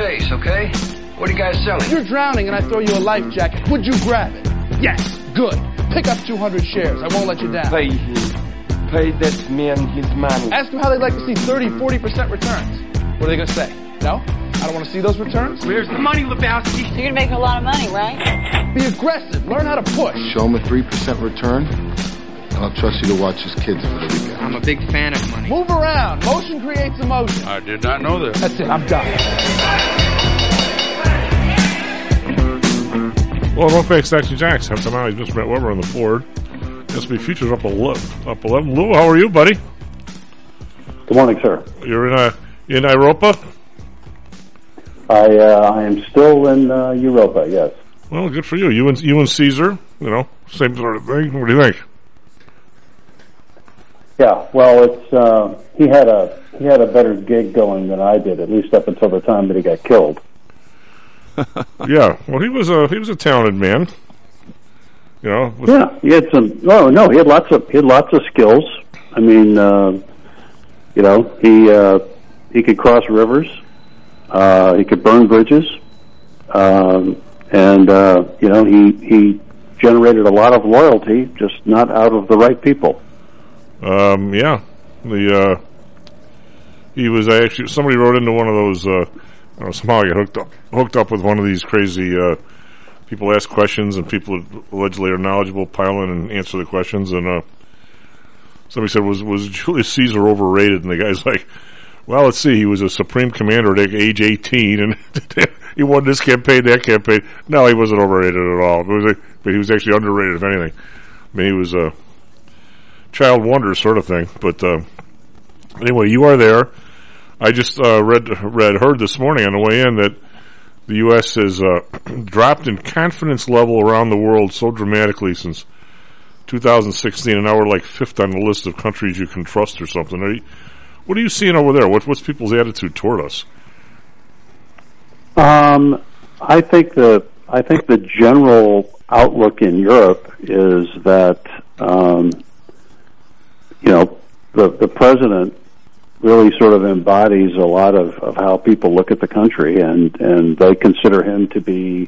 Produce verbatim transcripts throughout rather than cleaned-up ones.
chase, okay? What are you guys selling? If you're drowning and I throw you a life jacket, would you grab it? Yes. Good. Pick up two hundred shares. I won't let you down. Pay him. Pay that man his money. Ask them how they'd like to see thirty, forty percent returns. What are they going to say? No? I don't want to see those returns? Where's the money, Lebowski? You're going to make a lot of money, right? Be aggressive. Learn how to push. Show him a three percent return, and I'll trust you to watch his kids for the weekend. I'm a big fan of money. Move around. Motion creates emotion. I did not know that. That's it. I'm done. Well, welcome back to Action Jacks. Have some out. Mister Brett Weber on the Ford. S and P futures up eleven. Up eleven. Lou, how are you, buddy? Good morning, sir. You're in uh, in Europa? I uh, I am still in uh, Europa. Yes. Well, good for you. You and you and Caesar. You know, same sort of thing. What do you think? Yeah. Well, it's uh, he had a he had a better gig going than I did, at least up until the time that he got killed. Yeah. Well, he was a he was a talented man. You know. With yeah. He had some. No, no. He had lots of he had lots of skills. I mean, uh, you know, he uh, he could cross rivers. Uh, he could burn bridges, um, and uh, you know he he generated a lot of loyalty, just not out of the right people. Um, yeah, the uh, he was actually somebody wrote into one of those. Uh, I don't know, somehow I got hooked up hooked up with one of these crazy uh, people ask questions and people who allegedly are knowledgeable pile in and answer the questions. And uh, somebody said, "Was was Julius Caesar overrated?" And the guy's like, well, let's see. He was a supreme commander at age eighteen, and he won this campaign, that campaign. No, he wasn't overrated at all. It was a, but he was actually underrated, if anything. I mean, he was a child wonder sort of thing. But uh, anyway, you are there. I just uh, read, read, heard this morning on the way in that the U S has uh, dropped in confidence level around the world so dramatically since two thousand sixteen, and now we're like fifth on the list of countries you can trust or something. Are you, What are you seeing over there? What, what's people's attitude toward us? Um, I think the I think the general outlook in Europe is that um, you know the the president really sort of embodies a lot of, of how people look at the country, and, and they consider him to be,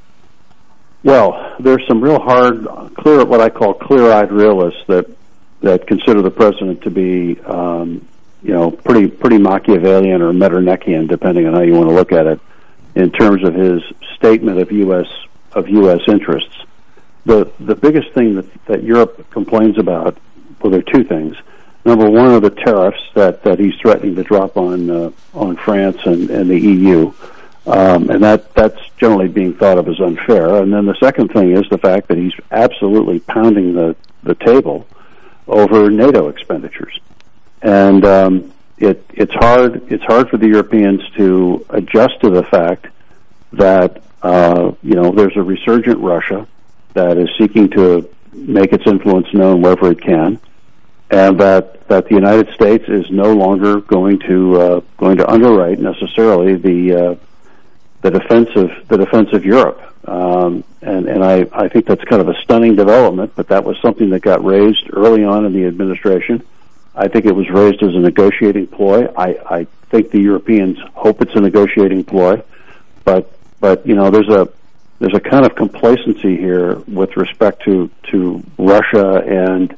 well, there's some real hard, clear what I call clear-eyed realists that that consider the president to be um, you know, pretty pretty Machiavellian or Metternichian, depending on how you want to look at it, in terms of his statement of U S of U S interests. The the biggest thing that, that Europe complains about, well, there are two things. Number one are the tariffs that, that he's threatening to drop on uh, on France and, and the E U, um, and that that's generally being thought of as unfair. And then the second thing is the fact that he's absolutely pounding the, the table over NATO expenditures. And um, it, it's hard. It's hard for the Europeans to adjust to the fact that uh, you know there's a resurgent Russia that is seeking to make its influence known wherever it can, and that, that the United States is no longer going to uh, going to underwrite necessarily the uh, the defense of the defense of Europe. Um, and and I, I think that's kind of a stunning development. But that was something that got raised early on in the administration. I think it was raised as a negotiating ploy. I, I think the Europeans hope it's a negotiating ploy, but but you know there's a there's a kind of complacency here with respect to to Russia and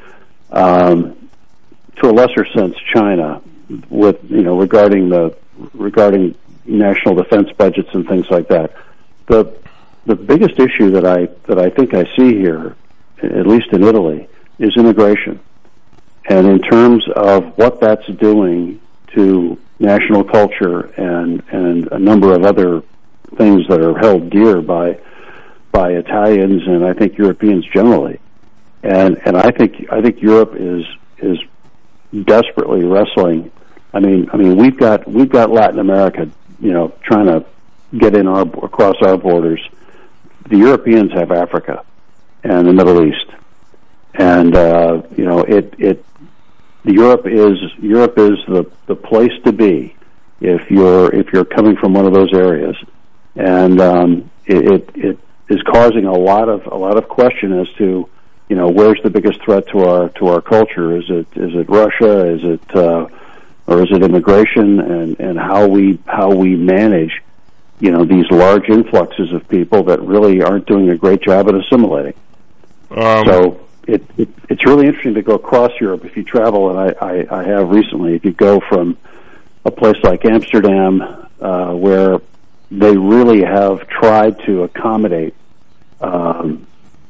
um, to a lesser sense China, with you know regarding the regarding national defense budgets and things like that. The the biggest issue that I that I think I see here, at least in Italy, is immigration. And in terms of what that's doing to national culture and, and a number of other things that are held dear by by Italians and I think Europeans generally, and and I think I think Europe is is desperately wrestling. I mean I mean we've got we've got Latin America, you know, trying to get in our across our borders. The Europeans have Africa and the Middle East, and uh, you know it it. Europe is Europe is the, the place to be if you're if you're coming from one of those areas, and um, it, it it is causing a lot of a lot of question as to you know where's the biggest threat to our to our culture? Is it is it Russia? Is it uh, or is it immigration and, and how we how we manage, you know, these large influxes of people that really aren't doing a great job at assimilating? Um, so it, it it's really interesting to go across Europe if you travel, and I, I, I have recently. If you go from a place like Amsterdam, uh, where they really have tried to accommodate um,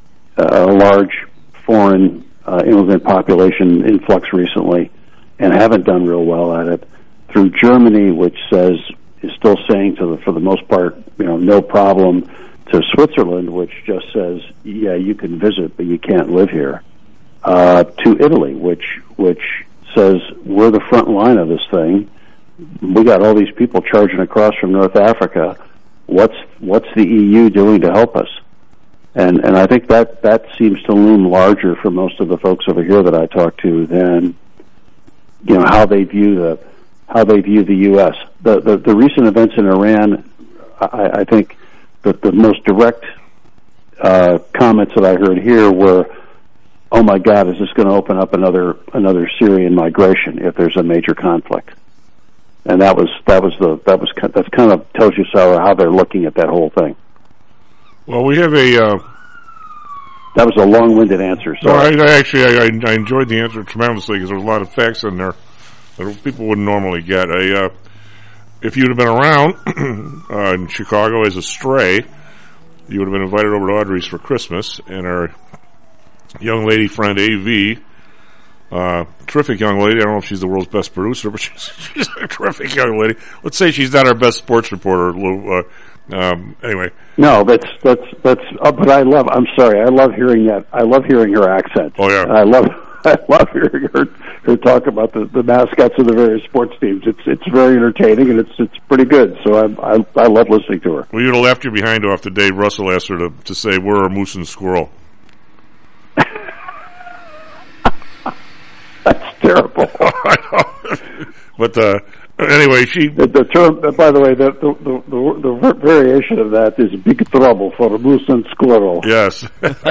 a large foreign uh, immigrant population influx recently, and haven't done real well at it, through Germany, which says is still saying to the, for the most part, you know, no problem, to Switzerland, which just says, yeah, you can visit, but you can't live here, uh, to Italy, which which says we're the front line of this thing. We got all these people charging across from North Africa. What's what's the E U doing to help us? And and I think that that seems to loom larger for most of the folks over here that I talk to than, you know, how they view the how they view the U S. The the, the recent events in Iran, I, I think that the most direct uh, comments that I heard here were, "Oh my God, is this going to open up another another Syrian migration if there's a major conflict?" And that was that was the that was that's kind of tells you so how they're looking at that whole thing. Well, we have a. Uh, that was a long-winded answer. So no, I, I actually I, I enjoyed the answer tremendously because there was a lot of facts in there that people wouldn't normally get. I, uh, if you'd have been around uh, in Chicago as a stray, you would have been invited over to Audrey's for Christmas, and our young lady friend A V, uh, terrific young lady. I don't know if she's the world's best producer, but she's, she's a terrific young lady. Let's say she's not our best sports reporter. Uh, um, anyway, no, that's that's that's. Uh, but I love. I'm sorry. I love hearing that. I love hearing her accent. Oh yeah, I love. I love hearing her, her talk about the, the mascots of the various sports teams. It's it's very entertaining and it's it's pretty good. So I I, I love listening to her. Well, you'd have left your behind off the day Russell asked her to, to say, "Where are moose and squirrel?" That's terrible. I know. But uh, anyway, she the, the term. By the way, the the, the the the variation of that is big trouble for a moose and squirrel. Yes.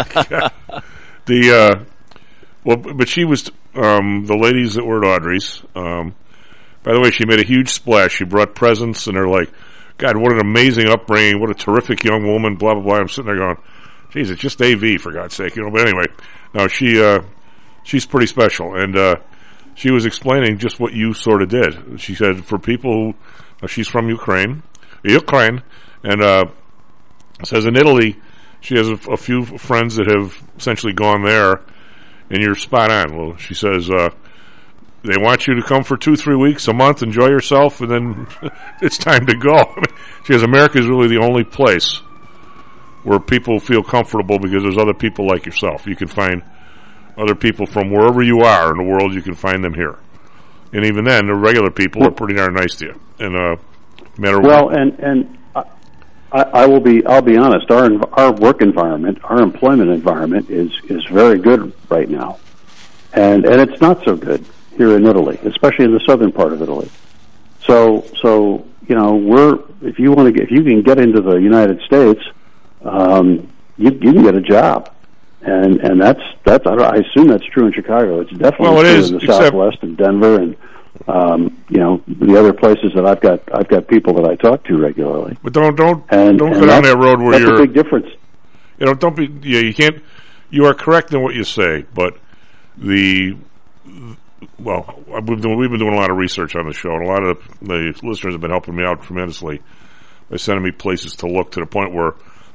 the. Uh, Well, but she was, um, the ladies that were at Audrey's, um, by the way, she made a huge splash. She brought presents, and they're like, God, what an amazing upbringing, what a terrific young woman, blah, blah, blah. I'm sitting there going, geez, it's just A V, for God's sake, you know, but anyway, no, she, uh, she's pretty special, and, uh, she was explaining just what you sort of did. She said, for people who, uh, she's from Ukraine, Ukraine, and, uh, says in Italy, she has a, a few friends that have essentially gone there. And you're spot on. Well, she says, uh, they want you to come for two, three weeks, a month, enjoy yourself, and then it's time to go. I mean, she says, America is really the only place where people feel comfortable because there's other people like yourself. You can find other people from wherever you are in the world, you can find them here. And even then, the regular people are pretty darn nice to you. And, uh, no matter well, what. and, and, I, I will be. I'll be honest. Our our work environment, our employment environment, is is very good right now, and and it's not so good here in Italy, especially in the southern part of Italy. So so you know, we're if you want to get, if you can get into the United States, um, you you can get a job, and and that's that's I assume that's true in Chicago. It's definitely well, it true is, in the except- Southwest and Denver and. Um, you know, the other places that I've got, I've got people that I talk to regularly. But don't don't and, don't and go down that road where that's you're. That's a big difference. You know, don't be. Yeah, you can't. You are correct in what you say, but the well, we've been, we've been doing a lot of research on the show, and a lot of the listeners have been helping me out tremendously by sending me places to look to the point where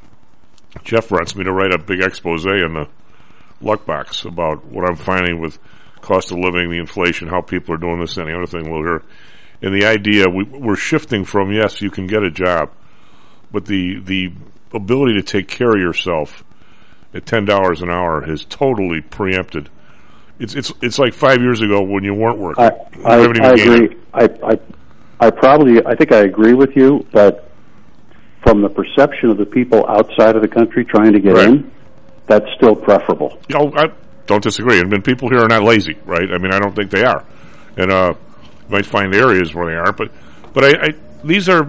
Jeff wants me to write a big expose in the luck box about what I'm finding with cost of living, the inflation, how people are doing this and the other thing. We'll hear. And the idea, we, we're shifting from, yes, you can get a job, but the the ability to take care of yourself at ten dollars an hour has totally preempted. It's it's it's like five years ago when you weren't working. I, I, I agree. I, I I probably, I think I agree with you, but from the perception of the people outside of the country trying to get right. in, that's still preferable. You know, I don't disagree. I mean, people here are not lazy, right? I mean, I don't think they are. And, uh, you might find areas where they are, but, but I, I, these are,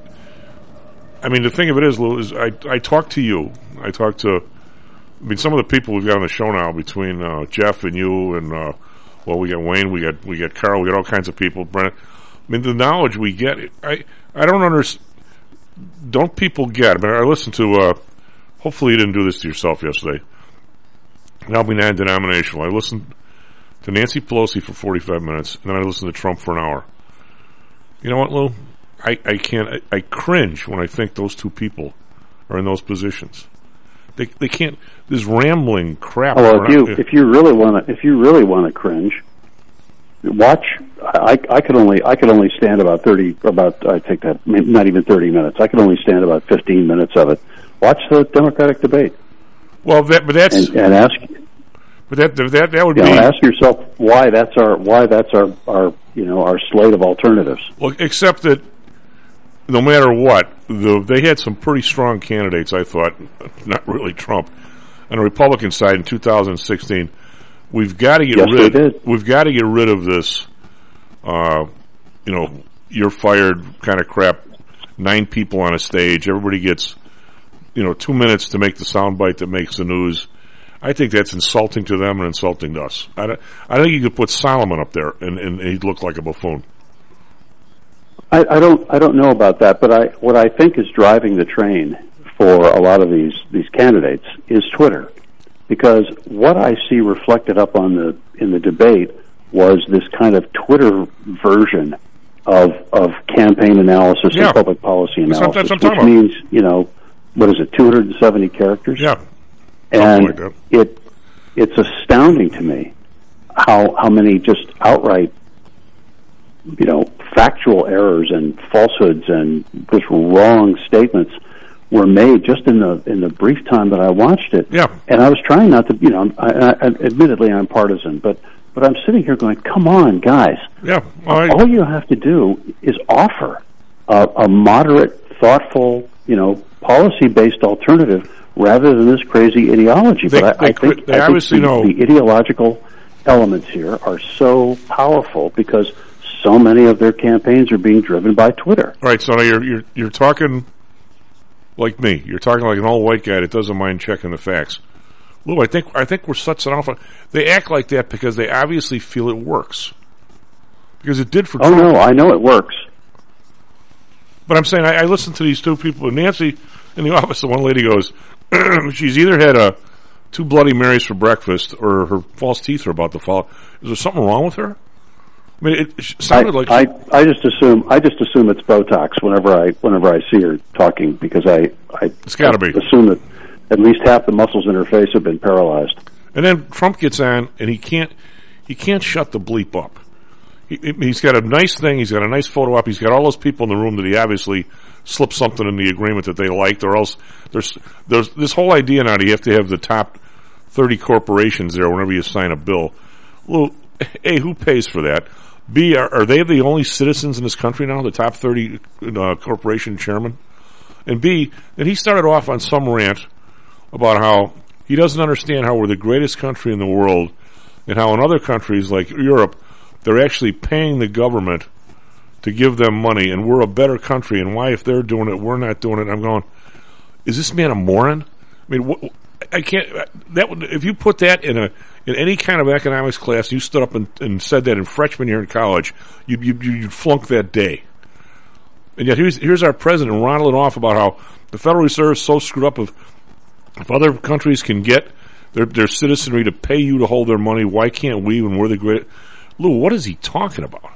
I mean, the thing of it is, Lou, is I, I talk to you. I talk to, I mean, some of the people we've got on the show now between, uh, Jeff and you and, uh, Well, we got Wayne, we got we got Carl, we got all kinds of people. Brennan. I mean, the knowledge we get, I I don't understand. Don't people get? I mean, I listened to. Uh, hopefully, you didn't do this to yourself yesterday. And I'll be non-denominational. I listened to Nancy Pelosi for forty-five minutes, and then I listened to Trump for an hour. You know what, Lou? I, I can't. I, I cringe when I think those two people are in those positions. They they can't. This rambling crap. Oh, well, if you if you really want to if you really want to cringe, watch. I I could only I could only stand about thirty about I take that not even thirty minutes. I could only stand about fifteen minutes of it. Watch the Democratic debate. Well, that, but that's and, and ask. But that that that would you be. know, ask yourself why that's our why that's our our you know our slate of alternatives. Well, except that no matter what, the, they had some pretty strong candidates. I thought, not really Trump, on the Republican side in two thousand sixteen. We've got to get yes, rid. They did. We've got to get rid of this. Uh, you know, you're fired kind of crap. Nine people on a stage. Everybody gets, you know, two minutes to make the soundbite that makes the news. I think that's insulting to them and insulting to us. I, don't, I think you could put Solomon up there and, and he'd look like a buffoon. I, I don't. I don't know about that, but I what I think is driving the train for a lot of these these candidates is Twitter, because what I see reflected up on the in the debate was this kind of Twitter version of of campaign analysis yeah. and public policy analysis, that's what, that's which what means you know what is it, two hundred seventy characters? Yeah, and like it it's astounding to me how how many just outright you know factual errors and falsehoods and just wrong statements were made just in the in the brief time that I watched it. Yeah, and I was trying not to, you know, I, I, admittedly I'm partisan, but but I'm sitting here going, come on, guys. Yeah, I, all you have to do is offer a, a moderate, thoughtful, you know, policy-based alternative rather than this crazy ideology. They, but I, they, I think, they I obviously think the, know the ideological elements here are so powerful because so many of their campaigns are being driven by Twitter. All right, so now you're you're you're talking like me. You're talking like an old white guy that doesn't mind checking the facts. Lou, I think I think we're such an alpha. They act like that because they obviously feel it works. Because it did for Oh, Trump. no, I know it works. But I'm saying, I, I listened to these two people. Nancy, in the office, the one lady goes, she's either had a two Bloody Marys for breakfast or her false teeth are about to fall. Is there something wrong with her? I mean, it, it sounded I, like... I, I just assume I just assume it's Botox whenever I whenever I see her talking because I, I, it's gotta I be. assume that at least half the muscles in her face have been paralyzed. And then Trump gets on, and he can't he can't shut the bleep up. He, he's got a nice thing. He's got a nice photo op. He's got all those people in the room that he obviously slipped something in the agreement that they liked, or else there's there's this whole idea now that you have to have the top thirty corporations there whenever you sign a bill. Well, A, who pays for that? B, are, are they the only citizens in this country now, the top thirty uh, corporation chairman? And B, then he started off on some rant about how he doesn't understand how we're the greatest country in the world and how in other countries like Europe, they're actually paying the government to give them money and we're a better country and why if they're doing it, we're not doing it. And I'm going, is this man a moron? I mean, what, I can't, that would, if you put that in a, in any kind of economics class, you stood up and, and said that in freshman year in college, you'd, you'd, you'd flunk that day. And yet here's, here's our president rattling off about how the Federal Reserve is so screwed up with, if other countries can get their, their citizenry to pay you to hold their money, why can't we when we're the great? Lou, what is he talking about?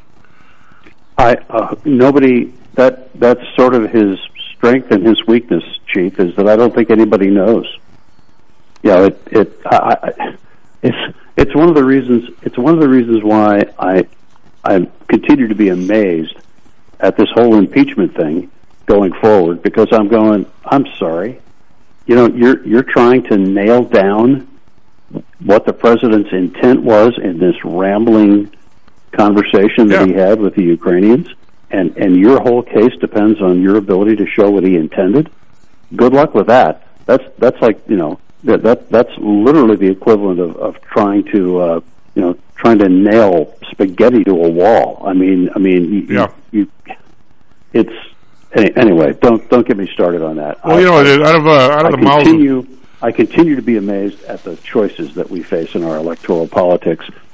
I uh, nobody that that's sort of his strength and his weakness, Chief, is that I don't think anybody knows. Yeah, you know, it it I, I, it's it's one of the reasons it's one of the reasons why I I continue to be amazed at this whole impeachment thing going forward because I'm going I'm sorry. You know, you're you're trying to nail down what the president's intent was in this rambling conversation that yeah. he had with the Ukrainians, and, and your whole case depends on your ability to show what he intended. Good luck with that. That's that's like you know that, that that's literally the equivalent of, of trying to uh, you know trying to nail spaghetti to a wall. I mean, I mean, you, yeah. you, you it's. Anyway, don't don't get me started on that. Well, I, you know, out of uh, out of I the mouths continue, I continue to be amazed at the choices that we face in our electoral politics,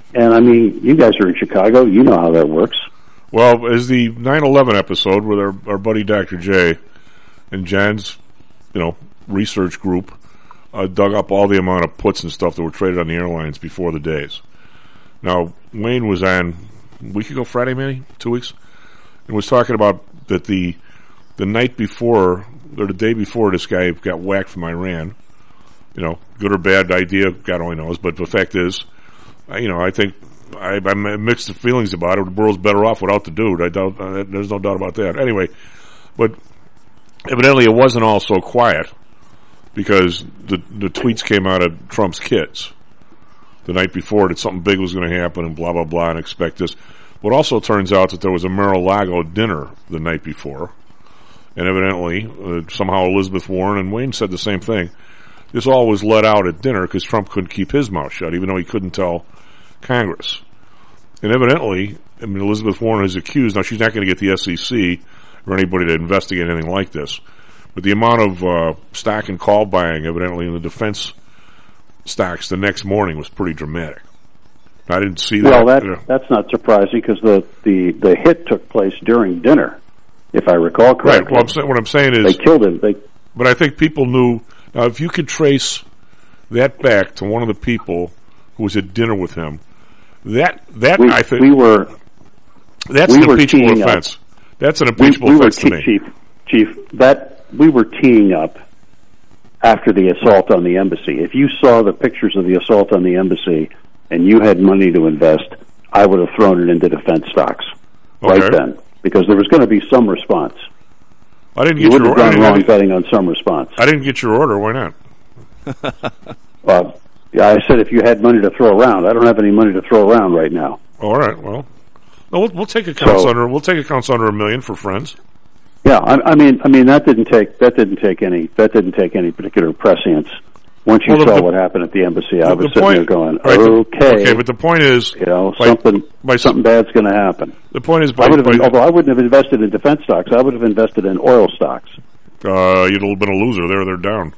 And I mean, you guys are in Chicago. You know how that works. Well, as the nine eleven episode with our, our buddy Doctor J and Jen's, you know, research group uh, dug up all the amount of puts and stuff that were traded on the airlines before the days. Now, Wayne was on a week ago Friday, maybe two weeks, and was talking about that the the night before or the day before this guy got whacked from Iran. You know, good or bad idea, God only knows. But the fact is, you know, I think I, I'm mixed feelings about it. The world's better off without the dude. I doubt, uh, there's no doubt about that. Anyway, but evidently it wasn't all so quiet because the the tweets came out of Trump's kids the night before that something big was going to happen and blah blah blah and expect this. But also turns out that there was a Mar-a-Lago dinner the night before, and evidently uh, somehow Elizabeth Warren and Wayne said the same thing. This all was let out at dinner because Trump couldn't keep his mouth shut, even though he couldn't tell Congress. And evidently, I mean, Elizabeth Warren is accused. Now, she's not going to get the S E C or anybody to investigate anything like this. But the amount of uh, stock and call buying, evidently, in the defense stocks the next morning was pretty dramatic. I didn't see that. Well, that, uh, that's not surprising because the, the, the hit took place during dinner, if I recall correctly. Right. Well, I'm say, what I'm saying is... They killed him. They, but I think people knew... Now, if you could trace that back to one of the people who was at dinner with him, that that we, I think we were that's we an were impeachable offense. Up. That's an impeachable we, we offense were to me, Chief. Chief, that we were teeing up after the assault on the embassy. If you saw the pictures of the assault on the embassy and you had money to invest, I would have thrown it into defense stocks okay. right then because there was going to be some response. I didn't you get would your have done wrong order. betting on some response. I didn't get your order. Why not? uh, yeah, I said if you had money to throw around. I don't have any money to throw around right now. All right. Well, no, we'll, we'll take accounts so, under. We'll take accounts under a million for friends. Yeah, I, I mean, I mean that didn't take that didn't take any that didn't take any particular prescience. Once you well, the, saw the, what happened at the embassy, the, I was the sitting point, there going, right, "Okay, the, okay." But the point is, you know, by, something by, something bad's going to happen. The point is, by, I would have, by, been, although I wouldn't have invested in defense stocks, I would have invested in oil stocks. Uh, you'd have been a loser. There, they're down.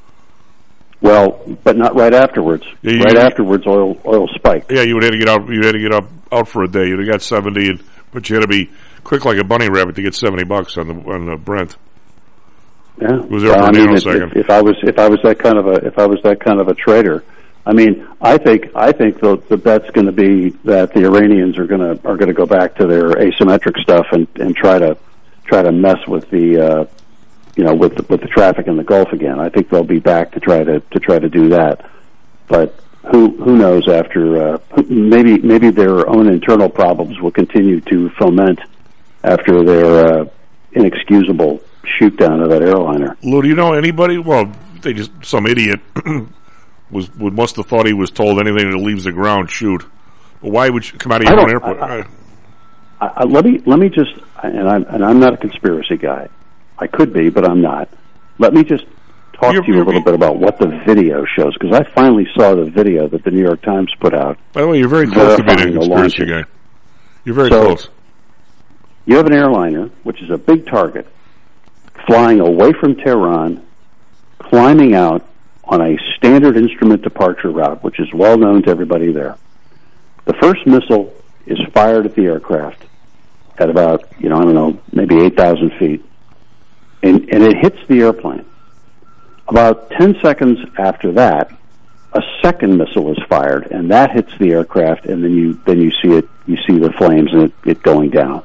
Well, but not right afterwards. Yeah, you, right you, afterwards, oil oil spiked. Yeah, you would have to get out. You had to get up out for a day. You'd have got seventy, and, but you had to be quick like a bunny rabbit to get seventy bucks on the on the Brent. Yeah, it was there well, for I a mean, nanosecond. If, if I was if I was that kind of a if I was that kind of a trader, I mean, I think I think the the bet's going to be that the Iranians are going to are going to go back to their asymmetric stuff and and try to try to mess with the. Uh, you know, with the, with the traffic in the Gulf again. I think they'll be back to try to, to try to do that. But who who knows after, uh, maybe maybe their own internal problems will continue to foment after their uh, inexcusable shoot down of that airliner. Lou, do you know anybody? Well, they just, some idiot was would must have thought he was told anything that leaves the ground, shoot. But why would you come out of your own airport? I, I, I, let me, let me just, and I'm, and I'm not a conspiracy guy. I could be, but I'm not. Let me just talk you're, to you a little bit about what the video shows, because I finally saw the video that the New York Times put out. By the way, you're very close to being a conspiracy guy. You're very so, close. You have an airliner, which is a big target, flying away from Tehran, climbing out on a standard instrument departure route, which is well known to everybody there. The first missile is fired at the aircraft at about, you know, I don't know, maybe eight thousand feet. And, and it hits the airplane. About ten seconds after that, a second missile is fired, and that hits the aircraft, and then you then you see it, you see the flames and it, it going down.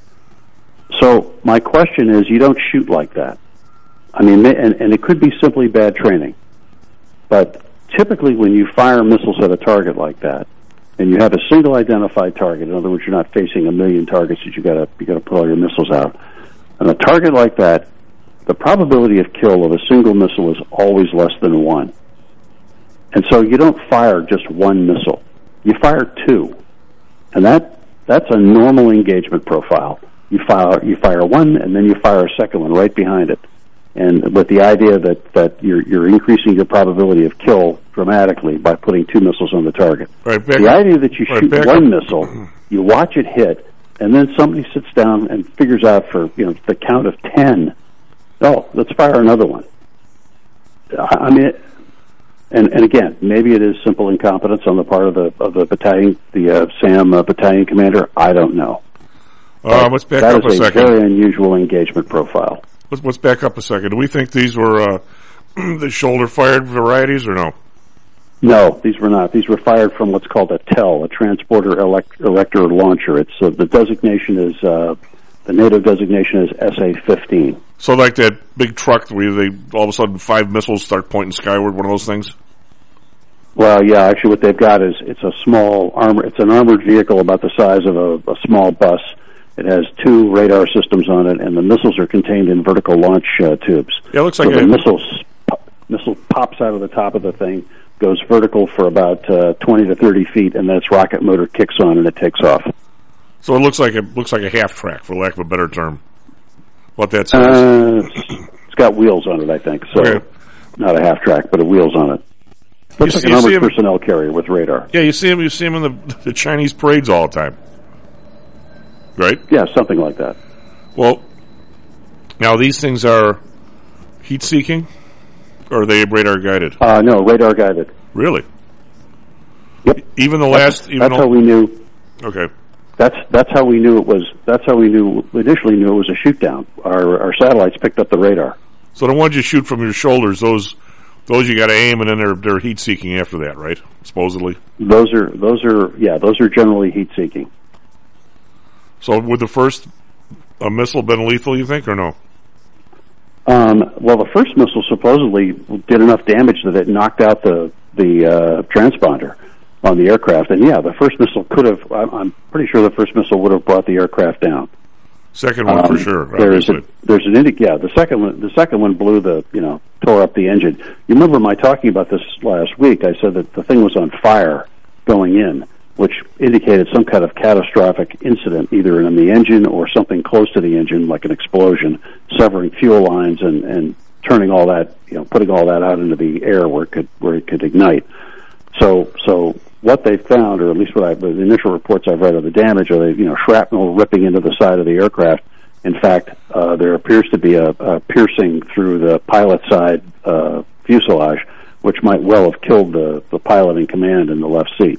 So my question is, you don't shoot like that. I mean, and, and it could be simply bad training, but typically when you fire missiles at a target like that, and you have a single identified target, in other words, you're not facing a million targets that you got to you got to put all your missiles out. On a target like that, the probability of kill of a single missile is always less than one. And so you don't fire just one missile. You fire two. And that that's a normal engagement profile. You fire you fire one and then you fire a second one right behind it. And with the idea that, that you're you're increasing your probability of kill dramatically by putting two missiles on the target. Right, the up. idea that you right, shoot one up. missile, you watch it hit, and then somebody sits down and figures out for, you know, the count of ten, oh, let's fire another one. I mean, and, and again, maybe it is simple incompetence on the part of the of the battalion, the uh, SAM uh, battalion commander. I don't know. Uh, let's back that up a is a second. very unusual engagement profile. Let's, let's back up a second. Do we think these were uh, the shoulder-fired varieties or no? No, these were not. These were fired from what's called a T E L, a transporter elect- elector launcher. It's uh, the designation is uh, the NATO designation is S A fifteen. So like that big truck where they all of a sudden five missiles start pointing skyward, one of those things? Well, yeah, actually what they've got is it's a small armor. It's an armored vehicle about the size of a, a small bus. It has two radar systems on it, and the missiles are contained in vertical launch uh, tubes. Yeah, it looks so like the a missiles, missile pops out of the top of the thing, goes vertical for about uh, twenty to thirty feet, and then its rocket motor kicks on and it takes off. So it looks like it looks like a half track, for lack of a better term. What that says? Uh, it's, it's got wheels on it, I think. So Okay. not a half track, but a wheels on it. Looks You like see- an you see armored him- personnel carrier with radar. Yeah, you see them. You see them in the, the Chinese parades all the time, right? Yeah, something like that. Well, now these things are heat-seeking, or are they radar guided? Uh, no, radar guided. Really? Yep. Even the That's, last. Even that's the, how we knew. Okay. That's that's how we knew it was. That's how we knew initially knew it was a shoot down. Our our satellites picked up the radar. So the ones you shoot from your shoulders, those those you got to aim, and then they're they're heat-seeking after that, right? Supposedly. Those are those are yeah those are generally heat seeking. So would the first a missile been lethal? You think, or no? Um, well, the first missile supposedly did enough damage that it knocked out the the uh, transponder on the aircraft, and yeah, the first missile could have. I'm, I'm pretty sure the first missile would have brought the aircraft down. Second one Um, for sure. There's a, Obviously. there's an indi- yeah. The second one the second one blew the you know tore up the engine. You remember my talking about this last week? I said that the thing was on fire going in, which indicated some kind of catastrophic incident, either in the engine or something close to the engine, like an explosion, severing fuel lines and, and turning all that, you know, putting all that out into the air where it could where it could ignite. So, so what they found, or at least what I, the initial reports I've read of the damage, are they, you know, shrapnel ripping into the side of the aircraft. In fact, uh, there appears to be a, a piercing through the pilot side uh, fuselage, which might well have killed the, the pilot in command in the left seat.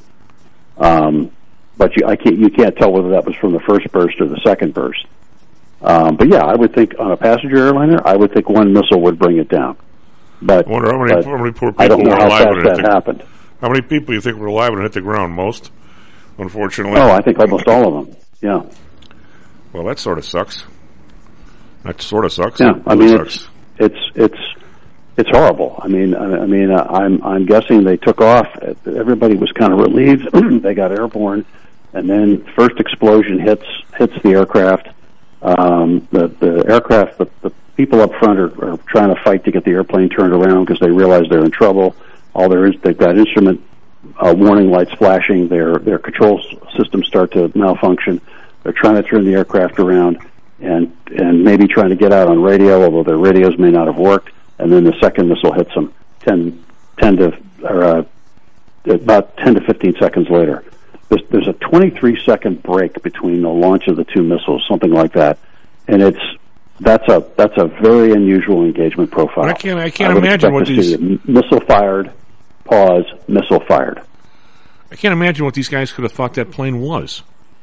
Um, but you, I can't, you can't tell whether that was from the first burst or the second burst. Um, but yeah, I would think on a passenger airliner, I would think one missile would bring it down. But, I wonder how many, but how many poor people I don't know were how alive fast when it hit that the, happened. How many people do you think were alive when it hit the ground? Most, unfortunately. Oh, I think almost all of them. Yeah. Well, that sort of sucks. That sort of sucks. Yeah. It I really mean, sucks. it's, it's, it's, it's horrible. I mean, I, I mean, uh, I'm, I'm guessing they took off. Everybody was kind of relieved. They got airborne, and then first explosion hits, hits the aircraft. Um, the, the aircraft, the, the people up front are, are trying to fight to get the airplane turned around because they realize they're in trouble. All there is, they've got instrument uh, warning lights flashing. Their their control systems start to malfunction. They're trying to turn the aircraft around and and maybe trying to get out on radio, although their radios may not have worked. And then the second missile hits them ten, ten to or uh, about ten to fifteen seconds later. There's, there's a twenty-three second break between the launch of the two missiles, something like that, and it's that's a that's a very unusual engagement profile. I can't I can't I would imagine expect what to these see m- missile fired, pause, missile fired. I can't imagine what these guys could have thought that plane was.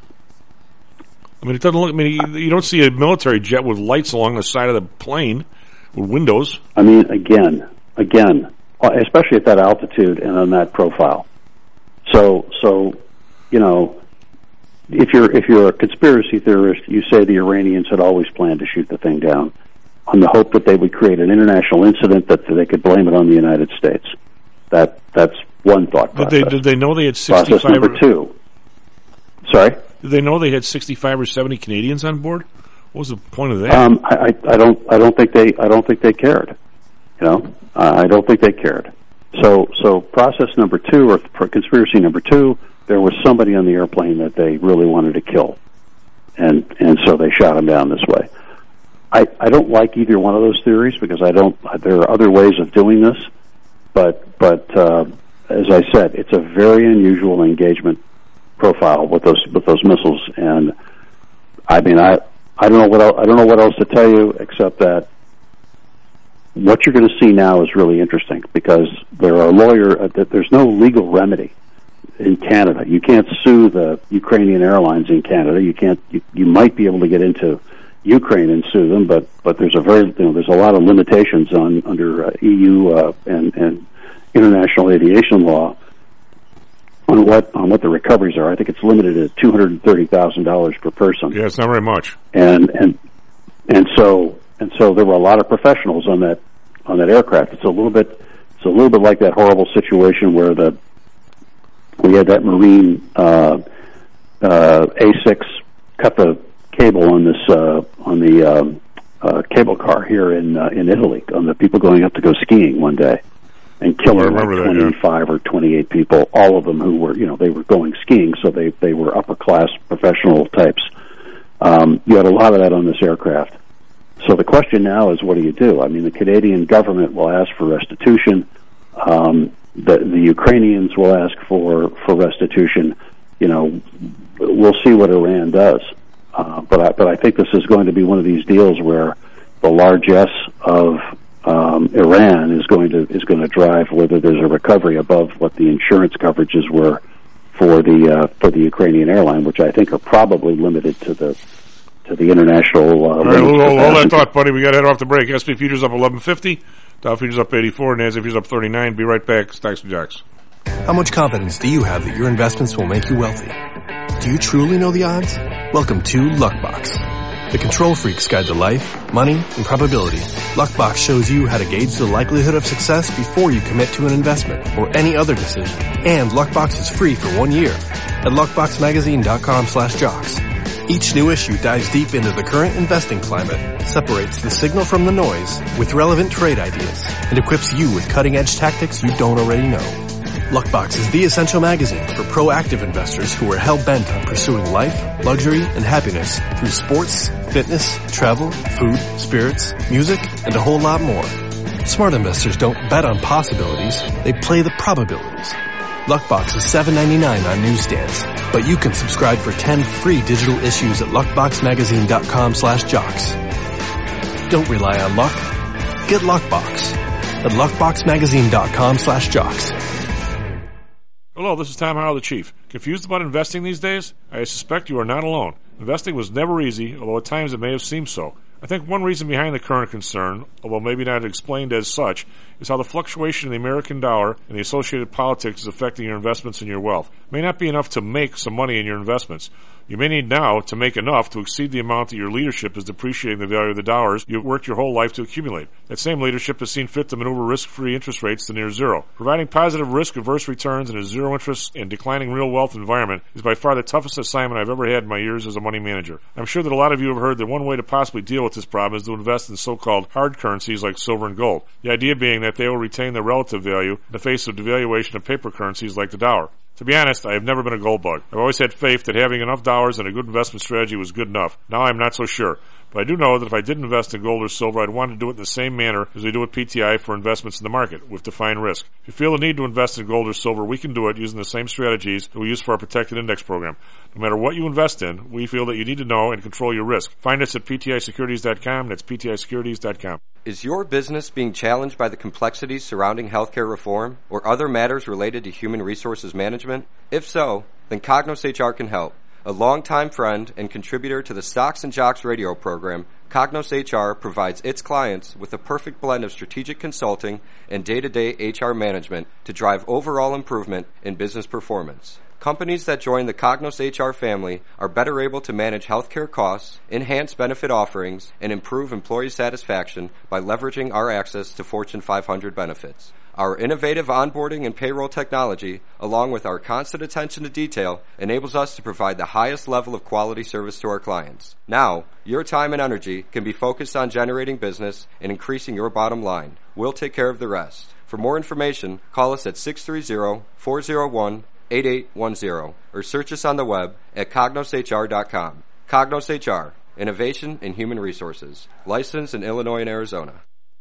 I mean, it doesn't look. I mean, you, you don't see a military jet with lights along the side of the plane with windows. I mean, again, again, especially at that altitude and on that profile. So, so, you know, if you're if you're a conspiracy theorist, you say the Iranians had always planned to shoot the thing down, on the hope that they would create an international incident that they could blame it on the United States. That that's one thought But process. they, did they know they had Process sixty-five? number Or, two. Sorry. did they know they had sixty-five or seventy Canadians on board? What was the point of that? Um, I, I, I don't. I don't think they. I don't think they cared. You know, uh, I don't think they cared. So, so process number two, or for conspiracy number two, there was somebody on the airplane that they really wanted to kill, and and so they shot him down this way. I, I don't like either one of those theories because I don't. There are other ways of doing this, but but uh, as I said, it's a very unusual engagement profile with those with those missiles, and I mean I. I don't know what else, I don't know what else to tell you except that what you're going to see now is really interesting because there are lawyer uh, there's no legal remedy in Canada. You can't sue the Ukrainian airlines in Canada. You can't. You, you might be able to get into Ukraine and sue them, but but there's a very you know there's a lot of limitations on under uh, E U uh, and and international aviation law on what on what the recoveries are. I think it's limited at two hundred and thirty thousand dollars per person. Yeah, it's not very much. And and and so and so there were a lot of professionals on that on that aircraft. It's a little bit it's a little bit like that horrible situation where the we had that Marine uh, uh, A six cut the cable on this uh, on the um, uh, cable car here in uh, in Italy on the people going up to go skiing one day and killing like twenty-five yeah. or twenty-eight people, all of them who were you know they were going skiing, so they they were upper class professional types. Um, you had a lot of that on this aircraft. So the question now is, what do you do? I mean, the Canadian government will ask for restitution. Um, the, the Ukrainians will ask for, for restitution. You know, we'll see what Iran does. Uh, but I, but I think this is going to be one of these deals where the largesse of um, Iran is going to is going to drive whether there's a recovery above what the insurance coverages were for the uh, for the Ukrainian airline, which I think are probably limited to the to the international. Uh, All right, hold, hold, hold that thought, buddy. We got to head off the break. S and P futures up eleven fifty. Dow futures up eighty-four. NASDAQ futures up thirty-nine. Be right back. Stocks and Jocks. How much confidence do you have that your investments will make you wealthy? Do you truly know the odds? Welcome to Luckbox, the control freak's guide to life, money, and probability. Luckbox shows you how to gauge the likelihood of success before you commit to an investment or any other decision. And Luckbox is free for one year at luckboxmagazine.com slash jocks. Each new issue dives deep into the current investing climate, separates the signal from the noise with relevant trade ideas, and equips you with cutting-edge tactics you don't already know. Luckbox is the essential magazine for proactive investors who are hell-bent on pursuing life, luxury, and happiness through sports, fitness, travel, food, spirits, music, and a whole lot more. Smart investors don't bet on possibilities, they play the probabilities. Luckbox is seven ninety-nine on newsstands, but you can subscribe for ten free digital issues at luckboxmagazine.com slash jocks. Don't rely on luck. Get Luckbox at luckboxmagazine.com slash jocks. Hello, this is Tom Howell, the Chief. Confused about investing these days? I suspect you are not alone. Investing was never easy, although at times it may have seemed so. I think one reason behind the current concern, although maybe not explained as such, is how the fluctuation in the American dollar and the associated politics is affecting your investments and your wealth. It may not be enough to make some money in your investments. You may need now to make enough to exceed the amount that your leadership is depreciating the value of the dollars you've worked your whole life to accumulate. That same leadership has seen fit to maneuver risk-free interest rates to near zero. Providing positive risk-averse returns in a zero-interest and declining real wealth environment is by far the toughest assignment I've ever had in my years as a money manager. I'm sure that a lot of you have heard that one way to possibly deal with this problem is to invest in so-called hard currencies like silver and gold. The idea being that they will retain their relative value in the face of devaluation of paper currencies like the dollar. To be honest, I have never been a gold bug. I've always had faith that having enough dollars and a good investment strategy was good enough. Now I'm not so sure. But I do know that if I did invest in gold or silver, I'd want to do it in the same manner as we do with P T I for investments in the market, with defined risk. If you feel the need to invest in gold or silver, we can do it using the same strategies that we use for our protected index program. No matter what you invest in, we feel that you need to know and control your risk. Find us at P T I securities dot com. That's P T I securities dot com. Is your business being challenged by the complexities surrounding healthcare reform or other matters related to human resources management? If so, then Cognos H R can help. A longtime friend and contributor to the Stocks and Jocks radio program, Cognos H R provides its clients with a perfect blend of strategic consulting and day-to-day H R management to drive overall improvement in business performance. Companies that join the Cognos H R family are better able to manage healthcare costs, enhance benefit offerings, and improve employee satisfaction by leveraging our access to Fortune five hundred benefits. Our innovative onboarding and payroll technology, along with our constant attention to detail, enables us to provide the highest level of quality service to our clients. Now, your time and energy can be focused on generating business and increasing your bottom line. We'll take care of the rest. For more information, call us at six three zero, four zero one, eight eight one zero or search us on the web at cognos h r dot com. Cognos H R, Innovation in Human Resources, licensed in Illinois and Arizona.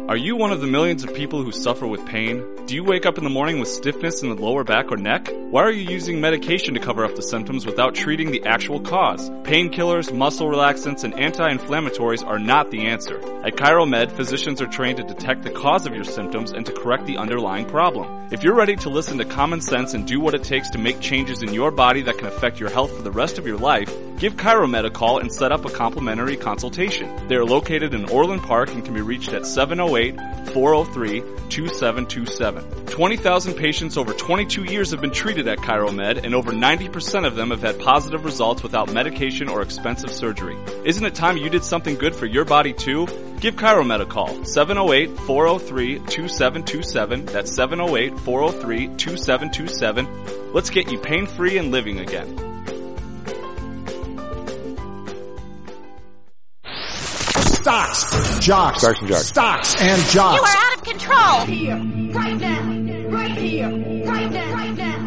Are you one of the millions of people who suffer with pain? Do you wake up in the morning with stiffness in the lower back or neck? Why are you using medication to cover up the symptoms without treating the actual cause? Painkillers, muscle relaxants, and anti-inflammatories are not the answer. At ChiroMed, physicians are trained to detect the cause of your symptoms and to correct the underlying problem. If you're ready to listen to common sense and do what it takes to make changes in your body that can affect your health for the rest of your life, give ChiroMed a call and set up a complimentary consultation. They are located in Orland Park and can be reached at seven oh eight, four oh three, two seven two seven. twenty thousand patients over twenty-two years have been treated at ChiroMed, and over ninety percent of them have had positive results without medication or expensive surgery. Isn't it time you did something good for your body too? Give ChiroMed a call, seven oh eight, four oh three, two seven two seven. That's seven oh eight, four oh three, two seven two seven. Let's get you pain-free and living again. Stocks, jocks, Stocks and jocks. Stocks and jocks. You are out of control. Here, right now, right here, right now, right now.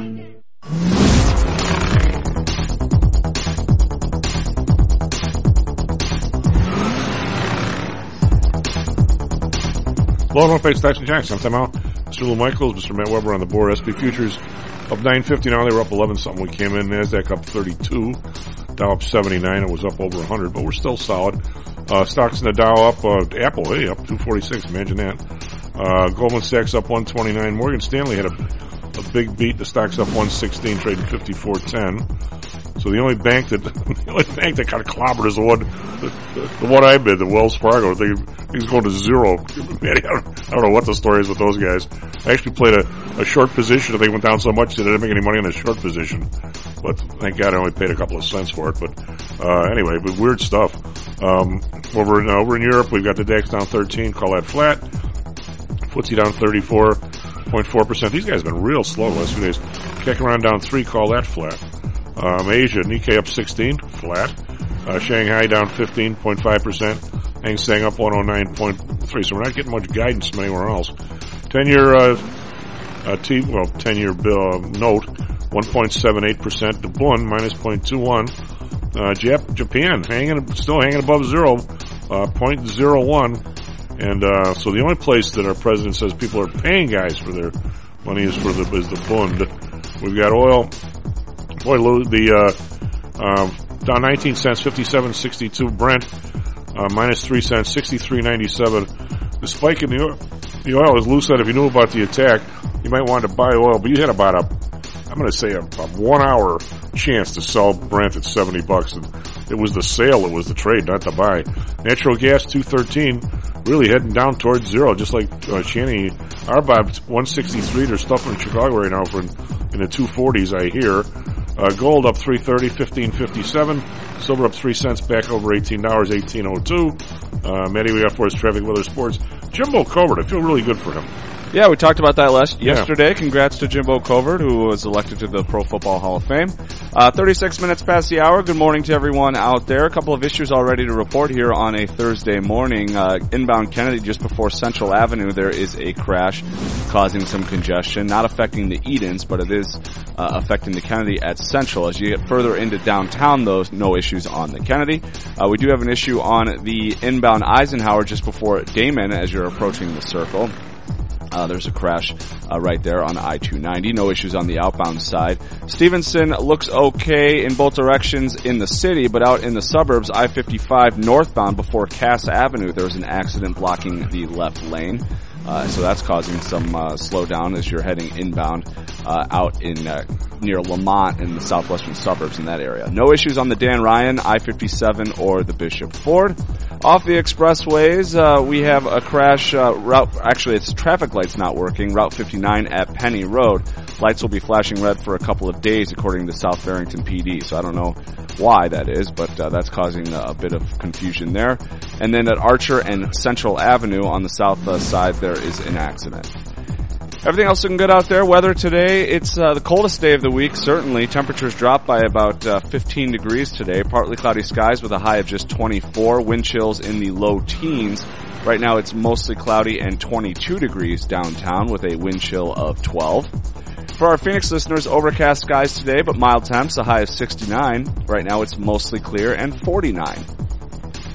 Hello, North Bay Stocks and Jocks. I'm Tim Out. Mister Lou Michaels, Mister Matt Weber on the board. S and P futures up nine fifty now. They were up eleven something. We came in. NASDAQ up thirty-two. Dow up seventy-nine. It was up over one hundred, but we're still solid. Uh, stocks in the Dow up. Uh, Apple, hey, up two forty-six. Imagine that. Uh, Goldman Sachs up one twenty-nine. Morgan Stanley had a, a big beat. The stock's up one sixteen, trading fifty-four ten. So the only bank that the only bank that kind of clobbered is the one the, the, the one I bid, the Wells Fargo. They he's going to zero. Man, I, don't, I don't know what the story is with those guys. I actually played a, a short position. They went down so much that I didn't make any money on the short position. But thank God I only paid a couple of cents for it. But uh anyway, but weird stuff. Um, over in over in Europe, we've got the DAX down thirteen. Call that flat. F T S E down thirty-four point four percent. These guys have been real slow the last few days. Kicking around down three. Call that flat. Um, Asia, Nikkei up sixteen, flat. Uh, Shanghai down fifteen point five percent. Hang Seng up one oh nine point three. So we're not getting much guidance from anywhere else. ten-year, uh, uh, T, well, ten-year bill, uh, note, one point seven eight percent. The Bund, minus zero point two one. Uh, Jap- Japan, hanging, still hanging above zero, uh, zero point zero one. And, uh, so the only place that our president says people are paying guys for their money is for the, is the Bund. We've got oil. Boy, the, uh, um, down nineteen cents, fifty-seven sixty-two. Brent, uh, minus three cents, sixty-three ninety-seven. The spike in the oil, the oil, as Lou said, if you knew about the attack, you might want to buy oil, but you had about a, I'm going to say a, a one hour chance to sell Brent at seventy bucks. And it was the sale, it was the trade, not the buy. Natural gas, two thirteen, really heading down towards zero, just like, uh, Shanny. R B O B, one sixty-three. There's stuff in Chicago right now for in, in the two forties, I hear. Uh, gold up three thirty, fifteen fifty-seven. Silver up three cents, back over eighteen dollars, eighteen oh two. Uh, Matty, we got for us traffic, weather, sports. Jimbo Covert, I feel really good for him. Yeah, we talked about that last Yeah. yesterday. Congrats to Jimbo Covert, who was elected to the Pro Football Hall of Fame. Uh, thirty-six minutes past the hour. Good morning to everyone out there. A couple of issues already to report here on a Thursday morning. Uh, inbound Kennedy, just before Central Avenue, there is a crash causing some congestion. Not affecting the Edens, but it is uh, affecting the Kennedy at Central. As you get further into downtown, though, no issues on the Kennedy. Uh, we do have an issue on the inbound Eisenhower just before Damon as you're approaching the circle. Uh, there's a crash uh, right there on I two ninety. No issues on the outbound side. Stevenson looks okay in both directions in the city, but out in the suburbs, I fifty-five northbound before Cass Avenue, there's an accident blocking the left lane. Uh, so that's causing some uh, slowdown as you're heading inbound uh, out in uh, near Lamont in the southwestern suburbs in that area. No issues on the Dan Ryan, I fifty-seven, or the Bishop Ford. Off the expressways, uh, we have a crash. Uh, route actually, it's traffic lights not working. Route fifty-nine at Penny Road. Lights will be flashing red for a couple of days, according to South Barrington P D. So I don't know why that is, but uh, that's causing a, a bit of confusion there. And then at Archer and Central Avenue on the south uh, side, there is an accident. Everything else looking good out there. Weather today, it's uh, the coldest day of the week, certainly. Temperatures dropped by about uh, fifteen degrees today. Partly cloudy skies with a high of just twenty-four. Wind chills in the low teens. Right now it's mostly cloudy and twenty-two degrees downtown with a wind chill of twelve. For our Phoenix listeners, overcast skies today, but mild temps, a high of sixty-nine. Right now it's mostly clear and forty-nine.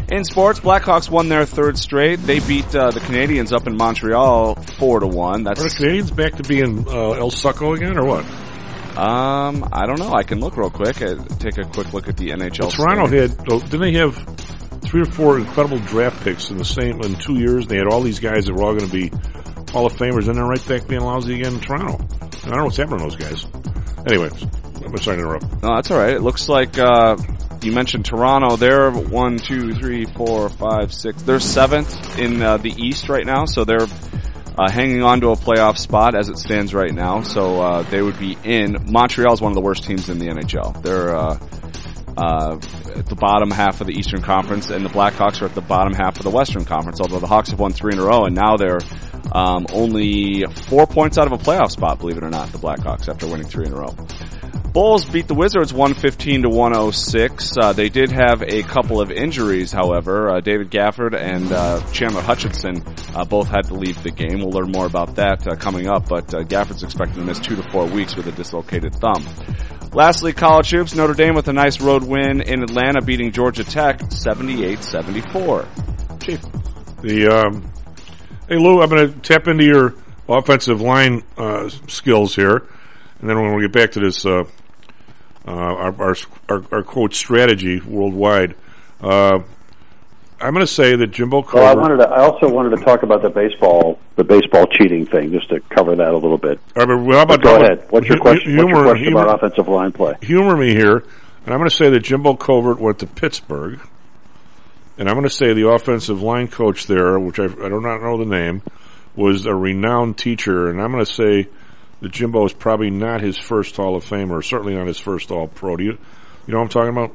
In sports, Blackhawks won their third straight. They beat uh, the Canadians up in Montreal four to one. That's Are the Canadians back to being uh, El Succo again, or what? Um, I don't know. I can look real quick. I take a quick look at the N H L. Well, Toronto had, oh, didn't they have three or four incredible draft picks in the same in two years? They had all these guys that were all going to be Hall of Famers, and they're right back being lousy again in Toronto. I don't know what's happening to those guys. Anyway, I'm sorry to interrupt. No, that's all right. It looks like uh, you mentioned Toronto. They're one, two, three, four, five, six. They're seventh in uh, the East right now, so they're uh, hanging on to a playoff spot as it stands right now. So uh, they would be in. Montreal is one of the worst teams in the N H L. They're uh, uh, at the bottom half of the Eastern Conference, and the Blackhawks are at the bottom half of the Western Conference. Although the Hawks have won three in a row, and now they're Um, only four points out of a playoff spot, believe it or not, the Blackhawks, after winning three in a row. Bulls beat the Wizards one fifteen to one oh six. Uh, they did have a couple of injuries, however. Uh, David Gafford and uh, Chandler Hutchinson uh, both had to leave the game. We'll learn more about that uh, coming up, but uh, Gafford's expected to miss two to four weeks with a dislocated thumb. Lastly, college hoops. Notre Dame with a nice road win in Atlanta, beating Georgia Tech seventy-eight seventy-four. Chief, the um, hey Lou, I'm going to tap into your offensive line uh, skills here, and then when we get back to this, uh, uh, our, our our our coach strategy worldwide. Uh, I'm going to say that Jimbo Covert. Well, I wanted to. I also wanted to talk about the baseball, the baseball cheating thing, just to cover that a little bit. All right, well, how about, go how ahead. What's your question? Humor, what's your question humor, about offensive line play? Humor me here, and I'm going to say that Jimbo Covert went to Pittsburgh, and I'm going to say the offensive line coach there, which I, I do not know the name, was a renowned teacher, and I'm going to say that Jimbo is probably not his first Hall of Famer, or certainly not his first All Pro. Do you, you know what I'm talking about?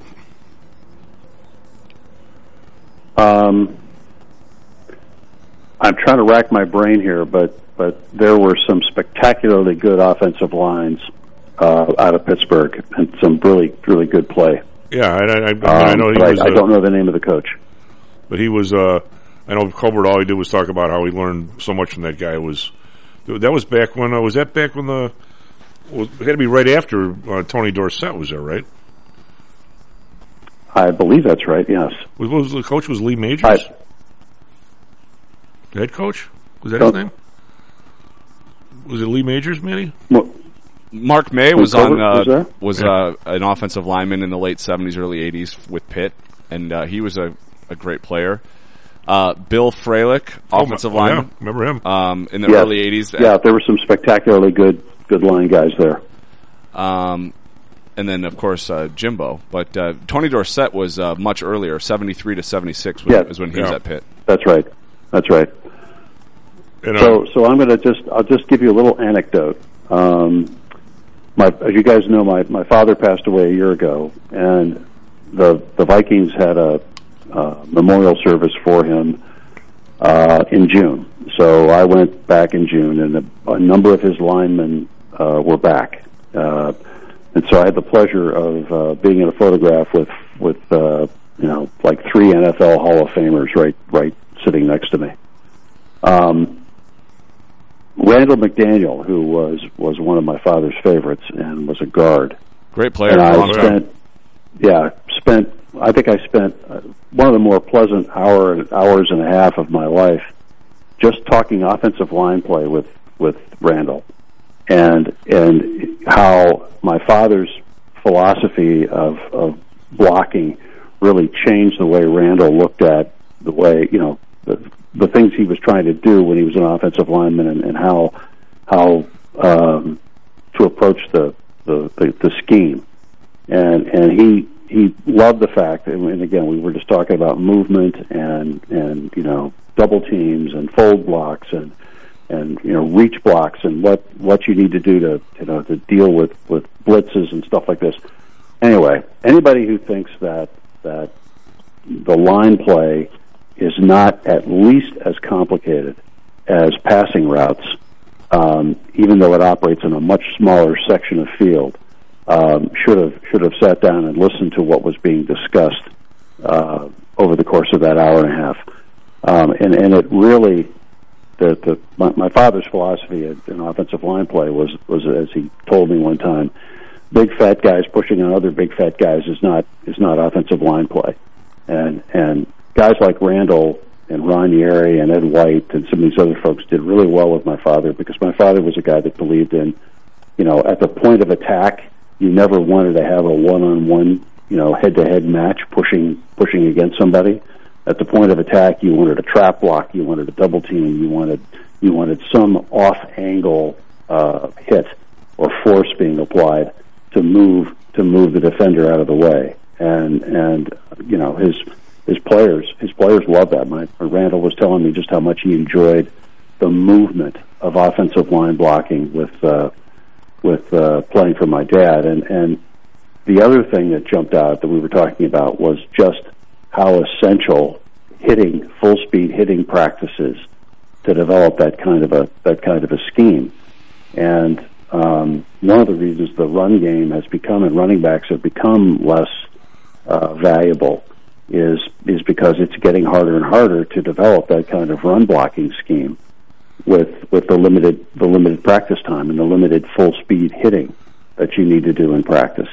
Um, I'm trying to rack my brain here, but but there were some spectacularly good offensive lines uh, out of Pittsburgh, and some really really good play. Yeah, I, I, I, um, I know he but was. I, I uh, don't know the name of the coach, but he was. Uh, I know Colbert. All he did was talk about how he learned so much from that guy. Was that was back when? Uh, was that back when the? Well, it had to be right after uh, Tony Dorsett was there, right? I believe that's right. Yes. Was, was the coach was Lee Majors? I, the head coach was that his name? Was it Lee Majors, Manny? Well, Mark May was on uh, was, was uh, an offensive lineman in the late seventies, early eighties with Pitt, and uh, he was a, a great player. Uh, Bill Fralick, offensive oh, lineman, yeah. Remember him? Um, in the yes. early eighties. Yeah, there were some spectacularly good good line guys there. Um, and then of course uh, Jimbo, but uh, Tony Dorsett was uh, much earlier, seventy-three to seventy-six was, yeah. was when he yeah. was at Pitt. That's right. That's right. And, uh, so, so I'm going to just, I'll just give you a little anecdote. Um, my, as you guys know, my, my father passed away a year ago, and the, the Vikings had a, uh, memorial service for him, uh, in June. So I went back in June, and a, a number of his linemen, uh, were back. Uh, and so I had the pleasure of, uh, being in a photograph with, with, uh, you know, like three N F L Hall of Famers right, right sitting next to me. Um, Randall McDaniel, who was, was one of my father's favorites and was a guard. Great player. And I spent, yeah, spent, I think I spent uh, one of the more pleasant hour, hours and a half of my life just talking offensive line play with, with Randall. And, and how my father's philosophy of, of blocking really changed the way Randall looked at the way, you know, the, the things he was trying to do when he was an offensive lineman, and, and how how um, to approach the, the, the, the scheme. And and he he loved the fact that, and again, we were just talking about movement and and you know double teams and fold blocks and and you know reach blocks and what, what you need to do to you know to deal with, with blitzes and stuff like this. Anyway, anybody who thinks that that the line play is not at least as complicated as passing routes, um, even though it operates in a much smaller section of field, um, should have should have sat down and listened to what was being discussed uh, over the course of that hour and a half. Um, and, and it really, the, the my, my father's philosophy in offensive line play was was as he told me one time, big fat guys pushing on other big fat guys is not is not offensive line play, and and guys like Randall and Ranieri and Ed White and some of these other folks did really well with my father, because my father was a guy that believed in, you know, at the point of attack, you never wanted to have a one-on-one, you know, head-to-head match pushing pushing against somebody. At the point of attack, you wanted a trap block, you wanted a double team, you wanted you wanted some off-angle uh, hit or force being applied to move to move the defender out of the way. And and you know, his his players his players loved that. My Randall was telling me just how much he enjoyed the movement of offensive line blocking with uh, with uh, playing for my dad. And and the other thing that jumped out that we were talking about was just how essential hitting, full speed hitting practices to develop that kind of a that kind of a scheme. And um, one of the reasons the run game has become, and running backs have become less uh, valuable, is is because it's getting harder and harder to develop that kind of run blocking scheme with with the limited the limited practice time and the limited full speed hitting that you need to do in practice.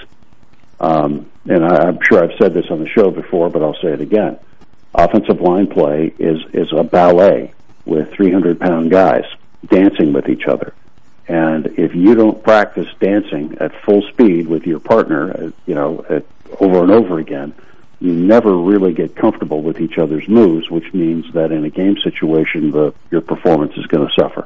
Um, and I, I'm sure I've said this on the show before, but I'll say it again. Offensive line play is, is a ballet with three hundred pound guys dancing with each other. And if you don't practice dancing at full speed with your partner, uh, you know, at, over and over again, you never really get comfortable with each other's moves, which means that in a game situation, the, your performance is going to suffer.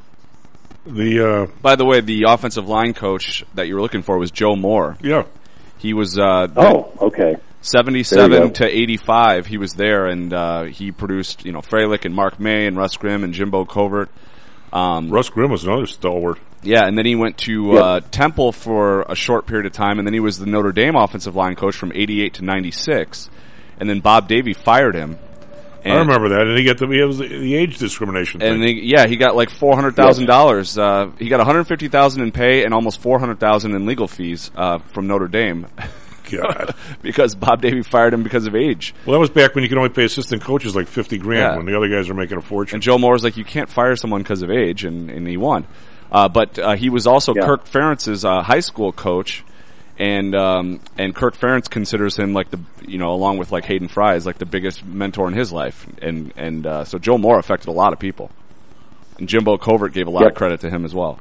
The uh, By the way, the offensive line coach that you were looking for was Joe Moore. Yeah. He was uh, oh okay seventy-seven to eighty-five. He was there, and uh, he produced you know Freilich and Mark May and Russ Grimm and Jimbo Covert. Um, Russ Grimm was another stalwart. Yeah, and then he went to yep. uh, Temple for a short period of time, and then he was the Notre Dame offensive line coach from eighty-eight to ninety-six, and then Bob Davie fired him. And I remember that, and he got the, he was the, the age discrimination and thing. They, yeah, he got like four hundred thousand yes. dollars. Uh, he got one hundred fifty thousand in pay and almost four hundred thousand in legal fees uh, from Notre Dame. God, because Bob Davie fired him because of age. Well, that was back when you could only pay assistant coaches like fifty grand yeah. when the other guys are making a fortune. And Joe Moore's like, you can't fire someone because of age, and, and he won. Uh, but uh, he was also yeah. Kirk Ferentz's uh, high school coach. And um, and Kirk Ferentz considers him like the you know along with like Hayden Fry as like the biggest mentor in his life, and and uh, so Joe Moore affected a lot of people, and Jimbo Covert gave a lot yep. of credit to him as well.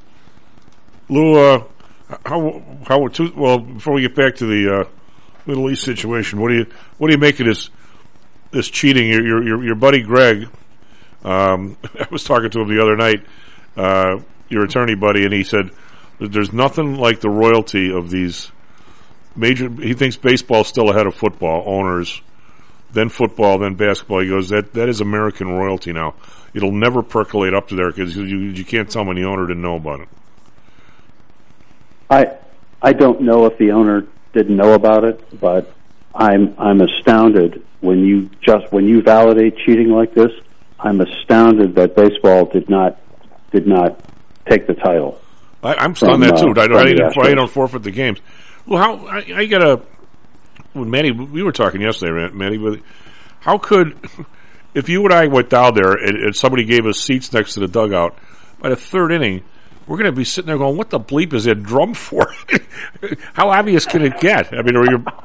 Lou, uh, how how too, well before we get back to the uh, Middle East situation, what do you what do you make of this this cheating? Your your your buddy Greg, um, I was talking to him the other night, uh, your attorney buddy, and he said that there's nothing like the royalty of these. Major, he thinks baseball's still ahead of football owners, then football, then basketball. He goes, that that is American royalty now. It'll never percolate up to there because you, you can't tell when the owner didn't know about it. I I don't know if the owner didn't know about it, but I'm I'm astounded when you just when you validate cheating like this. I'm astounded that baseball did not did not take the title. I, I'm stunned that too. Uh, I, I, didn't, I don't forfeit the games. Well, how I, I got a well, Matty. We were talking yesterday, Matty. But how could if you and I went down there and, and somebody gave us seats next to the dugout by the third inning, we're going to be sitting there going, "What the bleep is that drum for?" How obvious can it get? I mean, are you?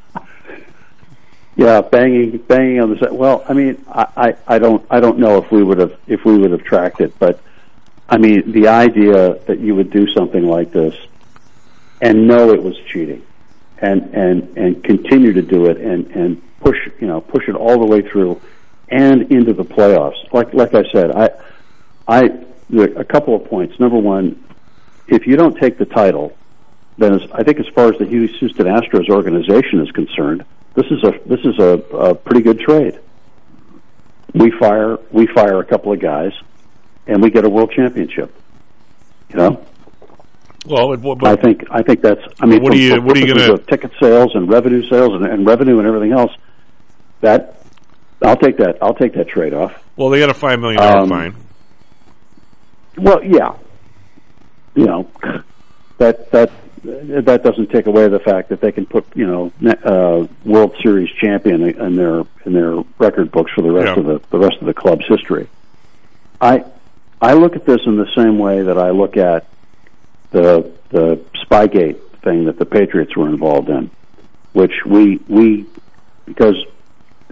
Yeah, banging, banging on the side. Well, I mean, I, I, I don't, I don't know if we would have, if we would have tracked it, but I mean, the idea that you would do something like this and know it was cheating, and and and continue to do it, and and push, you know, push it all the way through and into the playoffs. Like like I said, I, I, a couple of points. Number one, if you don't take the title, then as, I think as far as the Houston Astros organization is concerned, this is a this is a, a pretty good trade. We fire we fire a couple of guys, and we get a world championship. You know. Well, but, I think I think that's. I mean, what are you what are you going to ticket sales and revenue sales and, and revenue and everything else? That I'll take that. I'll take that trade off. Well, they got a five million dollar um, fine. Well, yeah, you know that that that doesn't take away the fact that they can put you know uh, World Series champion in their in their record books for the rest yeah. of the the rest of the club's history. I I look at this in the same way that I look at the the Spygate thing that the Patriots were involved in, which we we because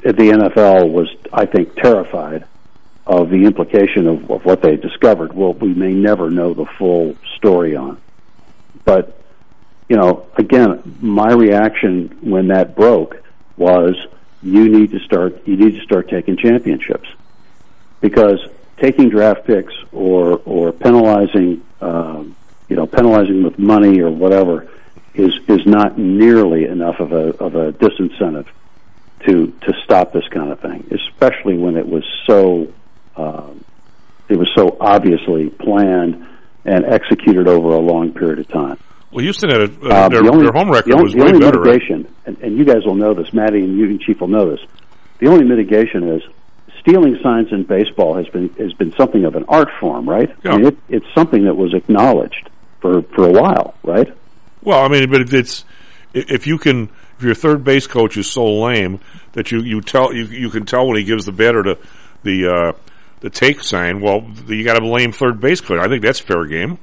the N F L was, I think, terrified of the implication of, of what they discovered. Well, we may never know the full story on. But, you know, again, my reaction when that broke was you need to start you need to start taking championships, because taking draft picks or or penalizing um, you know penalizing with money or whatever is is not nearly enough of a of a disincentive to to stop this kind of thing, especially when it was so um, it was so obviously planned and executed over a long period of time. Well, Houston had a, uh, uh, their, the only, their home record the only, was the way only better. Mitigation, right? and, and you guys will know this, Maddie and you and Chief will know this. The only mitigation is stealing signs in baseball has been has been something of an art form, right? Yeah. I mean, it, it's something that was acknowledged for for a while, right? Well, I mean, but it's if you can, if your third base coach is so lame that you you tell you you can tell when he gives the batter to the uh, the take sign. Well, you got a lame third base coach. I think that's fair game.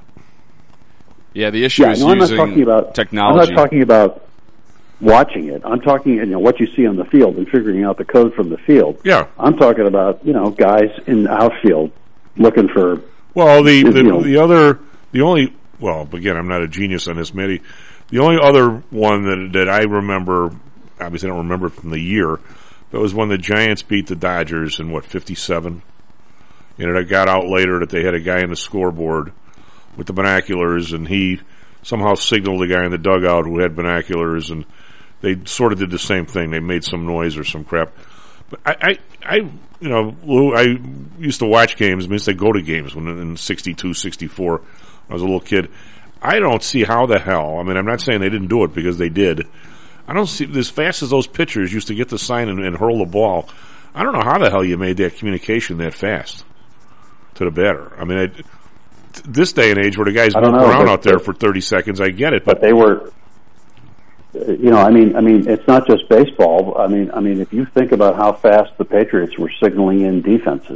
Yeah, the issue yeah, is no, I'm using not talking about, technology. I'm not talking about watching it. I'm talking, you know, what you see on the field and figuring out the code from the field. Yeah, I'm talking about, you know, guys in the outfield looking for. Well, the the, you know, the other the only well, again, I'm not a genius on this, Matty. The only other one that that I remember, obviously, I don't remember from the year. That was when the Giants beat the Dodgers in what fifty-seven. You know, it got out later that they had a guy in the scoreboard with the binoculars, and he somehow signaled the guy in the dugout who had binoculars, and they sort of did the same thing. They made some noise or some crap. But I, I, I you know, Lou, I used to watch games. I mean, I used to go to games when in sixty-two, sixty-four, when I was a little kid. I don't see how the hell, I mean, I'm not saying they didn't do it because they did. I don't see, as fast as those pitchers used to get the sign and, and hurl the ball, I don't know how the hell you made that communication that fast to the batter. I mean, I, this day and age where the guys move around out there for thirty seconds, I get it. But, but they were, you know, I mean, I mean, it's not just baseball. I mean, I mean, if you think about how fast the Patriots were signaling in defenses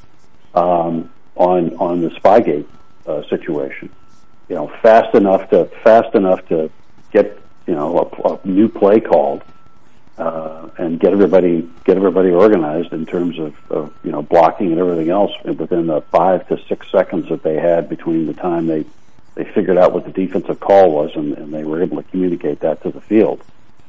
um, on on the Spygate uh, situation, you know, fast enough to fast enough to get you know a, a new play called. Uh, and get everybody get everybody organized in terms of, of you know blocking and everything else within the five to six seconds that they had between the time they they figured out what the defensive call was and, and they were able to communicate that to the field.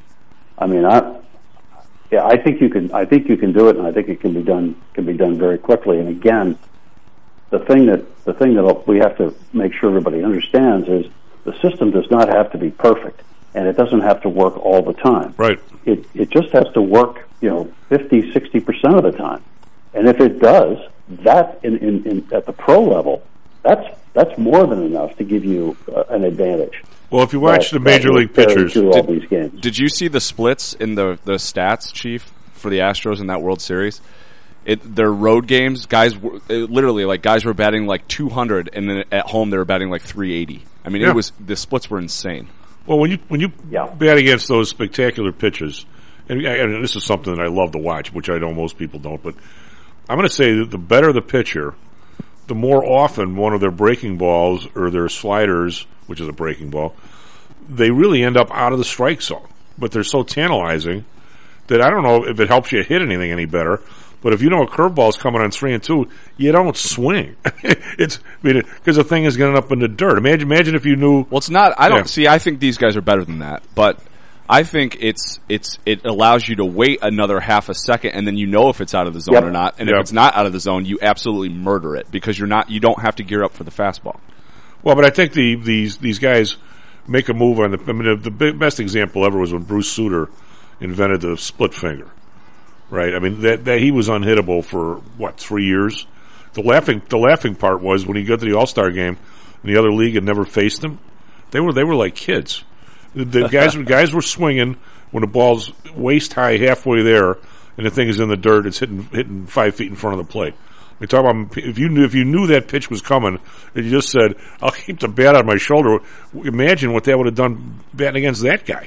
I mean, I yeah, I think you can I think you can do it, and I think it can be done can be done very quickly. And again, the thing that the thing that we have to make sure everybody understands is the system does not have to be perfect. And it doesn't have to work all the time. Right. It it just has to work, you know, fifty, sixty percent of the time. And if it does, that in, in, in at the pro level, that's that's more than enough to give you uh, an advantage. Well, if you watch that, the major league pitchers, through all did, these games. Did you see the splits in the the stats, Chief, for the Astros in that World Series? It their road games, guys were, literally like guys were batting like two hundred, and then at home they were batting like three eighty. I mean, yeah. it was the splits were insane. Well, when you when you yeah. bat against those spectacular pitches, and, and this is something that I love to watch, which I know most people don't, but I'm going to say that the better the pitcher, the more often one of their breaking balls or their sliders, which is a breaking ball, they really end up out of the strike zone. But they're so tantalizing that I don't know if it helps you hit anything any better. But if you know a curveball's coming on three and two, you don't swing. it's I mean because the thing is getting up in the dirt. Imagine, imagine if you knew. Well, it's not. I don't yeah. see. I think these guys are better than that, but I think it's it's it allows you to wait another half a second, and then you know if it's out of the zone yep. or not. And yep. if it's not out of the zone, you absolutely murder it because you're not. You don't have to gear up for the fastball. Well, but I think the these these guys make a move on the. I mean, the, the big, best example ever was when Bruce Sutter invented the split finger. Right, I mean that, that he was unhittable for what three years. The laughing the laughing part was when he got to the All Star game, and the other league had never faced him. They were they were like kids. The, the guys guys were swinging when the ball's waist high, halfway there, and the thing is in the dirt. It's hitting hitting five feet in front of the plate. We talk about if you knew if you knew that pitch was coming, and you just said, "I'll keep the bat on my shoulder." Imagine what that would have done batting against that guy.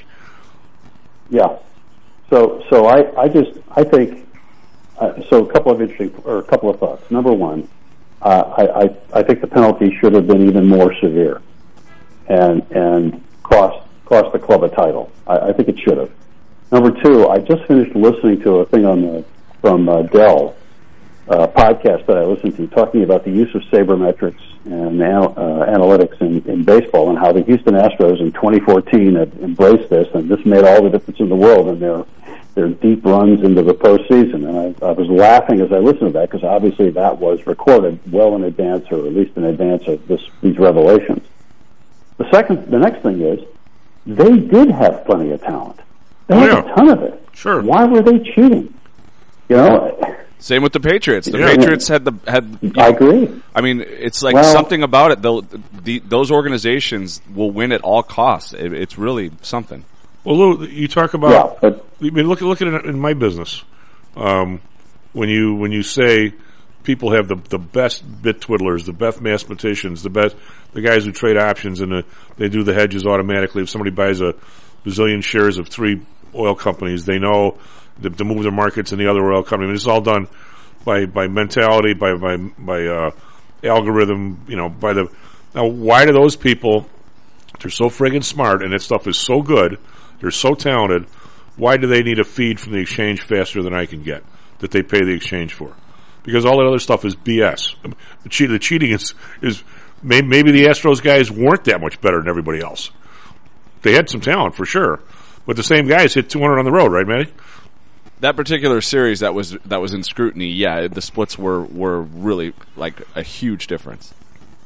Yeah. So, so I, I just, I think, uh, so a couple of interesting, or a couple of thoughts. Number one, uh, I, I, I think the penalty should have been even more severe, and and cost cost the club a title. I, I think it should have. Number two, I just finished listening to a thing on the from uh, Dell uh, podcast that I listened to, talking about the use of sabermetrics and uh, analytics in, in baseball, and how the Houston Astros in twenty fourteen had embraced this, and this made all the difference in the world in their their deep runs into the postseason. And I, I was laughing as I listened to that, because obviously that was recorded well in advance, or at least in advance of this, these revelations. The second, the next thing is, they did have plenty of talent. They had yeah. a ton of it. Sure. Why were they cheating? You know. Same with the Patriots. The yeah. Patriots had the had. You know, I agree. I mean, it's like well, something about it. They'll, the, those organizations will win at all costs. It, it's really something. Well, Lou, you talk about. Yeah, but, I mean, look, look at it in my business. Um, when you when you say people have the the best bit twiddlers, the best mathematicians, the best the guys who trade options, and the, they do the hedges automatically. If somebody buys a bazillion shares of three oil companies, they know to, to move their markets in the other oil company. I mean, it's all done by by mentality, by by by uh, algorithm. You know, by the now. Why do those people? They're so friggin' smart, and that stuff is so good. They're so talented. Why do they need a feed from the exchange faster than I can get that they pay the exchange for? Because all that other stuff is B S. The, cheat, the cheating is is maybe, maybe the Astros guys weren't that much better than everybody else. They had some talent for sure, but the same guys hit two hundred on the road, right, Matty? That particular series that was that was in scrutiny, yeah, the splits were were really like a huge difference.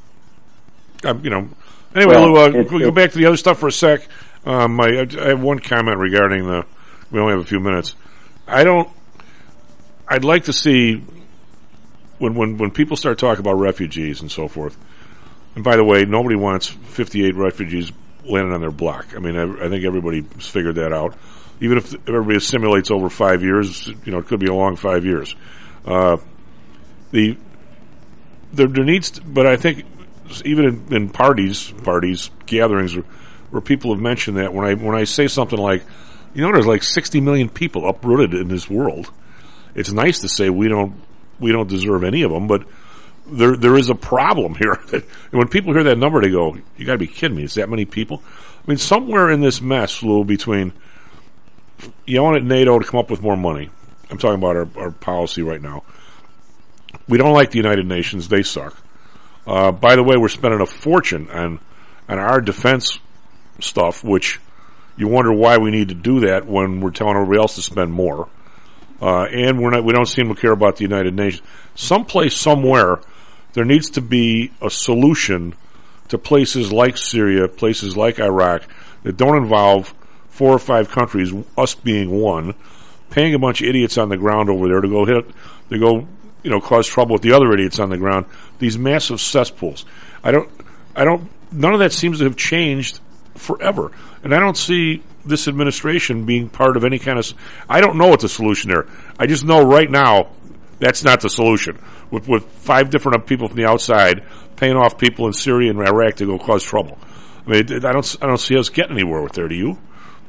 Um, you know. Anyway, well, Lou, uh, it, we'll go back to the other stuff for a sec. Um, I, I have one comment regarding the. We only have a few minutes. I don't. I'd like to see when when when people start talking about refugees and so forth. And by the way, nobody wants fifty-eight refugees landing on their block. I mean, I, I think everybody's figured that out. Even if everybody assimilates over five years, you know, it could be a long five years. Uh, the there, there needs, to, but I think even in, in parties, parties gatherings where, where people have mentioned that when I when I say something like, you know, there's like sixty million people uprooted in this world. It's nice to say we don't we don't deserve any of them, but there there is a problem here. And when people hear that number, they go, "You got to be kidding me! It's that many people." I mean, somewhere in this mess, Lou, between yelling at NATO to come up with more money. I'm talking about our, our policy right now. We don't like the United Nations; they suck. Uh, by the way, we're spending a fortune on on our defense stuff, which you wonder why we need to do that when we're telling everybody else to spend more. Uh, and we're not, we don't seem to care about the United Nations. Someplace, somewhere, there needs to be a solution to places like Syria, places like Iraq, that don't involve four or five countries, us being one, paying a bunch of idiots on the ground over there to go hit, to go, you know, cause trouble with the other idiots on the ground. These massive cesspools. I don't, I don't, none of that seems to have changed forever. And I don't see this administration being part of any kind of, I don't know what the solution there. I just know right now that's not the solution. With, with five different people from the outside paying off people in Syria and Iraq to go cause trouble. I mean, I don't, I don't see us getting anywhere with there. Do you?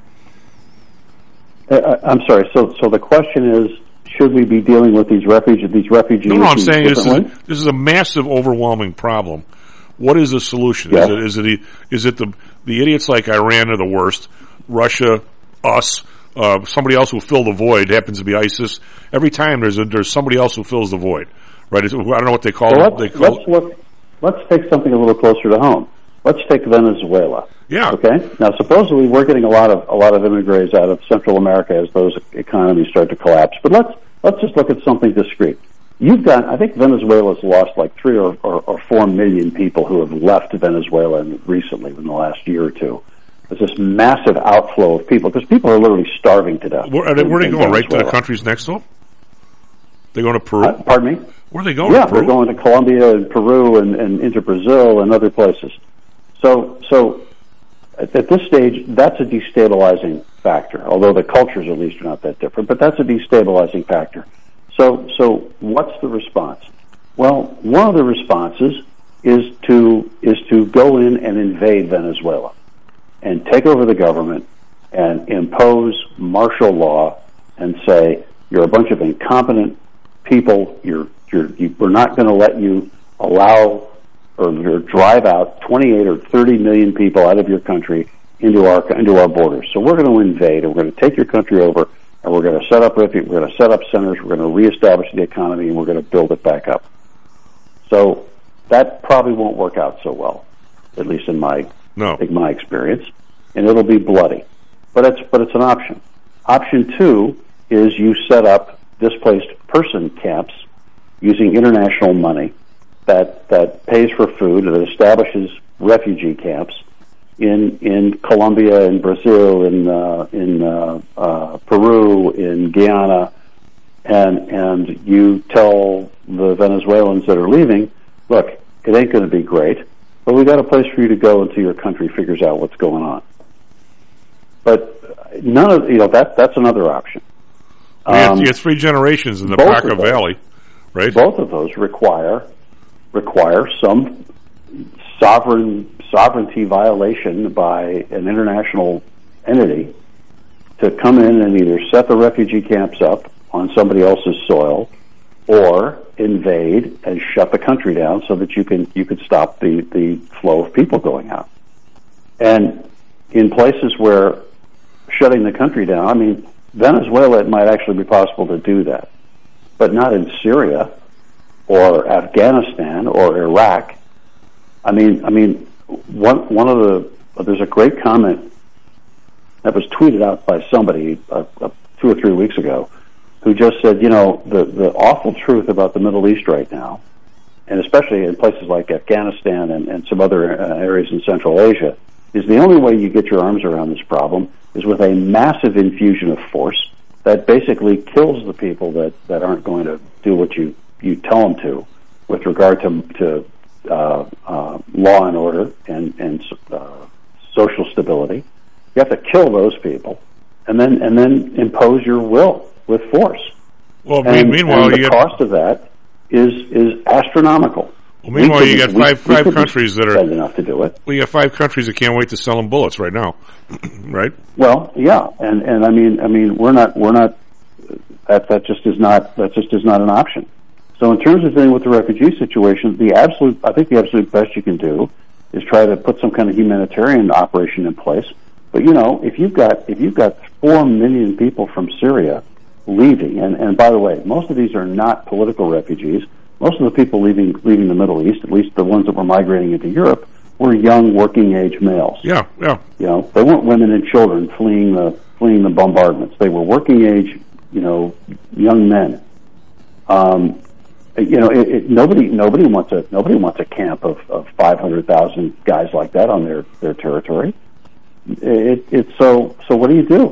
Uh, I'm sorry. So, so the question is, should we be dealing with these refugees? These refugees? No, no. I'm saying this is this is a massive, overwhelming problem. What is the solution? Yeah. Is it is it is it the the idiots like Iran are the worst? Russia, us, uh, somebody else who fill the void happens to be ISIS. Every time there's a, there's somebody else who fills the void, right? It's, I don't know what they call well, it. Let's, they call let's look. Let's take something a little closer to home. Let's take Venezuela. Yeah. Okay. Now, supposedly we're getting a lot of a lot of immigrants out of Central America as those economies start to collapse. But let's let's just look at something discrete. You've got, I think Venezuela's lost like three or, or, or four million people who have left Venezuela recently in the last year or two. There's this massive outflow of people because people are literally starving to death. Where are they, where are they going? Right to the countries next to them? They're going to Peru? Uh, pardon me? Where are they going? Yeah, to Peru? they're going to Colombia and Peru and, and into Brazil and other places. So, so at, at this stage, that's a destabilizing factor, although the cultures at least are not that different, but that's a destabilizing factor. So, so what's the response? Well, one of the responses is to is to go in and invade Venezuela and take over the government and impose martial law and say you're a bunch of incompetent people. You're you're you, we're not going to let you allow or drive out twenty-eight or thirty million people out of your country into our into our borders. So we're going to invade, and we're going to take your country over, and we're going to set up refuge, we're going to set up centers, we're going to reestablish the economy, and we're going to build it back up. So that probably won't work out so well, at least in my no. in my experience, and it'll be bloody. But it's but it's an option. Option two is you set up displaced person camps using international money that that pays for food, that establishes refugee camps in in Colombia, in Brazil, in uh, in uh, uh, Peru, in Guyana, and and you tell the Venezuelans that are leaving, look, it ain't going to be great, but we got a place for you to go until your country figures out what's going on. But none of you know that that's another option. Um, you, get, you Um, get three generations in the both Paca of those- Valley, right? Both of those require require some sovereign sovereignty violation by an international entity to come in and either set the refugee camps up on somebody else's soil or invade and shut the country down so that you can you could stop the, the flow of people going out. And in places where shutting the country down, I mean, Venezuela, it might actually be possible to do that, but not in Syria or Afghanistan or Iraq. I mean, I mean, one one of the there's a great comment that was tweeted out by somebody uh, uh, two or three weeks ago, who just said, you know, the the awful truth about the Middle East right now, and especially in places like Afghanistan and, and some other uh, areas in Central Asia, is the only way you get your arms around this problem is with a massive infusion of force that basically kills the people that, that aren't going to do what you, you tell them to with regard to, to uh, uh, law and order and, and uh, social stability. You have to kill those people and then and then impose your will with force. Well, and, meanwhile, and the you cost of that is is astronomical. Well, meanwhile, we you got we- five we five couldn't countries that are spend enough to do it. Well, you got five countries that can't wait to sell them bullets right now, right? Well, yeah, and and I mean, I mean, we're not, we're not. That that just is not that just is not an option. So, in terms of dealing with the refugee situation, the absolute, I think, the absolute best you can do is try to put some kind of humanitarian operation in place. But you know, if you've got if you've got four million people from Syria leaving, and and by the way, most of these are not political refugees. Most of the people leaving leaving the Middle East, at least the ones that were migrating into Europe, were young working age males. Yeah, yeah. You know, they weren't women and children fleeing the fleeing the bombardments. They were working age, you know, young men. Um, you know, it, it, nobody nobody wants a nobody wants a camp of, of five hundred thousand guys like that on their, their territory. It, it's so so. What do you do?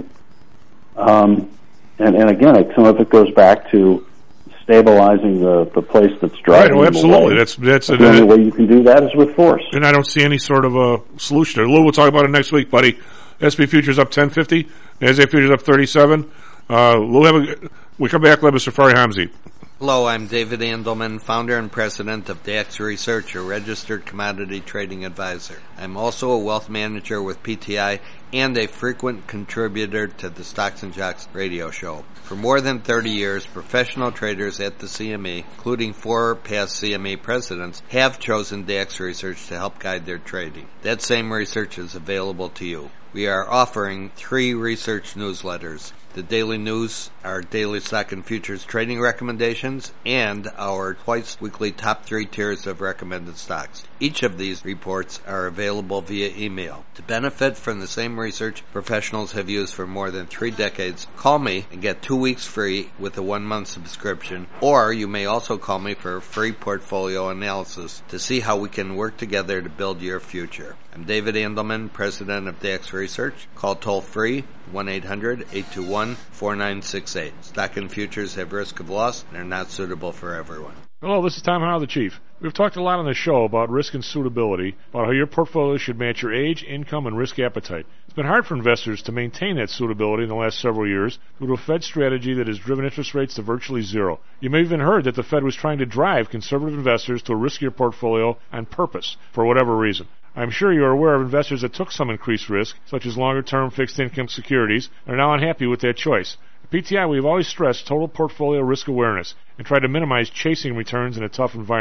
Um, and and again, some of it goes back to stabilizing the, the place that's driving. Right, oh, absolutely. Away. That's that's the only way you can do that is with force. And I don't see any sort of a solution there. Lou, we'll talk about it next week, buddy. S and P futures up ten fifty. NASDAQ futures up thirty-seven. Uh, we'll have a, we come back, Lebbe Safari Hamzi. Hello, I'm David Andelman, founder and president of Dax Research, a registered commodity trading advisor. I'm also a wealth manager with P T I and a frequent contributor to the Stocks and Jocks radio show. For more than thirty years, professional traders at the C M E, including four past C M E presidents, have chosen Dax Research to help guide their trading. That same research is available to you. We are offering three research newsletters: the Daily News, our daily stock and futures trading recommendations, and our twice-weekly top three tiers of recommended stocks. Each of these reports are available via email. To benefit from the same research professionals have used for more than three decades, call me and get two weeks free with a one-month subscription, or you may also call me for a free portfolio analysis to see how we can work together to build your future. I'm David Andelman, president of Dax Research. Call toll-free one eight hundred eight two one four nine six eight. Stock and futures have risk of loss and are not suitable for everyone. Hello, this is Tom Howell, the Chief. We've talked a lot on the show about risk and suitability, about how your portfolio should match your age, income, and risk appetite. It's been hard for investors to maintain that suitability in the last several years due to a Fed strategy that has driven interest rates to virtually zero. You may have even heard that the Fed was trying to drive conservative investors to a riskier portfolio on purpose, for whatever reason. I'm sure you're aware of investors that took some increased risk, such as longer-term fixed income securities, and are now unhappy with that choice. At P T I, we've always stressed total portfolio risk awareness and tried to minimize chasing returns in a tough environment.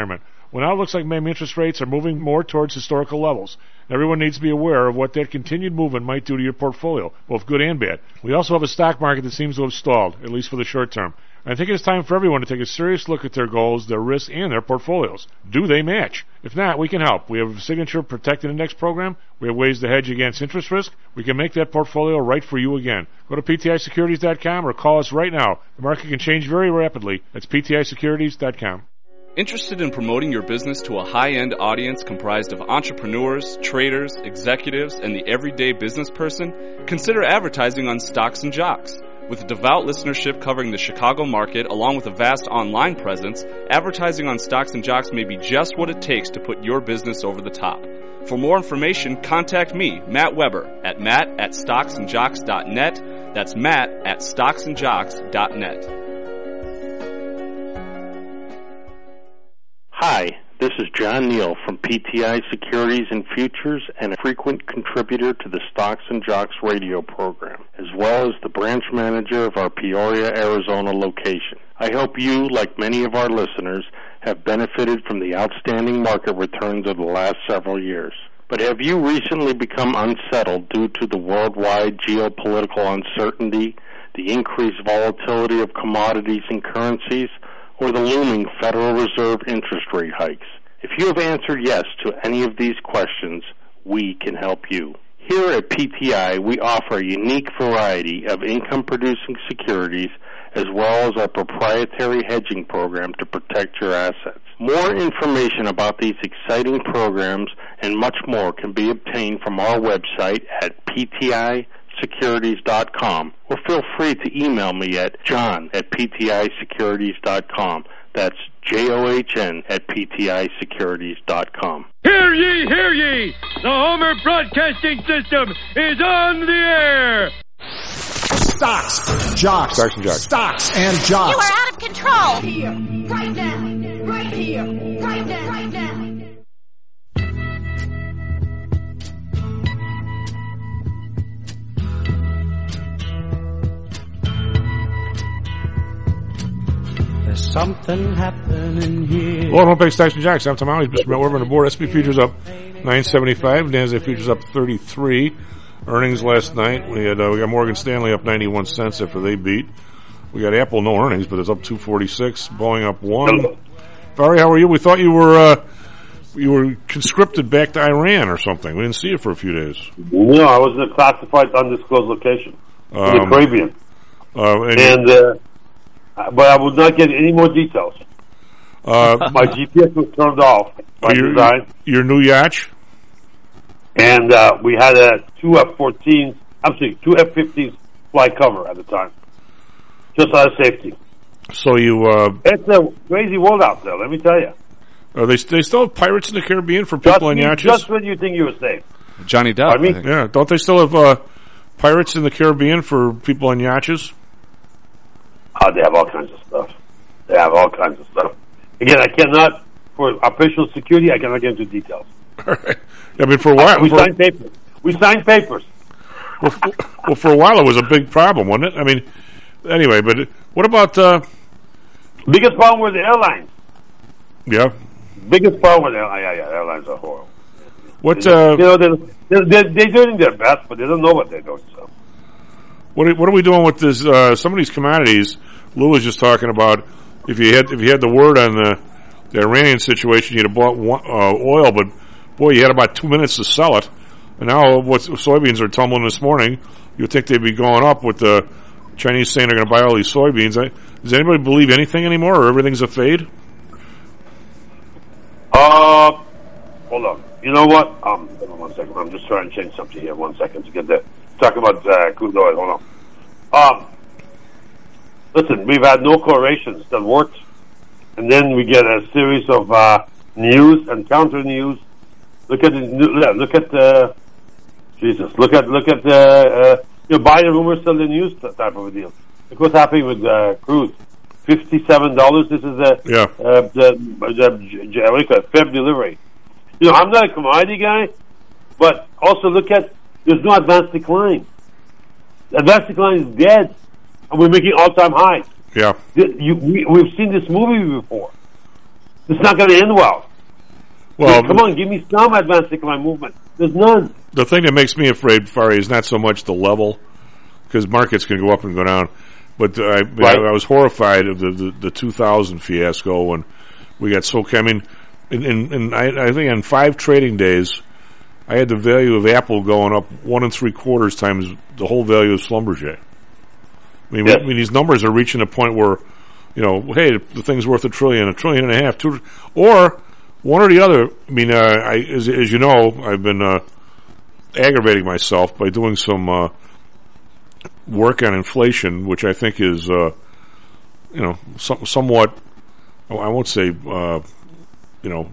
Well, now it looks like maybe interest rates are moving more towards historical levels. Everyone needs to be aware of what that continued movement might do to your portfolio, both good and bad. We also have a stock market that seems to have stalled, at least for the short term. I think it's time for everyone to take a serious look at their goals, their risks, and their portfolios. Do they match? If not, we can help. We have a Signature Protected Index program. We have ways to hedge against interest risk. We can make that portfolio right for you again. Go to P T I securities dot com or call us right now. The market can change very rapidly. That's P T I securities dot com. Interested in promoting your business to a high-end audience comprised of entrepreneurs, traders, executives, and the everyday business person? Consider advertising on Stocks and Jocks. With a devout listenership covering the Chicago market, along with a vast online presence, advertising on Stocks and Jocks may be just what it takes to put your business over the top. For more information, contact me, Matt Weber, at matt at stocks and jocks dot net. That's matt at stocks and jocks dot net. Hi, this is John Neal from P T I Securities and Futures and a frequent contributor to the Stocks and Jocks radio program, as well as the branch manager of our Peoria, Arizona location. I hope you, like many of our listeners, have benefited from the outstanding market returns of the last several years. But have you recently become unsettled due to the worldwide geopolitical uncertainty, the increased volatility of commodities and currencies, or the looming Federal Reserve interest rate hikes? If you have answered yes to any of these questions, we can help you. Here at P T I, we offer a unique variety of income-producing securities as well as our proprietary hedging program to protect your assets. More information about these exciting programs and much more can be obtained from our website at P T I securities dot com, or feel free to email me at john at P T I securities dot com. That's J O H N at P T I securities dot com. Hear ye, hear ye! The Homer Broadcasting System is on the air! Stocks, jocks, Stocks and jocks. Stocks and jocks. You are out of control! Right here, right now, right here, right now, right now. There's something happening here. Well, Home Page Stocks and Jocks. I'm Tom Howley. Mister Matt Weber on the board. S and P futures up nine seventy-five. NASDAQ futures up thirty-three. Earnings last night. We had uh, we got Morgan Stanley up ninety-one cents after they beat. We got Apple, no earnings, but it's up two forty-six. Boeing up one. Barry, how are you? We thought you were uh, you were conscripted back to Iran or something. We didn't see you for a few days. No, I was in a classified, undisclosed location um, in the Caribbean, uh, and. and uh, but I would not get any more details. Uh, My G P S was turned off by your, design. Your new yacht? And uh, we had a two F fourteens, I'm sorry, two F fifteens fly cover at the time, just out of safety. So you... Uh, it's a crazy world out there, let me tell you. Are they, they still have pirates in the Caribbean for people just on me, yachts? Just when you think you were safe. Johnny Depp, I mean, yeah, don't they still have uh, pirates in the Caribbean for people on yachts? Oh, they have all kinds of stuff. They have all kinds of stuff. Again, I cannot, for official security, I cannot get into details. All right. I mean, for a while... We for, signed papers. We signed papers. Well, for, well, for a while it was a big problem, wasn't it? I mean, anyway, but it, what about... Uh, biggest problem were the airlines. Yeah. Biggest problem with the airlines. Yeah, yeah, airlines are horrible. What, they, uh... You know, they're, they're, they're doing their best, but they don't know what they're doing, so... What are, what are we doing with this? Uh, some of these commodities, Lou was just talking about. If you had if you had the word on the, the Iranian situation, you'd have bought one, uh, oil, but boy, you had about two minutes to sell it. And now, what soybeans are tumbling this morning? You'd think they'd be going up with the Chinese saying they're going to buy all these soybeans. I, does anybody believe anything anymore, or everything's a fade? Uh, hold on. You know what? Um, hold on one second. I'm just trying to change something here. One second to get that. Talking about uh, crude oil. Hold on. Um, listen, we've had no correlations that worked, and then we get a series of uh, news and counter news. Look at the look at the Jesus. Look at look at the uh, you know, buy the rumors, sell the news type of a deal. Look what's happening with uh, crude. Fifty-seven dollars. This is a yeah. uh, the the what do you call it? Feb delivery. You know, I'm not a commodity guy, but also look at. There's no advanced decline. Advanced decline is dead, and we're making all-time highs. Yeah, You, we, we've seen this movie before. It's not going to end well. Well, come on, give me some advanced incline movement. There's none. The thing that makes me afraid, Fari, is not so much the level, because markets can go up and go down. But uh, I, Right. I, I was horrified of the, the, the two thousand fiasco when we got so. I mean, in, in, in I, I think on five trading days, I had the value of Apple going up one and three quarters times the whole value of Schlumberger. I mean, Yes. I mean, these numbers are reaching a point where, you know, hey, the thing's worth a trillion, a trillion and a half, two, or one or the other. I mean, uh, I, as, as you know, I've been uh, aggravating myself by doing some uh, work on inflation, which I think is, uh, you know, some, somewhat, I won't say, uh, you know,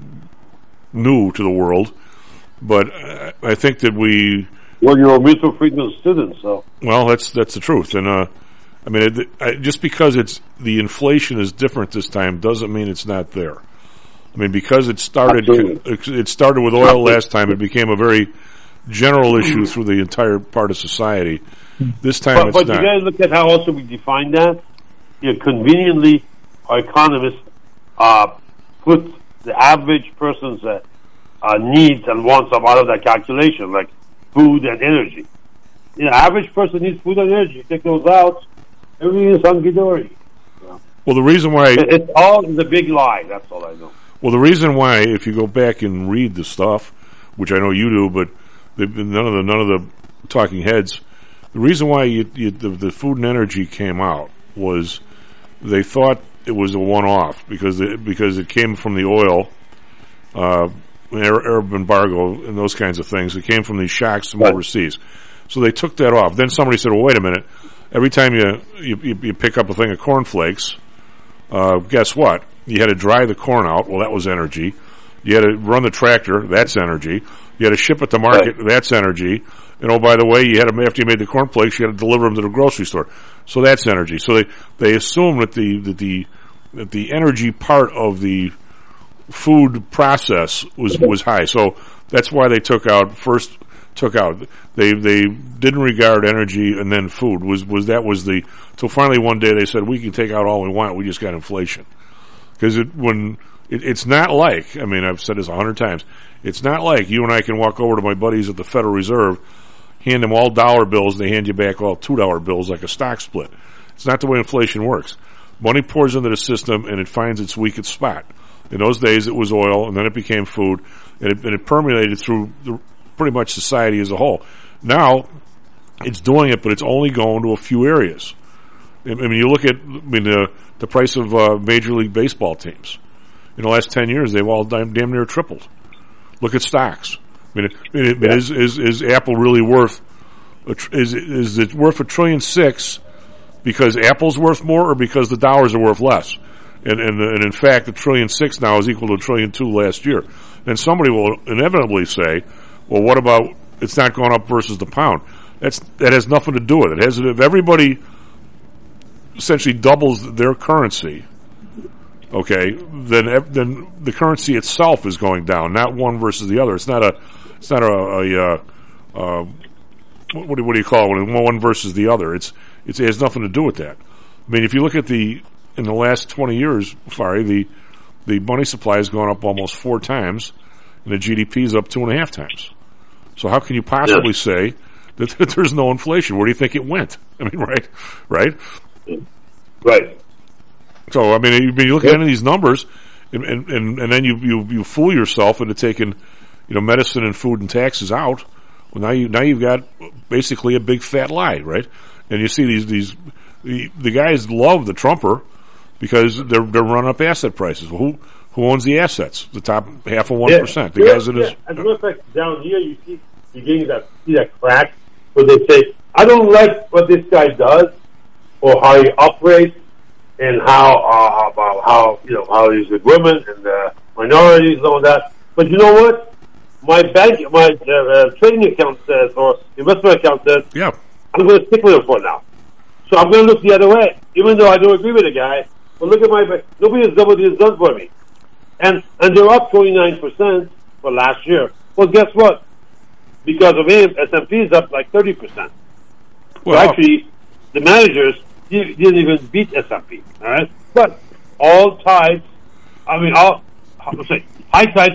new to the world, but uh, I think that we. Well, you're a Milton Friedman student, so. Well, that's that's the truth, and uh, I mean, it, I, just because it's the inflation is different this time doesn't mean it's not there. I mean, because it started, Absolutely. it started with oil last time. It became a very general issue through the entire part of society. This time, But, it's but not. you got to look at how also we define that. You know, conveniently, our economists uh, put the average person's uh, uh, needs and wants up out of that calculation, like food and energy. You know, average person needs food and energy. You take those out, everything is hunky-dory. Well, the reason why It- It's all the big lie. That's all I know. Well, the reason why, if you go back and read the stuff, which I know you do, but the, none of the none of the talking heads, the reason why you, you, the, the food and energy came out was they thought it was a one-off because it, because it came from the oil, uh, Arab embargo, and those kinds of things. It came from these shocks from overseas, so they took that off. Then somebody said, "Well, wait a minute. Every time you you, you, you pick up a thing of cornflakes, uh, guess what? You had to dry the corn out. Well, that was energy. You had to run the tractor. That's energy. You had to ship it to market. Right. That's energy. And oh, by the way, you had to, after you made the cornflakes, you had to deliver them to the grocery store. So that's energy. So they, they assume that the, that the, that the energy part of the food process was, was high. So that's why they took out, first took out, they, they didn't regard energy and then food was, was, that was the, till finally one day they said, we can take out all we want. We just got inflation. Because it, when, it, it's not like, I mean, I've said this a hundred times, it's not like you and I can walk over to my buddies at the Federal Reserve, hand them all dollar bills, and they hand you back all two dollar bills like a stock split. It's not the way inflation works. Money pours into the system, and it finds its weakest spot. In those days, it was oil, and then it became food, and it, and it permeated through the, pretty much society as a whole. Now, it's doing it, but it's only going to a few areas. I mean, you look at, I mean, the, the price of uh, Major League Baseball teams. In the last ten years, they've all damn, damn near tripled. Look at stocks. I mean, it, it, yeah. is, is is Apple really worth? A tr- is is it worth a trillion six because Apple's worth more, or because the dollars are worth less? And and and in fact, the trillion six now is equal to a trillion two last year. And somebody will inevitably say, "Well, what about it's not going up versus the pound?" That's that has nothing to do with it. It has if everybody essentially doubles their currency. Okay, then then the currency itself is going down, not one versus the other. It's not a, it's not a, a uh, uh, what, do, what do you call it? One versus the other. It's, it's it has nothing to do with that. I mean, if you look at the in the last twenty years, Fari, the the money supply has gone up almost four times, and the G D P is up two and a half times. So how can you possibly yes. say that, that there's no inflation? Where do you think it went? I mean, right, right, right. So I mean, you, you look yep. at any of these numbers, and, and, and, and then you, you you fool yourself into taking, you know, medicine and food and taxes out. Well, now you now you've got basically a big fat lie, right? And you see these these the, the guys love the Trumper because they're they're running up asset prices. Well, who who owns the assets? The top half of one yeah. percent. The yeah, guys that yeah. is. As a matter of fact, down here you see you getting that see that crack where they say, "I don't like what this guy does or how he operates." And how uh, about how you know how he's with women and uh, minorities and all that. But you know what? My bank, my uh, uh, trading account says, or investment account says, yeah, I'm going to stick with him for now. So I'm going to look the other way, even though I don't agree with the guy. But look at my bank. Nobody has done what he's done for me, and and they're up twenty-nine percent for last year. Well, guess what? Because of him, S and P is up like thirty percent. Well, so actually, the managers. You didn't even beat S and P, all right? But all tides, I mean, all, how to say, high tides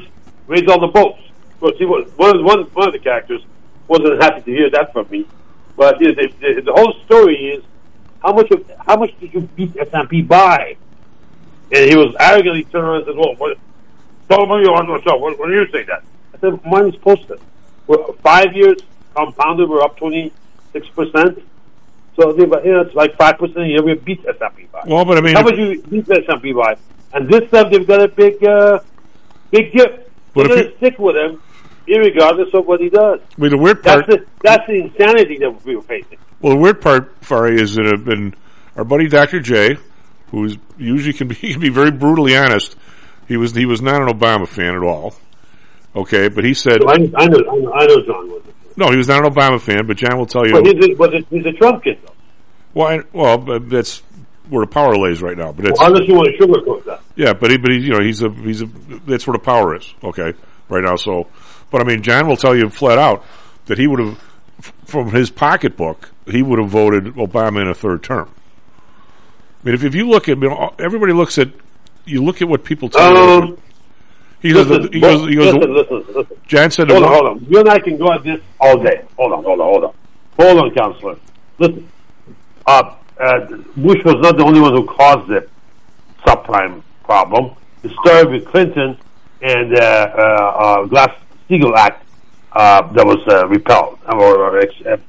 raise all the boats. Well, see, one, one, one of the characters wasn't happy to hear that from me. But you know, the, the, the whole story is, how much of, how much did you beat S and P by? And he was arrogantly turned around and said, well, what, tell me on what's up. What, what do you say that? I said, mine is posted. We're, five years compounded, we're up twenty-six percent. So, you know, it's like five percent a year, we beat S and P by. Well, but I mean... How much you beat S and P by? And this time they've got a big, uh, big gift. They're going to stick with him, irregardless of what he does. I mean, the weird part... That's the, that's the insanity that we were facing. Well, the weird part, Fari, is that have been our buddy Doctor J, who is usually can be he can be very brutally honest. He was he was not an Obama fan at all. Okay, but he said, so I, I know I know, I know John wasn't. No, he was not an Obama fan, but John will tell you. Well, he's a, was it, he's a Trump kid, though. Well, I, well, but that's where the power lays right now. But it's, well, unless you want to sugarcoat that. Yeah, but he, but he, you know, he's a he's a that's where the power is. Okay, right now. So, but I mean, John will tell you flat out that he would have, from his pocketbook, he would have voted Obama in a third term. I mean, if, if you look at, you know, everybody looks at, you look at what people tell um, you. He goes, listen, he goes, he goes, listen, listen, listen. John said, hold on, hold on. You and I can go at this all day. Hold on, hold on, hold on. Hold on, Counselor. Listen, uh, uh, Bush was not the only one who caused the subprime problem. It started with Clinton and uh, uh, uh, Glass-Steagall Act uh, that was uh, repelled or, or ex- uh,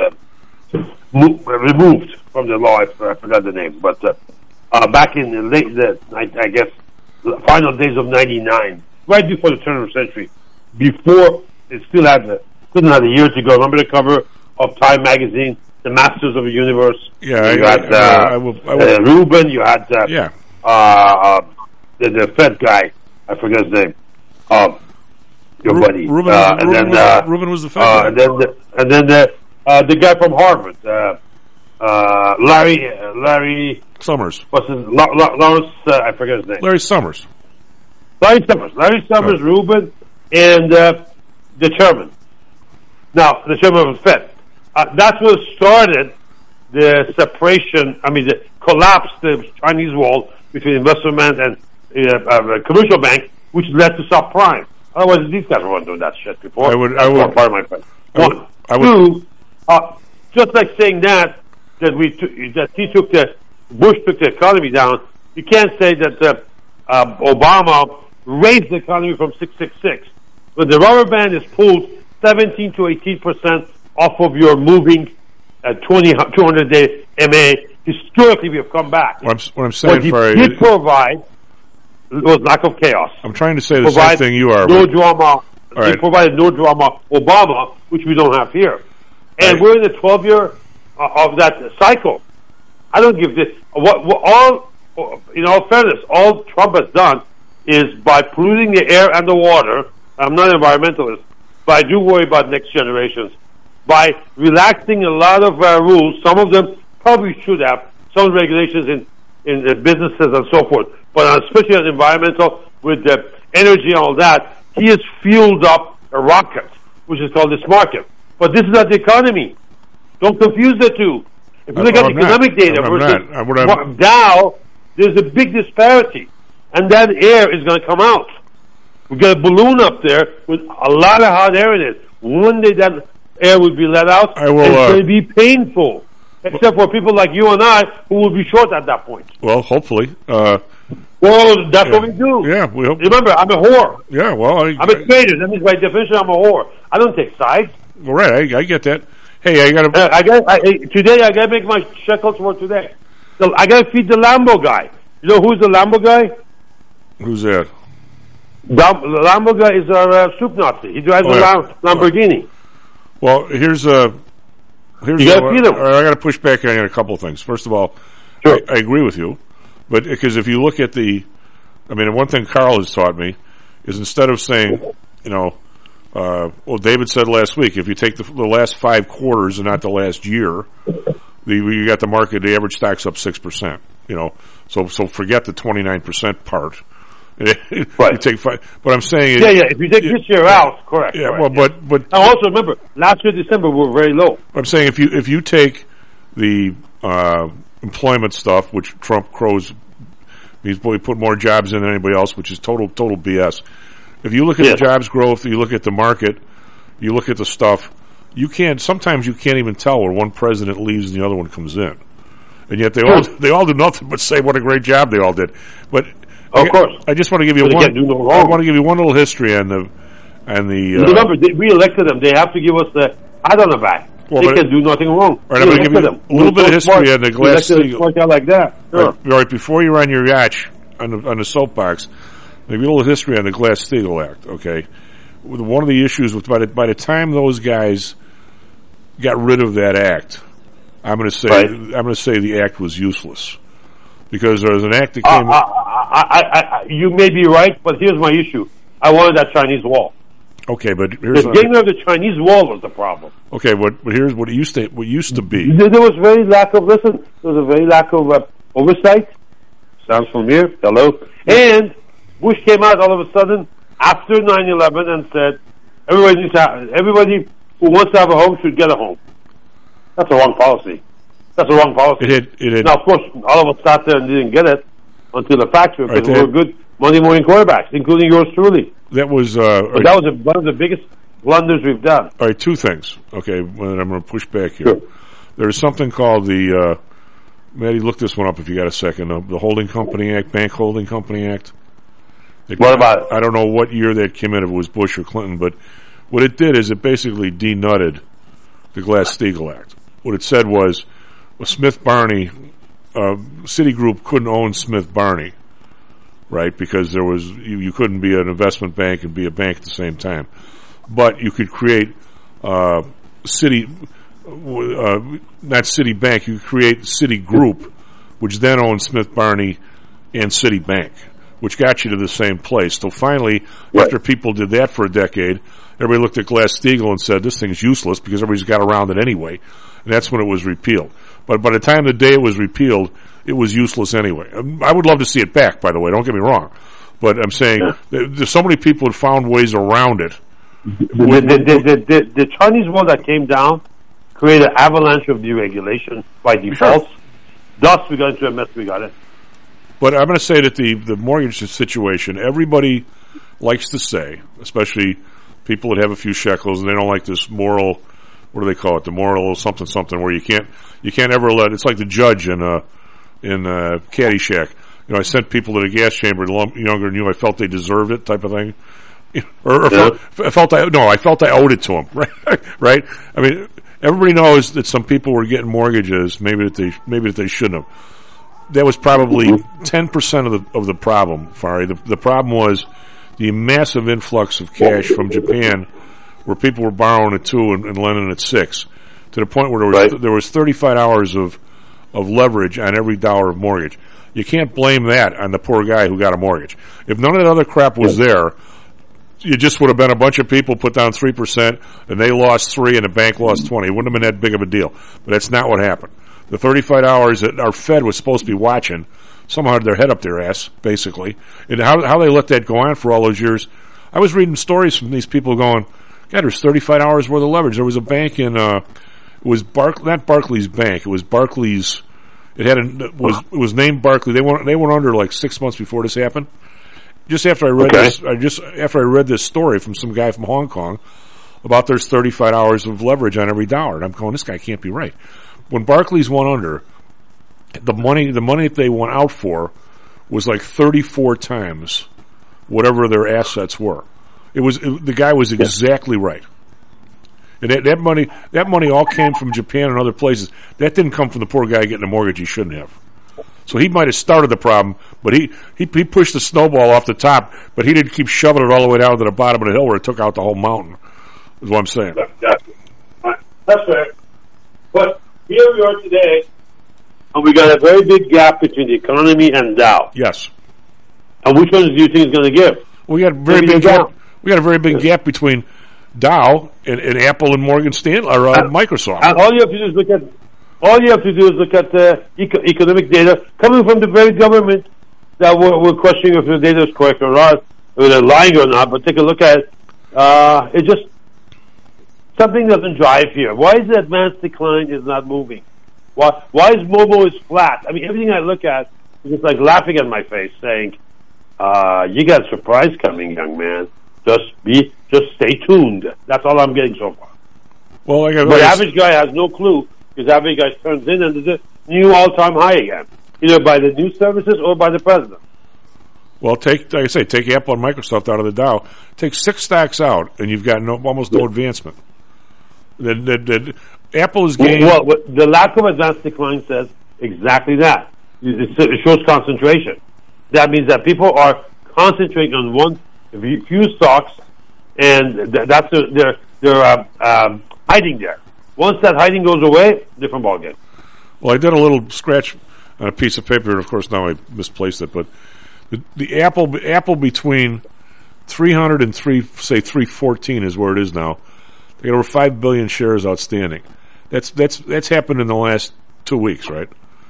mo- removed from the law. I, I forgot the name, but uh, uh, back in the late, the, I, I guess, the final days of ninety-nine, right before the turn of the century, before it still had the, still had a year to go. Remember the cover of Time magazine, The Masters of the Universe? Yeah, you I, had I, uh, I, I will, I will. Uh, Rubin, you had uh, yeah. uh, uh, the, the Fed guy, I forget his name, uh, your Ru- buddy. Rubin, uh, was, and Rubin, then, was, uh, Rubin was the Fed uh, guy. and then the, and then the, uh, the guy from Harvard, uh, uh, Larry, uh, Larry Summers. What's his, La- La- Lawrence, uh, I forget his name. Larry Summers. Larry Summers, Larry Summers, right. Rubin, and uh, the chairman. Now, the chairman of the Fed. Uh, that's what started the separation, I mean, the collapse, the Chinese wall between investment and uh, uh, commercial bank, which led to subprime. Otherwise, these guys weren't doing that shit before. I would, I would, part of my friend. I would, One, I would, two, uh, just like saying that, that we t- that he took the, Bush took the economy down, you can't say that uh, uh, Obama raised the economy from six six six. When the rubber band is pulled seventeen to eighteen percent off of your moving uh, twenty, two hundred day M A, historically we have come back. What I'm, what I'm saying, what he Fari, did provide was lack of chaos. I'm trying to say the same thing you are. No but, drama. They right. provided no drama Obama, which we don't have here. And right. we're in the twelve year uh, of that cycle. I don't give this. What, what all, in all fairness, all Trump has done is by polluting the air and the water. I'm not an environmentalist, but I do worry about next generations. By relaxing a lot of uh, rules, some of them probably should have, some regulations in, in the businesses and so forth, but especially on environmental, with the energy and all that, he has fueled up a rocket, which is called this market. But this is not the economy. Don't confuse the two. If you look I'm at economic not. data I'm versus not. I'm not. Dow, there's a big disparity. And that air is going to come out. We've got a balloon up there with a lot of hot air in it. One day that air will be let out, I will, and it's uh, going to be painful. Except for people like you and I, who will be short at that point. Well, hopefully. Uh, well, that's yeah. what we do. Yeah, we hope. Remember, I'm a whore. Yeah, well, I, I'm a trader. That means by definition, I'm a whore. I don't take sides. Well, right, I, I get that. Hey, I got to. Uh, I got I, today. I got to make my shekels for today. So I got to feed the Lambo guy. You know who's the Lambo guy? Who's that? The Lambo guy is our uh, soup Nazi. He drives oh, a yeah. Lam- Lamborghini. Well, here's a. Here's you got to feed him. I got to push back on you on a couple of things. First of all, sure. I, I agree with you, but because if you look at the, I mean, one thing Carl has taught me is instead of saying, you know, uh, well, David said last week, if you take the, the last five quarters and not the last year, the you got the market, the average stock's up six percent. You know, so so forget the twenty nine percent part. Right. You take five, but I'm saying, yeah, yeah. If you take this year out, correct. Yeah, correct, well, yeah. but but now also remember, last year December we were very low. I'm saying if you if you take the uh, employment stuff, which Trump crows, he's probably put more jobs in than anybody else, which is total total B S. If you look at Yes. the jobs growth, you look at the market, you look at the stuff, you can't, sometimes you can't even tell where one president leaves and the other one comes in. And yet they all, they all do nothing but say what a great job they all did. But Of I, course. I just want to give you But they one, can't do no I wrong. want to give you one little history on the, and the, uh, Remember, they, we elected them. They have to give us the pat on the back. Well, they but- can do nothing wrong. All right, I'm We going to give you elected them. a little We bit of were so history smart. on the We elected a Glass-Steagall. smart guy like that. Sure. Right, right before you're on your yacht on the, on the soapbox, maybe a little history on the Glass-Steagall Act. Okay, With one of the issues with by the, by the time those guys got rid of that act, I'm going to say Right. I'm going to say the act was useless because there was an act that Uh, came. I, I, I, I, you may be right, but here's my issue. I wanted that Chinese wall. okay, but here's The getting rid of the Chinese wall was the problem. okay, but but here's what it used to what used to be. There there was very lack of, listen, there was a very lack of uh, oversight. Sounds familiar? Hello? And Bush came out all of a sudden after nine eleven and said, everybody needs to have, everybody who wants to have a home should get a home. That's the wrong policy. That's the wrong policy. It had, it had, Now, of course, all of us sat there and didn't get it until the factory because Right, we that- were good Monday morning quarterbacks, including yours truly. that was uh, But that was a, one of the biggest blunders we've done. all right. Two things. Okay, well, I'm going to push back here. Sure. There's something called the. Uh, Maddie, look this one up if you got a second. Uh, the Holding Company Act, Bank Holding Company Act. It, What about it? I don't know what year that came in, if it was Bush or Clinton, but what it did is it basically denutted the Glass-Steagall Act. What it said was, well, Smith Barney, uh, Citigroup couldn't own Smith Barney, right? Because there was you, you couldn't be an investment bank and be a bank at the same time, but you could create uh, City. Uh, not Citibank, you create Citigroup, which then owned Smith Barney and Citibank, which got you to the same place. So finally, Right. after people did that for a decade, everybody looked at Glass-Steagall and said, this thing's useless because everybody's got around it anyway. And that's when it was repealed. But by the time the day it was repealed, it was useless anyway. Um, I would love to see it back, by the way, don't get me wrong. But I'm saying, that there's so many people had found ways around it. The, the, the, the, the, the Chinese wall that came down created an avalanche of deregulation by default. Thus, we got into a mess we got in. But I'm going to say that the, the mortgage situation, everybody likes to say, especially people that have a few shekels and they don't like this moral, what do they call it, the moral something something, where you can't you can't ever let, it's like the judge in uh, in uh, Caddyshack. You know, I sent people to the gas chamber younger than you, I felt they deserved it, type of thing. Or, or Yeah. felt, I felt I, no, I felt I owed it to them, right? Right? I mean, everybody knows that some people were getting mortgages, maybe that they, maybe that they shouldn't have. That was probably ten percent of the of the problem, Fari. The, the problem was the massive influx of cash from Japan, where people were borrowing at two and, and lending at six, to the point where there was Right. there was thirty-five hours of of leverage on every dollar of mortgage. You can't blame that on the poor guy who got a mortgage. If none of that other crap was there, you just would have been a bunch of people put down three percent, and they lost three, and the bank lost twenty. It wouldn't have been that big of a deal. But that's not what happened. The thirty-five hours that our Fed was supposed to be watching somehow had their head up their ass, basically. And how how they let that go on for all those years. I was reading stories from these people going, God, there's thirty-five hours worth of leverage. There was a bank in, uh, it was Bark, not Barclays Bank, it was Barclays, it had a, it was, it was named Barclays. They went, they went under like six months before this happened. Just after I read Okay. this, I just, after I read this story from some guy from Hong Kong about there's thirty-five hours of leverage on every dollar. And I'm going, this guy can't be right. When Barclays went under, the money, the money that they went out for was like thirty-four times whatever their assets were. It was, it, the guy was exactly right. And that, that money, that money all came from Japan and other places. That didn't come from the poor guy getting a mortgage he shouldn't have. So he might have started the problem, but he, he, he pushed the snowball off the top, but he didn't keep shoving it all the way down to the bottom of the hill where it took out the whole mountain, is what I'm saying. That's fair. But here we are today, and we got a very big gap between the economy and Dow. Yes. And which one do you think is going to give? We got a very Maybe big Dow. gap. We got a very big gap between Dow and, and Apple and Morgan Stanley or uh, Microsoft. And all you have to do is look at all you have to do is look at the eco- economic data coming from the very government that we're, we're questioning if the data is correct or not, whether they're lying or not. But take a look at it. Uh, it just something doesn't drive here. Why is the advanced decline is not moving? Why why is mobile is flat? I mean, everything I look at is just like laughing at my face, saying, uh, "You got a surprise coming, young man." Just be, just stay tuned. That's all I'm getting so far. Well, I got, but the average guy has no clue because the average guy turns in and there's a new all-time high again, either by the news services or by the president. Well, take like I say, take Apple and Microsoft out of the Dow. Take six stocks out, and you've got no, almost no advancement. The, the, the, Apple is gaining. Well, well, the lack of advanced decline says exactly that. It shows concentration. That means that people are concentrating on one few stocks, and th- that's a, they're they're uh, um, hiding there. Once that hiding goes away, different ballgame. Well, I did a little scratch on a piece of paper, and of course now I misplaced it. But the, the Apple Apple between three hundred and three, say three fourteen is where it is now. They got over five billion shares outstanding. That's that's that's happened in the last two weeks, right?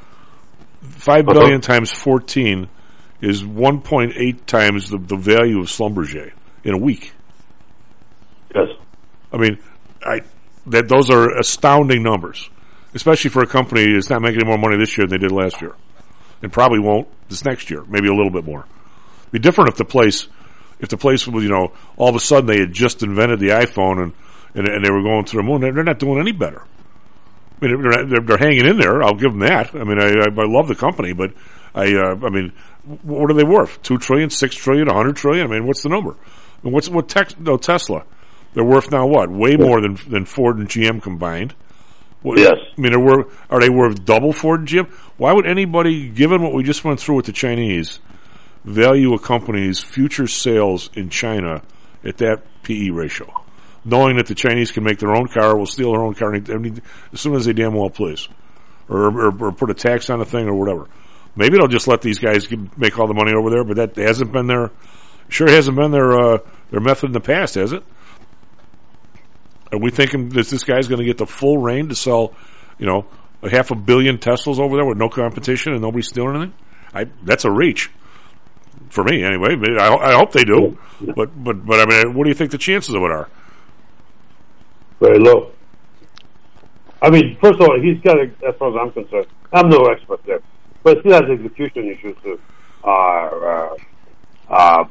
Five uh-huh. billion times fourteen is one point eight times the, the value of Schlumberger in a week. Yes, I mean, I that those are astounding numbers, especially for a company that's not making any more money this year than they did last year, and probably won't this next year, maybe a little bit more. It'd be different if the place, if the place was, you know, all of a sudden they had just invented the iPhone and and, and they were going to the moon. They're not doing any better. I mean, they're, they're, they're hanging in there. I'll give them that. I mean, I, I, I love the company, but I, uh, I mean, what are they worth? Two trillion, six trillion, a hundred trillion? I mean, what's the number? I mean, what's what? Tex, no, Tesla. They're worth now what? Way more than than Ford and G M combined. What, yes. I mean, they're worth, are they worth double Ford and G M? Why would anybody, given what we just went through with the Chinese, value a company's future sales in China at that P E ratio, knowing that the Chinese can make their own car, will steal their own car I mean, as soon as they damn well please, or, or, or put a tax on a thing or whatever? Maybe they'll just let these guys give, make all the money over there, but that hasn't been their, sure hasn't been their uh, their method in the past, has it? Are we thinking that this guy's going to get the full reign to sell, you know, a half a billion Teslas over there with no competition and nobody stealing anything? I, that's a reach for me, anyway. I, I hope they do, but but but I mean, what do you think the chances of it are? Very low. I mean, first of all, he's got, a, as far as I'm concerned, I'm no expert there, but he has execution issues to uh, uh, uh,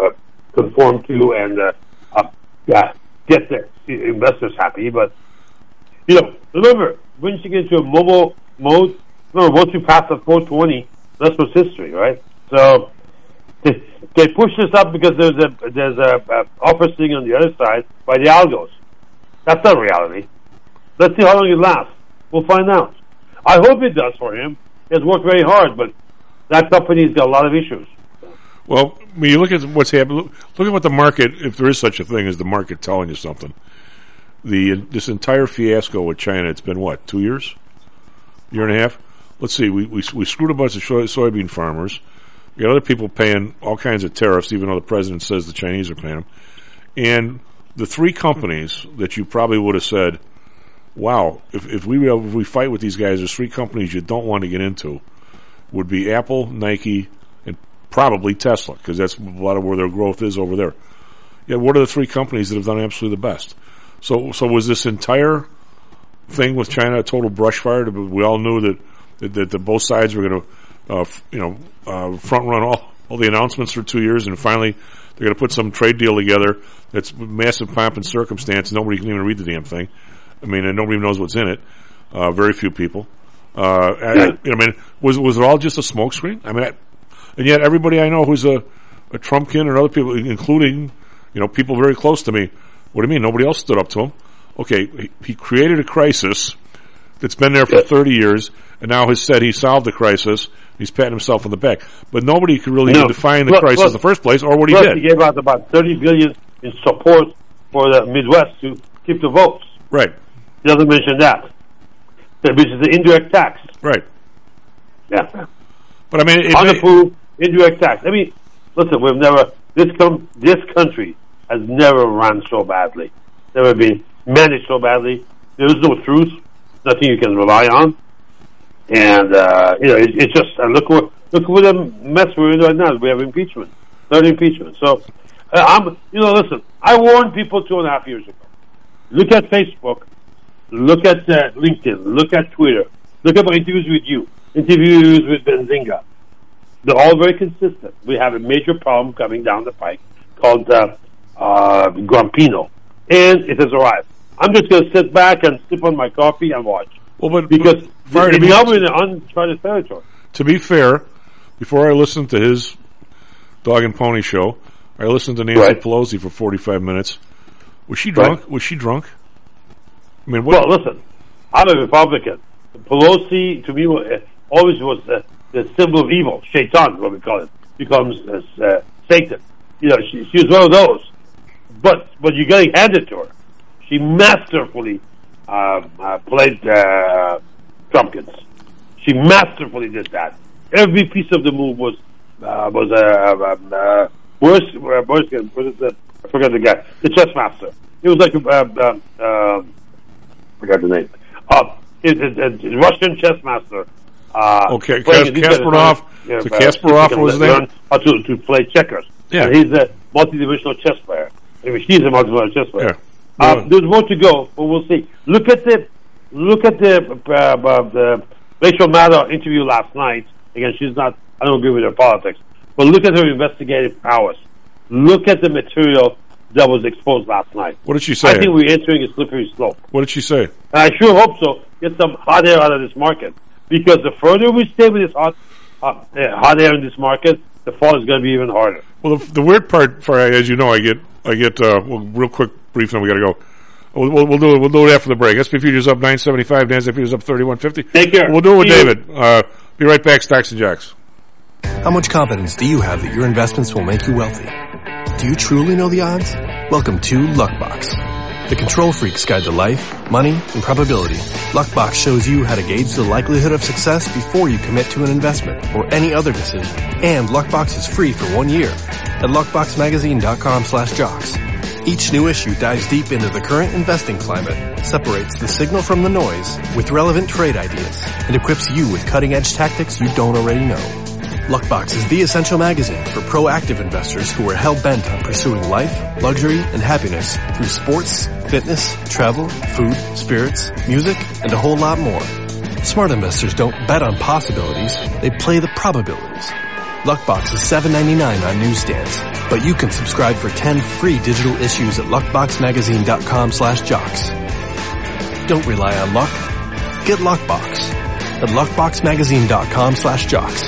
conform to and uh, uh, yeah, get the investors happy. But, you know, remember, once you get into a mobile mode, remember, once you pass the four twenty, that's what's history, right? So they, they push this up because there's a there's a, a offer sitting on the other side by the algos. That's not reality. Let's see how long it lasts. We'll find out. I hope it does for him. He has worked very hard, but that company's got a lot of issues. Well, when you look at what's happening, look, look at what the market, if there is such a thing as the market telling you something. The this entire fiasco with China, it's been what, two years? Year and a half? Let's see, we we, we screwed a bunch of soy, soybean farmers. We got other people paying all kinds of tariffs, even though the president says the Chinese are paying them. And the three companies that you probably would have said, wow, if, if we if we fight with these guys, there's three companies you don't want to get into, would be Apple, Nike, and probably Tesla, because that's a lot of where their growth is over there. Yeah, what are the three companies that have done absolutely the best? So, so was this entire thing with China a total brush fire? We all knew that that, that, that both sides were going to, uh, you know, uh, front run all, all the announcements for two years, and finally they're going to put some trade deal together that's massive pomp and circumstance. Nobody can even read the damn thing. I mean, and nobody knows what's in it. Uh, very few people. Uh, I, I, I mean, was was it all just a smokescreen? I mean, I, and yet everybody I know who's a, a Trumpkin and other people, including, you know, people very close to me, what do you mean? Nobody else stood up to him. Okay, he, he created a crisis that's been there for yes. thirty years, and now has said he solved the crisis. He's patting himself on the back. But nobody could really no. define the look, crisis look, in the first place, or what he look, did. He gave out about thirty billion dollars in support for the Midwest to keep the votes. Right. He doesn't mention that, which is the indirect tax. Right. Yeah. But I mean, it, unapproved it, indirect tax. I mean, listen, we've never this com- this country has never run so badly, never been managed so badly. There is no truth, nothing you can rely on, and uh, you know it, it's just uh, look what look what the mess we're in right now. We have impeachment, third impeachment. So uh, I'm, you know, listen. I warned people two and a half years ago. Look at Facebook. Look at uh, LinkedIn. Look at Twitter. Look at my interviews with you. Interviews with Benzinga. They're all very consistent. We have a major problem coming down the pike called uh, uh, uh, Grampino, and it has arrived. I'm just going to sit back and sip on my coffee and watch. Well, but because but, it's now in uncharted territory. To be fair, before I listened to his Dog and Pony show, I listened to Nancy right. Pelosi for forty-five minutes. Was she drunk? Right. Was she drunk? I mean, what? Well, listen, I'm a Republican. Pelosi, to me, always was the, the symbol of evil. Shaitan, what we call it, becomes uh, Satan. You know, she, she was one of those. But but you're getting handed to her. She masterfully uh, uh, played uh, Trumpkins. She masterfully did that. Every piece of the move was uh, was uh, um, uh, worse. Uh, worse what is the, I forgot the guy, the chess master. It was like uh, uh, uh, I forgot the name. Uh, it, it, it, Russian chess master. Uh, okay, Kasparov. Yeah, so uh, Kasparov was there. How to, to play checkers. Yeah, and he's a multi-dimensional chess player. I mean, she's a multi-dimensional chess player. Yeah. Uh, there's more to go, but we'll see. Look at the look at the, uh, uh, the Rachel Maddow interview last night. Again, she's not. I don't agree with her politics, but look at her investigative powers. Look at the material that was exposed last night. What did she say? I think we're entering a slippery slope. What did she say? And I sure hope so. Get some hot air out of this market, because the further we stay with this hot uh, hot air in this market, the fall is going to be even harder. Well, the, the weird part, for as you know, I get I get uh, well, real quick brief, then we got to go. We'll, we'll, we'll do it. We'll do it after the break. S and P futures up nine seventy five. Nasdaq futures up thirty one fifty. Take care. We'll do it with See David. Uh, be right back. Stocks and Jocks. How much confidence do you have that your investments will make you wealthy? Do you truly know the odds? Welcome to Luckbox, the control freak's guide to life, money, and probability. Luckbox shows you how to gauge the likelihood of success before you commit to an investment or any other decision. And Luckbox is free for one year at luckboxmagazine.com slash jocks. Each new issue dives deep into the current investing climate, separates the signal from the noise with relevant trade ideas, and equips you with cutting-edge tactics you don't already know. Luckbox is the essential magazine for proactive investors who are hell-bent on pursuing life, luxury, and happiness through sports, fitness, travel, food, spirits, music, and a whole lot more. Smart investors don't bet on possibilities, they play the probabilities. Luckbox is seven ninety-nine on newsstands, but you can subscribe for ten free digital issues at luckboxmagazine.com slash jocks. Don't rely on luck. Get Luckbox at luckboxmagazine.com slash jocks.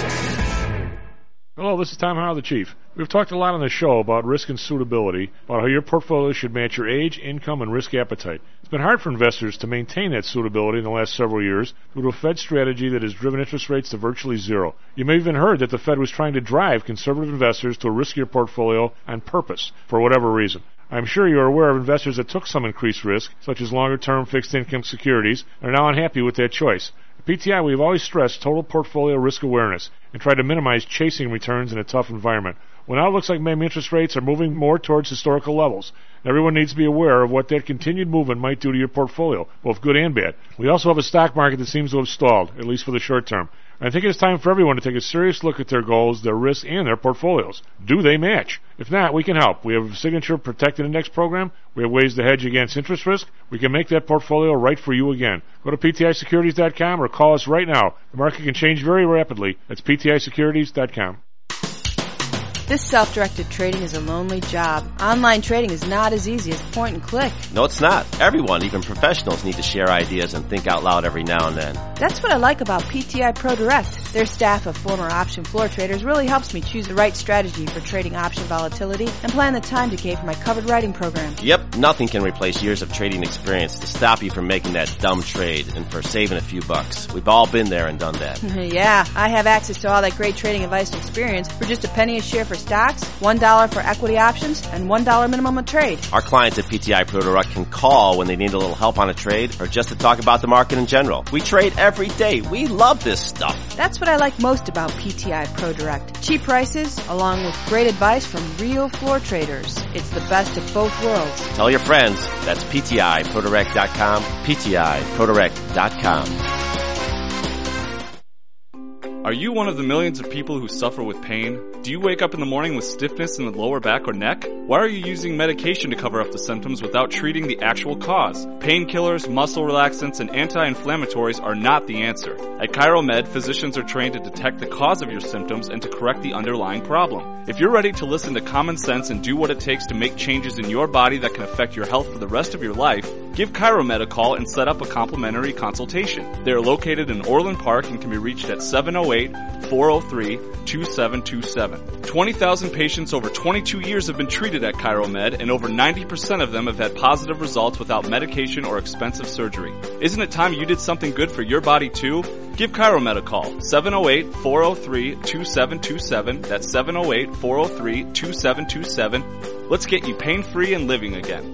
Hello, this is Tom Howell, the Chief. We've talked a lot on the show about risk and suitability, about how your portfolio should match your age, income, and risk appetite. It's been hard for investors to maintain that suitability in the last several years due to a Fed strategy that has driven interest rates to virtually zero. You may have even heard that the Fed was trying to drive conservative investors to a riskier portfolio on purpose, for whatever reason. I'm sure you're aware of investors that took some increased risk, such as longer-term fixed-income securities, and are now unhappy with that choice. At P T I, we've always stressed total portfolio risk awareness and tried to minimize chasing returns in a tough environment. Well, now it looks like maybe interest rates are moving more towards historical levels. Everyone needs to be aware of what that continued movement might do to your portfolio, both good and bad. We also have a stock market that seems to have stalled, at least for the short term. I think it's time for everyone to take a serious look at their goals, their risks, and their portfolios. Do they match? If not, we can help. We have a Signature Protected Index program. We have ways to hedge against interest risk. We can make that portfolio right for you again. Go to P T I securities dot com or call us right now. The market can change very rapidly. That's P T I securities dot com. This self-directed trading is a lonely job. Online trading is not as easy as point and click. No, it's not. Everyone, even professionals, need to share ideas and think out loud every now and then. That's what I like about P T I Pro Direct. Their staff of former option floor traders really helps me choose the right strategy for trading option volatility and plan the time decay for my covered writing program. Yep, nothing can replace years of trading experience to stop you from making that dumb trade and for saving a few bucks. We've all been there and done that. Yeah, I have access to all that great trading advice and experience for just a penny a share for stocks, one dollar for equity options, and one dollar minimum a trade. Our clients at P T I Pro Direct can call when they need a little help on a trade or just to talk about the market in general. We trade every day. We love this stuff. That's what I like most about P T I Pro Direct. Cheap prices, along with great advice from real floor traders. It's the best of both worlds. Tell your friends. That's P T I Pro Direct dot com, P T I Pro Direct dot com. Are you one of the millions of people who suffer with pain? Do you wake up in the morning with stiffness in the lower back or neck? Why are you using medication to cover up the symptoms without treating the actual cause? Painkillers, muscle relaxants, and anti-inflammatories are not the answer. At ChiroMed, physicians are trained to detect the cause of your symptoms and to correct the underlying problem. If you're ready to listen to common sense and do what it takes to make changes in your body that can affect your health for the rest of your life, give ChiroMed a call and set up a complimentary consultation. They are located in Orland Park and can be reached at seven oh eight, four oh three, two seven two seven. twenty thousand patients over twenty-two years have been treated at ChiroMed, and over ninety percent of them have had positive results without medication or expensive surgery. Isn't it time you did something good for your body too? Give ChiroMed a call, seven oh eight, four oh three, two seven two seven. That's seven oh eight, four oh three, two seven two seven. Let's get you pain-free and living again.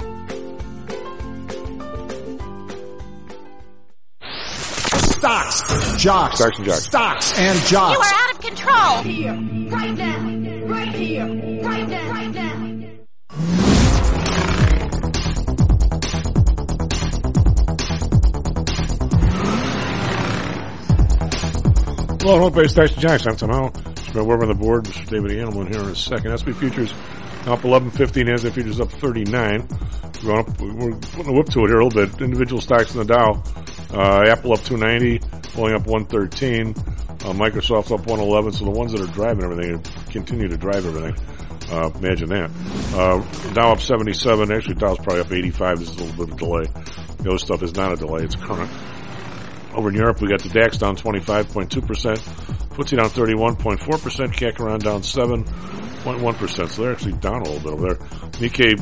Stocks, jocks, Stocks and jocks. Stocks and jocks. You are out of control. Here, right now, right here, right now, right now. Hello, home base Stocks and jocks. I'm Tom Howell. We're on the board. Mister David Adelman here in a second. S and P futures up eleven fifty. NASDAQ futures up thirty-nine. We're, going up, we're putting a whip to it here a little bit. Individual stocks in the Dow. Uh, Apple up two ninety, pulling up one thirteen. Uh, Microsoft up one eleven. So the ones that are driving everything continue to drive everything. Uh, imagine that. Uh, Dow up seventy-seven. Actually, Dow's probably up eighty-five. This is a little bit of a delay. The other stuff is not a delay. It's current. Over in Europe, we got the DAX down twenty-five point two percent. F T S E down thirty-one point four percent. C A C around down seven point one percent. So they're actually down a little bit over there. Nikkei,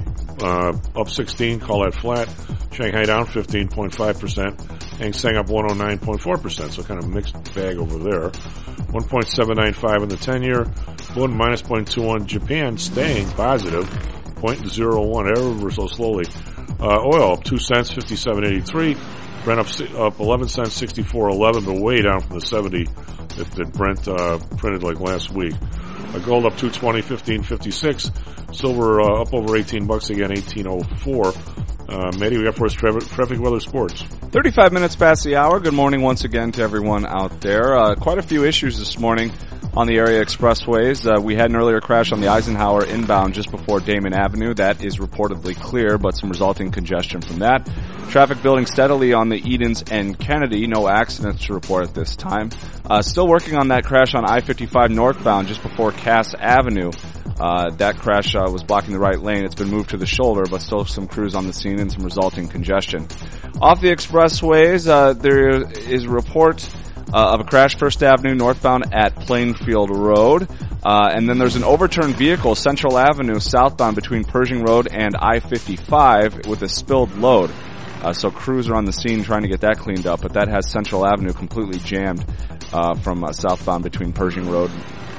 uh, up sixteen. Call that flat. Shanghai down fifteen point five percent. Hang Seng up one oh nine point four percent. So kind of mixed bag over there. one point seven nine five in the ten-year. Bund minus zero point two one. Japan staying positive. zero point zero one. Ever so slowly. Uh, oil up two cents. fifty-seven eighty-three. Brent up, up eleven cents, sixty-four eleven, but way down from the seventy that, that Brent uh, printed like last week. Uh, gold up two twenty, fifteen fifty-six. Silver uh, up over eighteen bucks again, eighteen oh four. Uh, Matty, we got for us traffic, traffic weather sports. thirty-five minutes past the hour. Good morning once again to everyone out there. Uh, quite a few issues this morning on the area expressways. Uh, we had an earlier crash on the Eisenhower inbound just before Damon Avenue. That is reportedly clear, but some resulting congestion from that. Traffic building steadily on the Edens and Kennedy. No accidents to report at this time. Uh, still working on that crash on I fifty-five northbound just before Cass Avenue. Uh, that crash uh, was blocking the right lane. It's been moved to the shoulder, but still some crews on the scene and some resulting congestion. Off the expressways, uh, there is a report uh, of a crash First Avenue northbound at Plainfield Road. Uh, and then there's an overturned vehicle, Central Avenue southbound between Pershing Road and I fifty-five with a spilled load. Uh, so crews are on the scene trying to get that cleaned up, but that has Central Avenue completely jammed uh, from uh, southbound between Pershing Road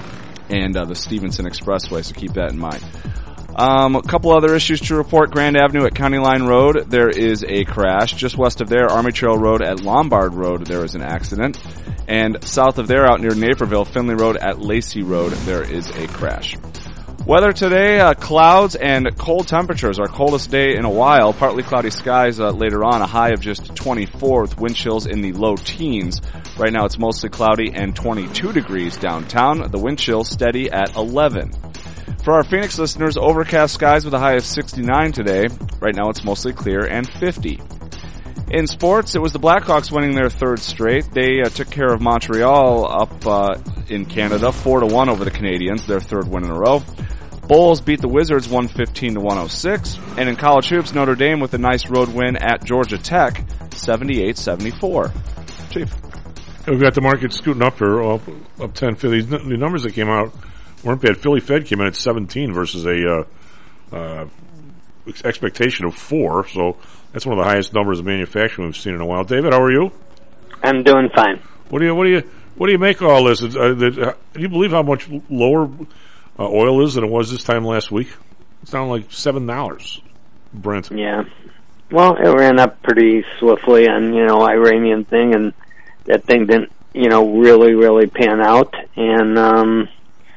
and uh, the Stevenson Expressway, so keep that in mind. Um, a couple other issues to report. Grand Avenue at County Line Road, there is a crash. Just west of there, Army Trail Road at Lombard Road, there is an accident. And south of there, out near Naperville, Finley Road at Lacey Road, there is a crash. Weather today, uh, clouds and cold temperatures. Our coldest day in a while. Partly cloudy skies uh, later on. A high of just twenty-four with wind chills in the low teens. Right now it's mostly cloudy and twenty-two degrees downtown. The wind chill steady at eleven. For our Phoenix listeners, overcast skies with a high of sixty-nine today. Right now it's mostly clear and fifty. In sports, it was the Blackhawks winning their third straight. They uh, took care of Montreal up uh, in Canada, four to one over the Canadiens, their third win in a row. Bulls beat the Wizards one fifteen to one oh six. And in college hoops, Notre Dame with a nice road win at Georgia Tech, seventy-eight seventy-four. Chief. We've got the market scooting up here, up, up ten fifty. The numbers that came out weren't bad. Philly Fed came in at seventeen versus a uh, uh, expectation of four, so that's one of the highest numbers of manufacturing we've seen in a while. David, how are you? I'm doing fine. What do you what do you what do you make of all this? Uh, the, uh, do you believe how much lower uh, oil is than it was this time last week? It's down like seven dollars. Brent. Yeah. Well, it ran up pretty swiftly on, you know, Iranian thing, and that thing didn't, you know, really, really pan out. And, um,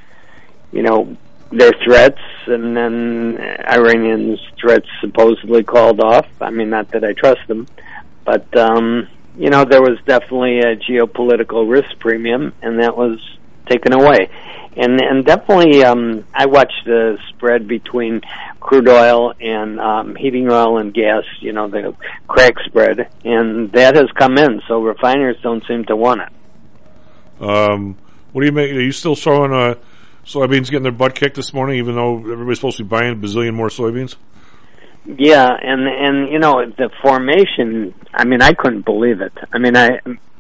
you know, their threats, and then Iranians' threats supposedly called off. I mean, not that I trust them, but, um, you know, there was definitely a geopolitical risk premium, and that was taken away. And and definitely, um, I watched the spread between crude oil and um, heating oil and gas, you know, the crack spread, and that has come in, so refiners don't seem to want it. Um, what do you make? Are you still showing uh, soybeans getting their butt kicked this morning, even though everybody's supposed to be buying a bazillion more soybeans? Yeah, and, and you know, the formation, I mean, I couldn't believe it. I mean, I...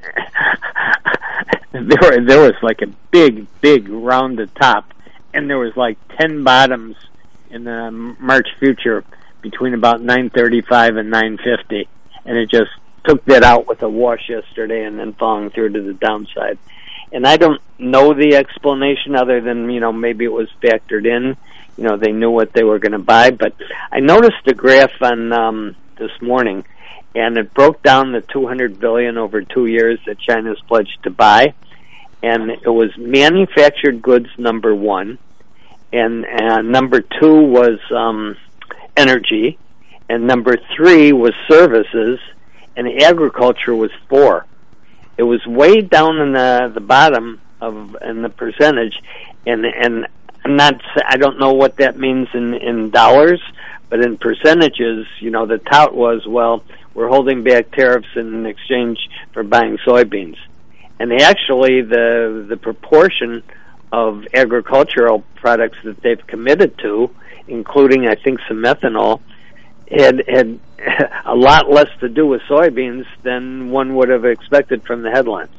there were, there was like a big, big rounded top, and there was like ten bottoms in the March future between about nine thirty-five and nine fifty, and it just took that out with a wash yesterday and then falling through to the downside. And I don't know the explanation other than, you know, maybe it was factored in. You know, they knew what they were going to buy, but I noticed a graph on um, this morning, and it broke down the two hundred billion dollars over two years that China's pledged to buy, and it was manufactured goods number one, and uh, number two was um, energy, and number three was services, and agriculture was four. It was way down in the the bottom of in the percentage, and and I'm not I don't know what that means in in dollars, but in percentages, you know, the tout was, well, we're holding back tariffs in exchange for buying soybeans. And actually, the the proportion of agricultural products that they've committed to, including, I think, some methanol, had, had a lot less to do with soybeans than one would have expected from the headlines.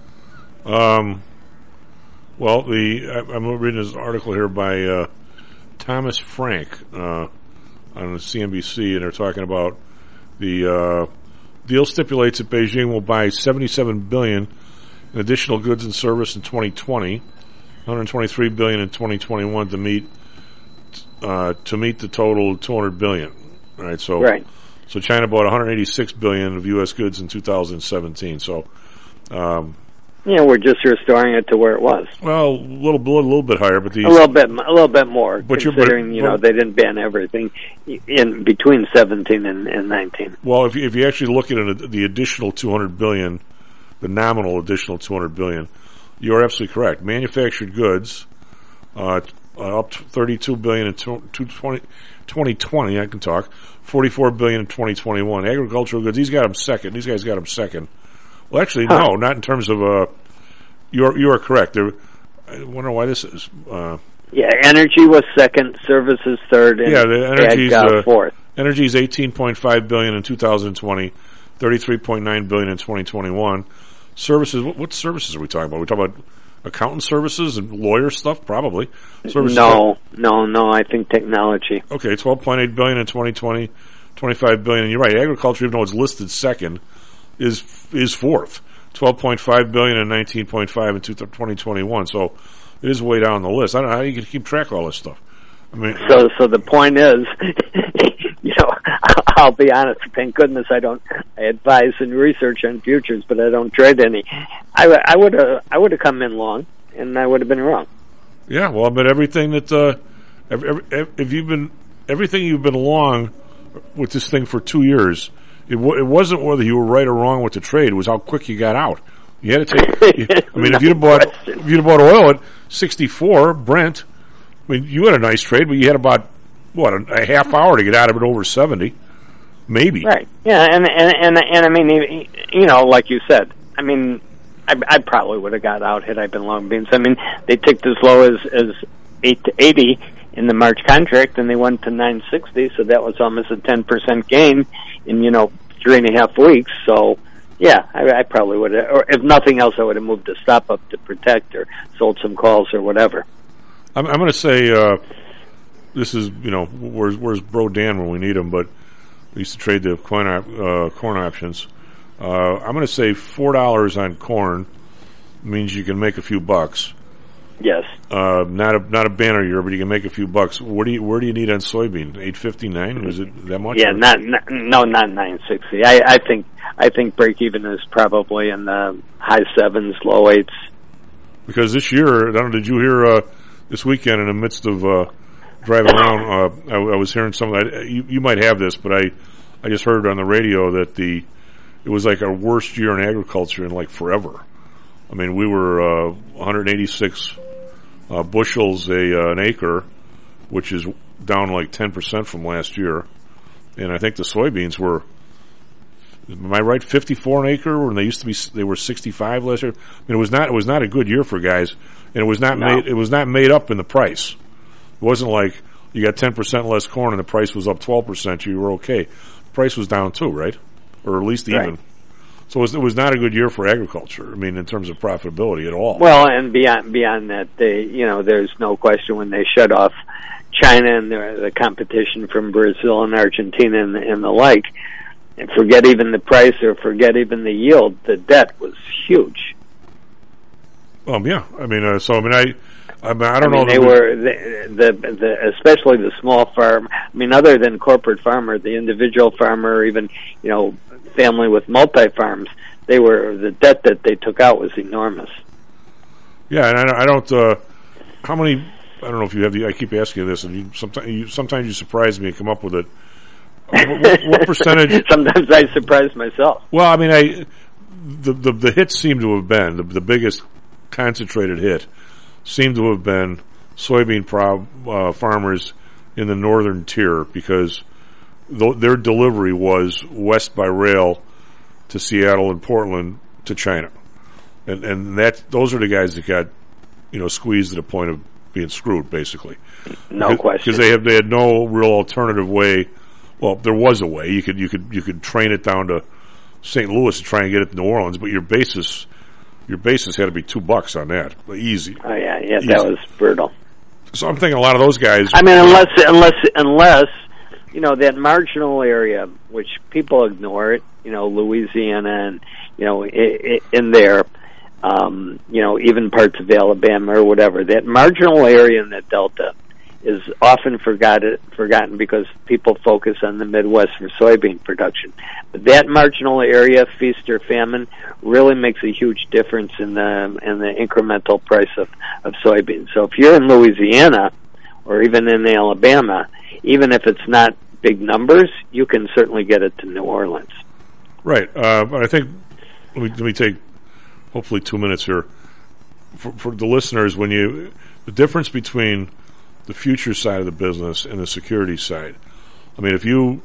Um, well, the I, I'm reading this article here by uh, Thomas Frank uh, on C N B C, and they're talking about the uh, deal stipulates that Beijing will buy seventy-seven billion dollars in additional goods and service in twenty twenty, one hundred twenty-three billion dollars in twenty twenty-one to meet uh, to meet the total two hundred billion dollars. All right, so right. so China bought one hundred eighty-six billion dollars of U S goods in two thousand seventeen. So, um, yeah, we're just restoring it to where it was. Well, a little, little, little bit higher, but these a little bit, a little bit more. But considering but, you know they didn't ban everything in between seventeen and, and nineteen. Well, if you, if you actually look at it, the additional two hundred billion, the nominal additional two hundred billion, you are absolutely correct. Manufactured goods uh, up to thirty-two billion in twenty twenty. I can talk. forty-four billion in twenty twenty-one. Agricultural goods. These got them second. These guys got them second. Well, actually, huh. no, not in terms of. Uh, you are you are correct. There, I wonder why this is. Uh, yeah, energy was second, services third, and yeah, the energy's uh, fourth. Energy is eighteen point five billion in two thousand twenty, thirty-three point nine billion in twenty twenty-one. Services. What, what services are we talking about? Are we talking about accountant services and lawyer stuff? Probably. Services no, no, no. I think technology. Okay, twelve point eight billion in twenty twenty, twenty-five billion. And you're right. Agriculture, even though it's listed second, is is fourth. twelve point five billion and nineteen point five in twenty twenty-one. So it is way down the list. I don't know how you can keep track of all this stuff. I mean, so so the point is, you know, I'll be honest. Thank goodness I don't. I advise and research on futures, but I don't trade any. I, I would have I would have come in long, and I would have been wrong. Yeah, well, but everything that uh, every, every, if you've been everything you've been long with this thing for two years. It, w- it wasn't whether you were right or wrong with the trade; it was how quick you got out. You had to take. You, I mean, if you'd have bought if you'd have bought oil at sixty-four Brent, I mean, you had a nice trade, but you had about what a, a half hour to get out of it over seventy, maybe. Right. Yeah, and and and, and I mean, you know, like you said, I mean, I, I probably would have got out had I been long beans. I mean, they ticked as low as as eight to eighty in the March contract, and they went to nine sixty, so that was almost a ten percent gain in, you know, three and a half weeks. So, yeah, I, I probably would have, or if nothing else, I would have moved a stop up to protect or sold some calls or whatever. I'm, I'm going to say uh, this is, you know, where's, where's Bro Dan when we need him, but we used to trade the corn, uh, corn options. Uh, I'm going to say four dollars on corn means you can make a few bucks. Yes. Uh, not a not a banner year, but you can make a few bucks. Where do you where do you need on soybean? Eight fifty nine? Is it that much? Yeah, not, not no, not nine sixty. I, I think I think break even is probably in the high sevens, low eights. Because this year, I don't know. Did you hear uh, this weekend in the midst of uh, driving around? Uh, I, I was hearing some. You, you might have this, but I I just heard on the radio that the it was like our worst year in agriculture in like forever. I mean, we were uh, one hundred eighty-six uh, bushels a uh, an acre, which is down like ten percent from last year. And I think the soybeans were, am I right, fifty-four an acre when they used to be, they were sixty-five last year. I mean, it was not, it was not a good year for guys, and it was not No. made, it was not made up in the price. It wasn't like you got ten percent less corn and the price was up twelve percent, you were okay. The price was down too, right? Or at least even. Right. So it was, it was not a good year for agriculture. I mean, in terms of profitability at all. Well, and beyond beyond that, they, you know, there's no question when they shut off China and the, the competition from Brazil and Argentina and, and the like, and forget even the price or forget even the yield, the debt was huge. Um, yeah, I mean, uh, so I mean, I, I, mean, I don't I mean, know. they that we- were the, the the especially the small farm. I mean, other than corporate farmer, the individual farmer, even you know, family with multi farms, they were the debt that they took out was enormous. Yeah, and I, I don't. Uh, how many? I don't know if you have the. I keep asking you this, and you sometimes you sometimes you surprise me and come up with it. Uh, what, what, what percentage? Sometimes I surprise myself. Well, I mean, I the the, the hits seem to have been the, the biggest concentrated hit seemed to have been soybean prob, uh, farmers in the northern tier because th- their delivery was west by rail to Seattle and Portland to China, and and that those are the guys that got you know squeezed to the point of being screwed, basically. No because, question. Because they have they had no real alternative way. Well, there was a way you could you could you could train it down to Saint Louis to try and get it to New Orleans, but your basis your basis had to be two bucks on that, easy. Oh yeah, yeah, Easy. that was brutal. So I'm thinking a lot of those guys. I mean, unless unless unless you know that marginal area, which people ignore it, you know, Louisiana and you know I, I, in there. Um, you know, even parts of Alabama or whatever, that marginal area in the Delta is often forgotten, forgotten because people focus on the Midwest for soybean production. But that marginal area, feast or famine, really makes a huge difference in the in the incremental price of, of soybeans. So if you're in Louisiana or even in Alabama, even if it's not big numbers, you can certainly get it to New Orleans. Right. Uh, but I think, let me, let me take hopefully two minutes here. For, for the listeners, when you, the difference between the future side of the business and the security side. I mean, if you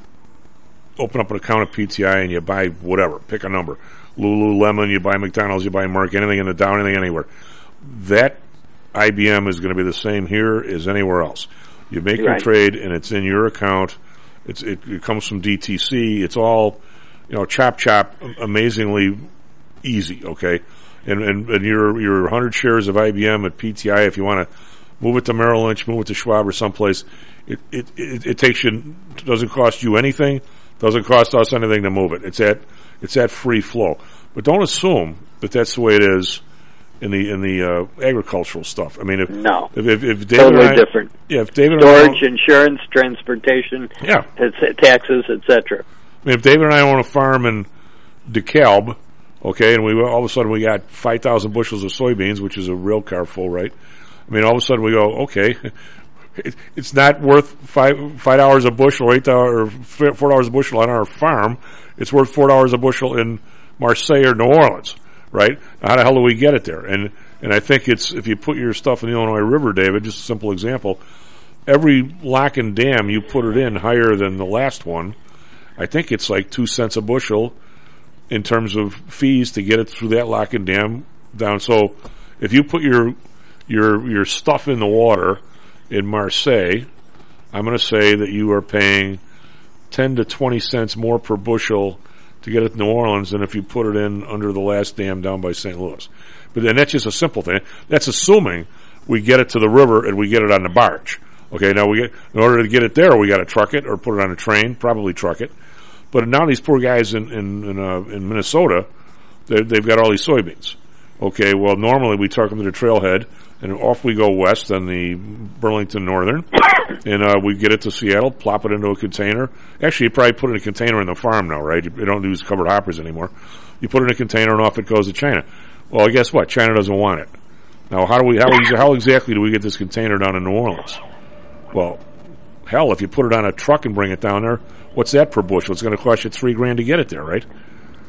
open up an account at P T I and you buy whatever, pick a number, Lululemon, you buy McDonald's, you buy Merck, anything in the Dow, anything anywhere, that I B M is going to be the same here as anywhere else. You make your Right. trade and it's in your account. It's it, it comes from D T C. It's all, you know, chop chop, amazingly easy. Okay, and and, and your your one hundred shares of I B M at P T I, if you want to move it to Merrill Lynch, move it to Schwab or someplace, it it it, it takes you, doesn't cost you anything, doesn't cost us anything to move it. It's at it's at free flow. But don't assume that that's the way it is in the in the uh, agricultural stuff. I mean, if no, if, if, if David totally and I, different. Yeah, if David Storage, and I, insurance, transportation, yeah, taxes, et cetera. I mean, if David and I own a farm in DeKalb, okay, and we all of a sudden we got five thousand bushels of soybeans, which is a rail car full, right? I mean, all of a sudden we go, okay, it, it's not worth five five dollars a bushel or eight dollars or four dollars a bushel on our farm. It's worth four dollars a bushel in Marseille or New Orleans, right? How the hell do we get it there? And and I think it's, if you put your stuff in the Illinois River, David, just a simple example, every lock and dam you put it in higher than the last one, I think it's like two cents a bushel in terms of fees to get it through that lock and dam down. So if you put your your your stuff in the water in Marseille, I'm going to say that you are paying ten to twenty cents more per bushel to get it to New Orleans than if you put it in under the last dam down by Saint Louis. But then that's just a simple thing. That's assuming we get it to the river and we get it on the barge. Okay, now we get, in order to get it there, we got to truck it or put it on a train, probably truck it. But now these poor guys in in in, uh, in Minnesota, they've got all these soybeans. Okay, well normally we truck them to the trailhead, and off we go west on the Burlington Northern, and uh, we get it to Seattle, plop it into a container. Actually, you probably put it in a container in the farm now, right? You don't use covered hoppers anymore. You put it in a container, and off it goes to China. Well, guess what? China doesn't want it. Now, how do we? How, how exactly do we get this container down in New Orleans? Well, hell, if you put it on a truck and bring it down there, what's that per bushel? It's going to cost you three grand to get it there, right?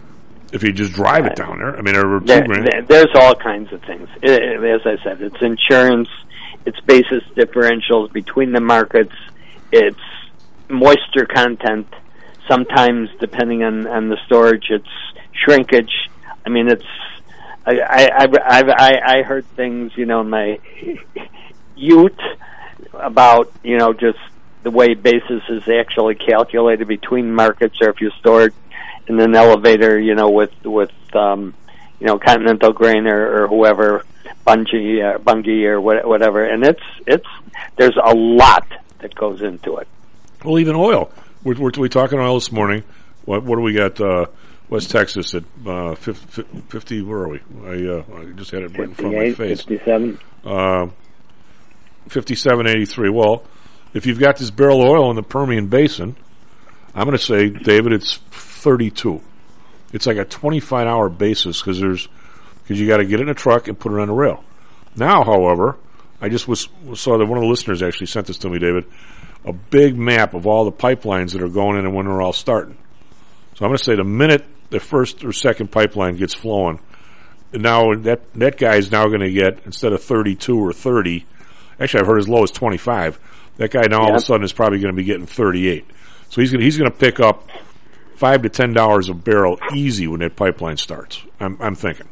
if you just drive it down there. I mean, or two There, grand. there- there's all kinds of things. It, it- as I said, it's insurance, it's basis differentials between the markets, it's moisture content. Sometimes, depending on, on the storage, it's shrinkage. I mean, it's. I I I I, I heard things, you know, in my youth about, you know, just the way basis is actually calculated between markets, or if you store it in an elevator, you know, with with um, you know, Continental Grain or, or whoever, Bungie, uh, Bungie or what, whatever, and it's it's there's a lot that goes into it. Well, even oil. We're, we're, we talking oil this morning. What what do we got? Uh, West Texas at uh, fifty, fifty. Where are we? I, uh, I just had it right in front of my face. fifty-seven Uh, fifty-seven eighty-three. Well, if you've got this barrel of oil in the Permian Basin, I'm going to say, David, it's thirty-two. It's like a twenty-five hour basis because there's because you got to get it in a truck and put it on a rail. Now, however, I just was saw that one of the listeners actually sent this to me, David, a big map of all the pipelines that are going in and when they're all starting. So I'm going to say the minute the first or second pipeline gets flowing, now that that guy's now going to get, instead of thirty-two or thirty, actually I've heard as low as twenty-five. That guy now all of a sudden is probably going to be getting thirty-eight. So he's going to, he's going to pick up five to ten dollars a barrel easy when that pipeline starts. I'm I'm thinking.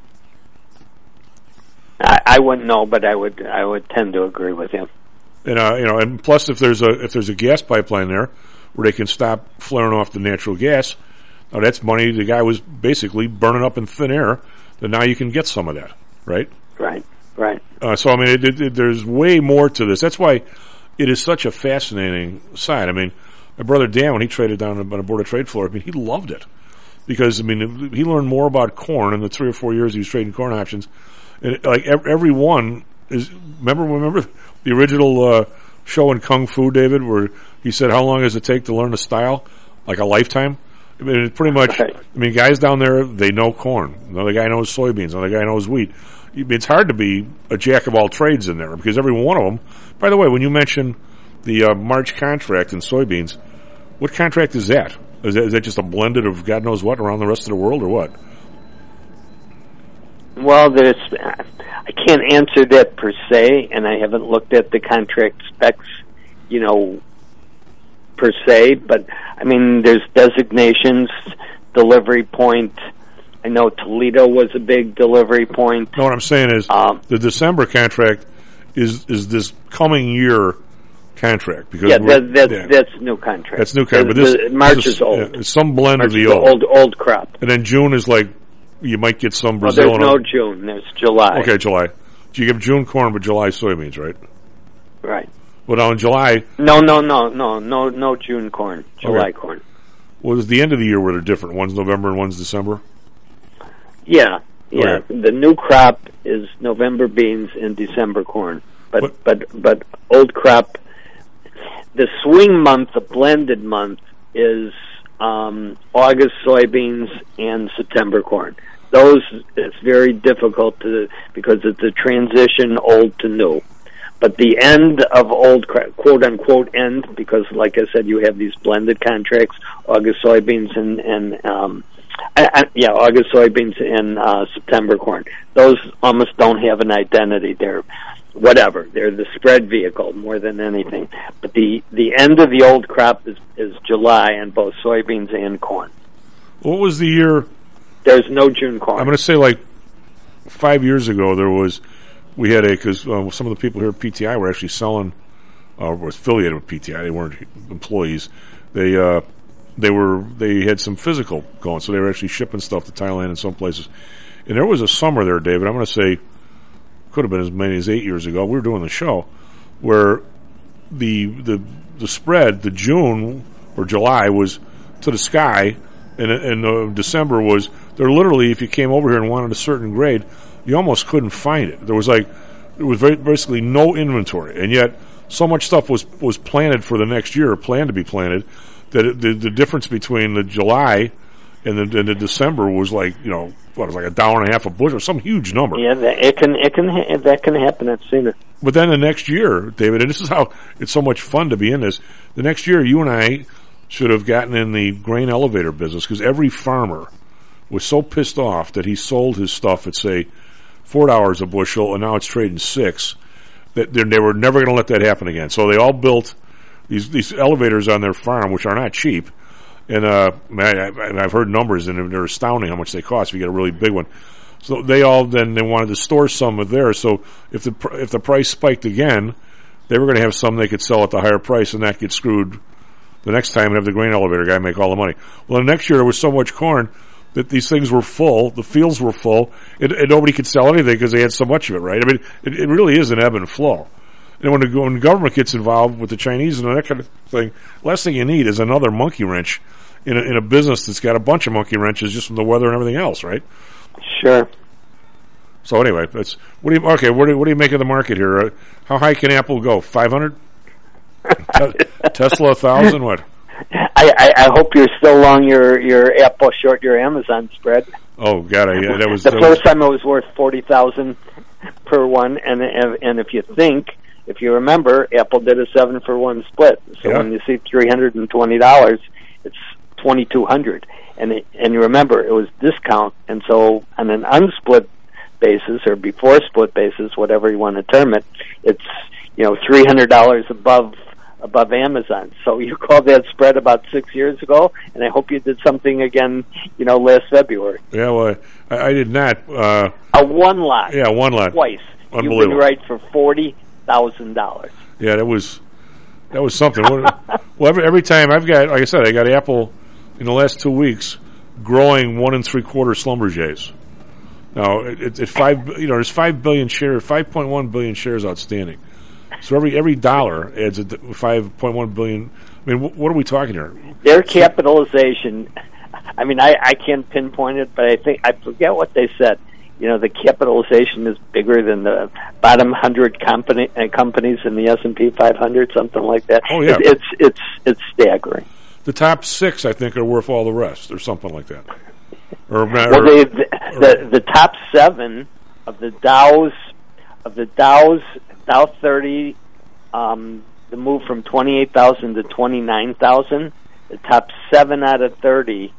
I, I wouldn't know, but I would I would tend to agree with you. And uh, you know, and plus if there's a if there's a gas pipeline there where they can stop flaring off the natural gas, now that's money the guy was basically burning up in thin air. Then now you can get some of that, right? Right, right. Uh, so I mean, it, it, it, there's way more to this. That's why it is such a fascinating side. I mean, my brother Dan, when he traded down on a Board of Trade floor, I mean, he loved it because I mean, he learned more about corn in the three or four years he was trading corn options. And it, like every one is, remember, remember the original uh, show in Kung Fu, David, where he said, "How long does it take to learn a style? Like a lifetime." I mean, it's pretty much. I mean, guys down there, they know corn. Another guy knows soybeans. Another guy knows wheat. It's hard to be a jack of all trades in there because every one of them. By the way, when you mention the uh, March contract in soybeans, what contract is that? Is that, is that just a blended of God knows what around the rest of the world, or what? Well, there's, I can't answer that per se, and I haven't looked at the contract specs, you know, per se, but, I mean, there's designations, delivery point. I know Toledo was a big delivery point. No, what I'm saying is um, the December contract is is this coming year contract. Because yeah, that, that's, yeah. that's new contract. That's new contract. The, but this, the, March this is, is old. Yeah, it's some blend March of the is old. old. Old crop. And then June is like, you might get some Well, Brazil. there's no June. There's July. Okay, July. So you give June corn, but July soybeans, right? Right. Well, now in July... No, no, no, no, no, no June corn. July okay. corn. Well, it's the end of the year where they're different. One's November and one's December? Yeah, yeah. Okay. The new crop is November beans and December corn. But, what? but, but old crop, the swing month, the blended month, is um, August soybeans and September corn. Those, it's very difficult to, because it's a transition old to new. But the end of old, quote unquote end, because like I said, you have these blended contracts, August soybeans and, and um, I, I, yeah, August soybeans and uh, September corn. Those almost don't have an identity. They're whatever. They're the spread vehicle more than anything. But the, the end of the old crop is, is July on both soybeans and corn. What was the year? There's no June corn. I'm going to say like five years ago there was, we had a, because uh, some of the people here at P T I were actually selling, uh, were affiliated with P T I. They weren't employees. They, uh, they were, they had some physical going, so they were actually shipping stuff to Thailand and some places. And there was a summer there, David, I'm going to say, could have been as many as eight years ago. We were doing the show where the, the, the spread, the June or July was to the sky, and, and uh, December was, they're literally, if you came over here and wanted a certain grade, you almost couldn't find it. There was like, there was very, basically no inventory, and yet so much stuff was, was planted for the next year, or planned to be planted, that it, the, the difference between the July and the, and the December was like, you know, what, it was like a dollar and a half a bushel, some huge number. Yeah, that, it can, it can, ha- that can happen. I've seen it. But then the next year, David, and this is how it's so much fun to be in this, the next year you and I should have gotten in the grain elevator business, because every farmer was so pissed off that he sold his stuff at, say, four dollars a bushel, and now it's trading six, that they they were never going to let that happen again. So they all built these these elevators on their farm, which are not cheap. And uh, man, I, I've heard numbers, and they're astounding how much they cost if you get a really big one. So they all then they wanted to store some of theirs. So if the pr- if the price spiked again, they were going to have some they could sell at the higher price, and that gets screwed the next time and have the grain elevator guy make all the money. Well, the next year there was so much corn that these things were full, the fields were full, and, and nobody could sell anything because they had so much of it, right? I mean, it, it really is an ebb and flow. And when the, when the government gets involved with the Chinese and that kind of thing, last thing you need is another monkey wrench in a, in a business that's got a bunch of monkey wrenches just from the weather and everything else, right? Sure. So anyway, that's what do you okay? What do, what do you make of the market here? Uh, how high can Apple go? Five hundred? Te- Tesla a thousand? What? I, I, I hope you're still long your your Apple, short your Amazon spread. Oh God, I, yeah, that was the that first was, time it was worth forty thousand per one, and and if you think, if you remember, Apple did a seven for one split. So yeah. when you see three hundred and twenty dollars, it's twenty two hundred, and it, and you remember it was discount, and so on an unsplit basis or before split basis, whatever you want to term it, it's you know three hundred dollars above. above Amazon. So you called that spread about six years ago, and I hope you did something again, you know, last February. Yeah, well, I, I did not. Uh, a one lot. Yeah, one lot. Twice. Unbelievable. You've been right for forty thousand dollars. Yeah, that was that was something. Well, every, every time I've got, like I said, I got Apple in the last two weeks growing one and three quarter Schlumbergers. Now, at, at five, you know, there's five billion shares, five point one billion shares outstanding. So every every dollar adds a five point one billion. I mean, what are we talking here? Their capitalization. I mean, I, I can't pinpoint it, but I think I forget what they said. You know, the capitalization is bigger than the bottom hundred company uh, companies in the S and P five hundred, something like that. Oh yeah, it, it's it's it's staggering. The top six, I think, are worth all the rest, or something like that. Or, well, or, they, the, the the top seven of the Dow's of the Dow's. Dow thirty, um, the move from twenty-eight thousand to twenty-nine thousand, the top seven out of thirty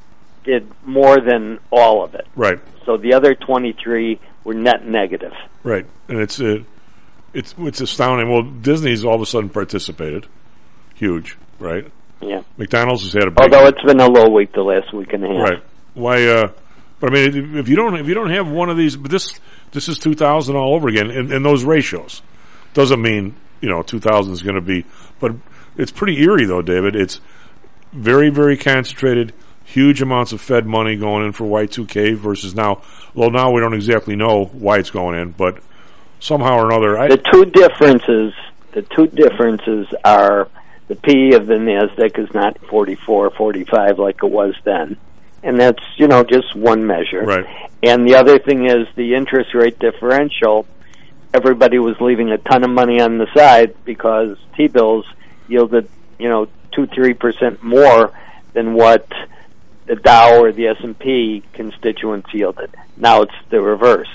did more than all of it. Right. So the other twenty-three were net negative. Right. And it's uh, it's it's astounding. Well, Disney's all of a sudden participated. Huge, right? Yeah. McDonald's has had a big Although it's been a low week the last week and a half. Right. Why, uh, but I mean, if you don't, if you don't have one of these, but this, this is two thousand all over again, in, in those ratios. Doesn't mean, you know, two thousand is going to be, but it's pretty eerie though, David. It's very, very concentrated, huge amounts of Fed money going in for Y two K versus now, well, now we don't exactly know why it's going in, but somehow or another. I, the two differences, the two differences are the P E of the NASDAQ is not forty-four, forty-five like it was then. And that's, you know, just one measure. Right. And the other thing is the interest rate differential. Everybody was leaving a ton of money on the side because T-bills yielded, you know, two, three percent more than what the Dow or the S and P constituents yielded. Now it's the reverse.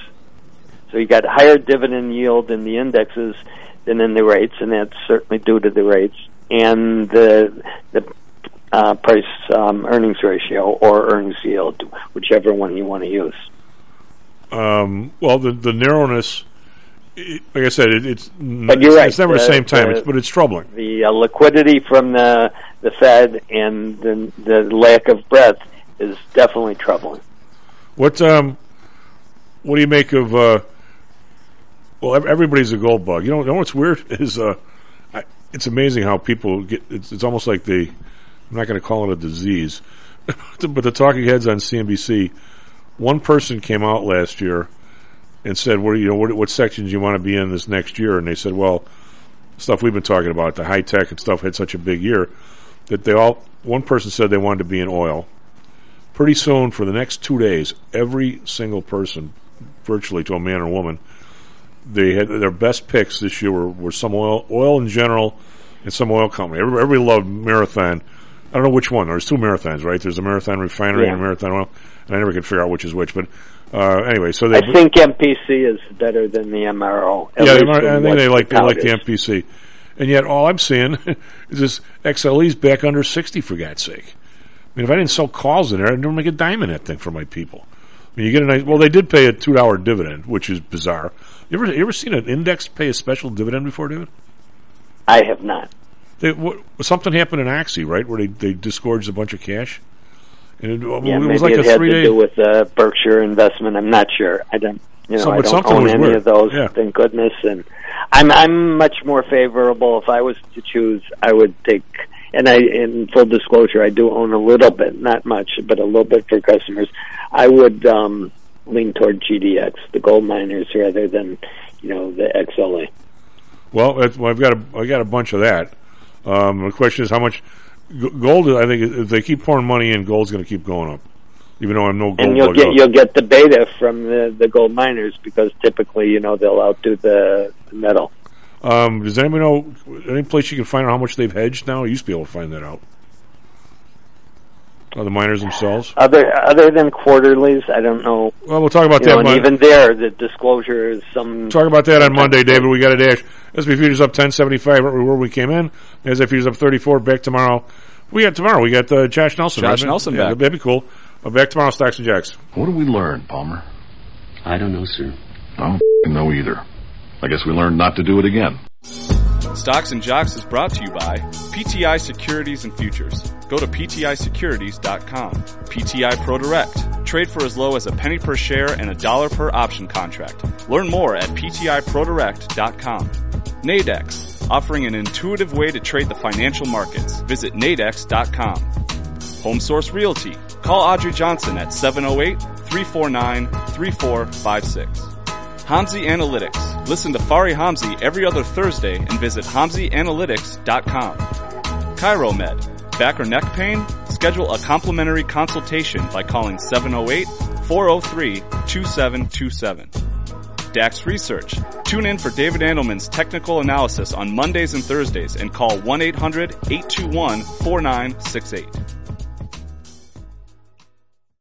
So you got higher dividend yield in the indexes than in the rates, and that's certainly due to the rates and the the uh, price um, earnings ratio or earnings yield, whichever one you want to use. Um, well, the the narrowness, it, like I said, it, it's but you're right. It's never the, the same time, the, it's, but it's troubling. The uh, liquidity from the the Fed and the the lack of breadth is definitely troubling. What um, what do you make of? Uh, well, everybody's a gold bug. You know, you know what's weird is uh, I, it's amazing how people get. It's, it's almost like they. I'm not going to call it a disease, but the talking heads on C N B C. One person came out last year and said, "What you know? What, what sections you want to be in this next year?" And they said, "Well, stuff we've been talking about, the high tech and stuff, had such a big year that they all." One person said they wanted to be in oil. Pretty soon, for the next two days, every single person, virtually to a man or woman, they had their best picks this year were, were some oil, oil in general, and some oil company. Everybody, everybody loved Marathon. I don't know which one. There's two Marathons, right? There's a Marathon refinery yeah. and a Marathon oil, and I never could figure out which is which. But uh, anyway, so they, I think M P C is better than the M R O. Yeah, I think they like they like the M P C, and yet all I'm seeing is this X L E's back under sixty for God's sake. mean, if I didn't sell calls in there, I'd never make a dime in that thing for my people. I mean, you get a nice. Well, they did pay a two dollar dividend, which is bizarre. You ever you ever seen an index pay a special dividend before, David? I have not. They, what, something happened in Oxy, right, where they, they disgorged a bunch of cash. And it, Yeah, it maybe was like it a had three to day. do with uh, Berkshire investment. I'm not sure. I don't, you know, So- I but don't something own was any weird. of those. Yeah. Thank goodness. And I'm I'm much more favorable. If I was to choose, I would take. And I, in full disclosure, I do own a little bit, not much, but a little bit for customers. I would um, lean toward G D X, the gold miners, rather than, you know, the X L A. Well, that's, well, I've got a I got a bunch of that. Um, the question is how much g- gold. I think if they keep pouring money in, gold's going to keep going up. Even though I'm no gold And you'll bug get out. you'll get the beta from the, the gold miners because typically, you know, they'll outdo the, the metal. Um, does anybody know any place you can find out how much they've hedged now? I used to be able to find that out. Uh, the miners themselves. Other other than quarterlies, I don't know. Well, we'll talk about you that know, and Mon- even there, the disclosure is some. Talk about that on Monday, David. We got a dash. S and P futures up ten seventy-five right where we came in. N A S D A Q futures up thirty-four. Back tomorrow. We got tomorrow. We got uh, Josh Nelson. Josh right? Nelson yeah, back. That'd be cool. Uh, back tomorrow, Stocks and Jacks. What did we learn, Palmer? I don't know, sir. I don't f***ing know either. I guess we learned not to do it again. Stocks and Jocks is brought to you by P T I Securities and Futures. Go to P T I securities dot com. P T I Pro Direct. Trade for as low as a penny per share and a dollar per option contract. Learn more at P T I pro direct dot com. Nadex, offering an intuitive way to trade the financial markets. Visit nadex dot com. Home Source Realty. Call Audrey Johnson at seven oh eight, three four nine, three four five six. Hamzy Analytics. Listen to Fari Hamzy every other Thursday and visit hamzy analytics dot com. ChiroMed. Back or neck pain? Schedule a complimentary consultation by calling seven oh eight, four oh three, two seven two seven. Dax Research. Tune in for David Andelman's technical analysis on Mondays and Thursdays and call one eight hundred, eight two one, four nine six eight.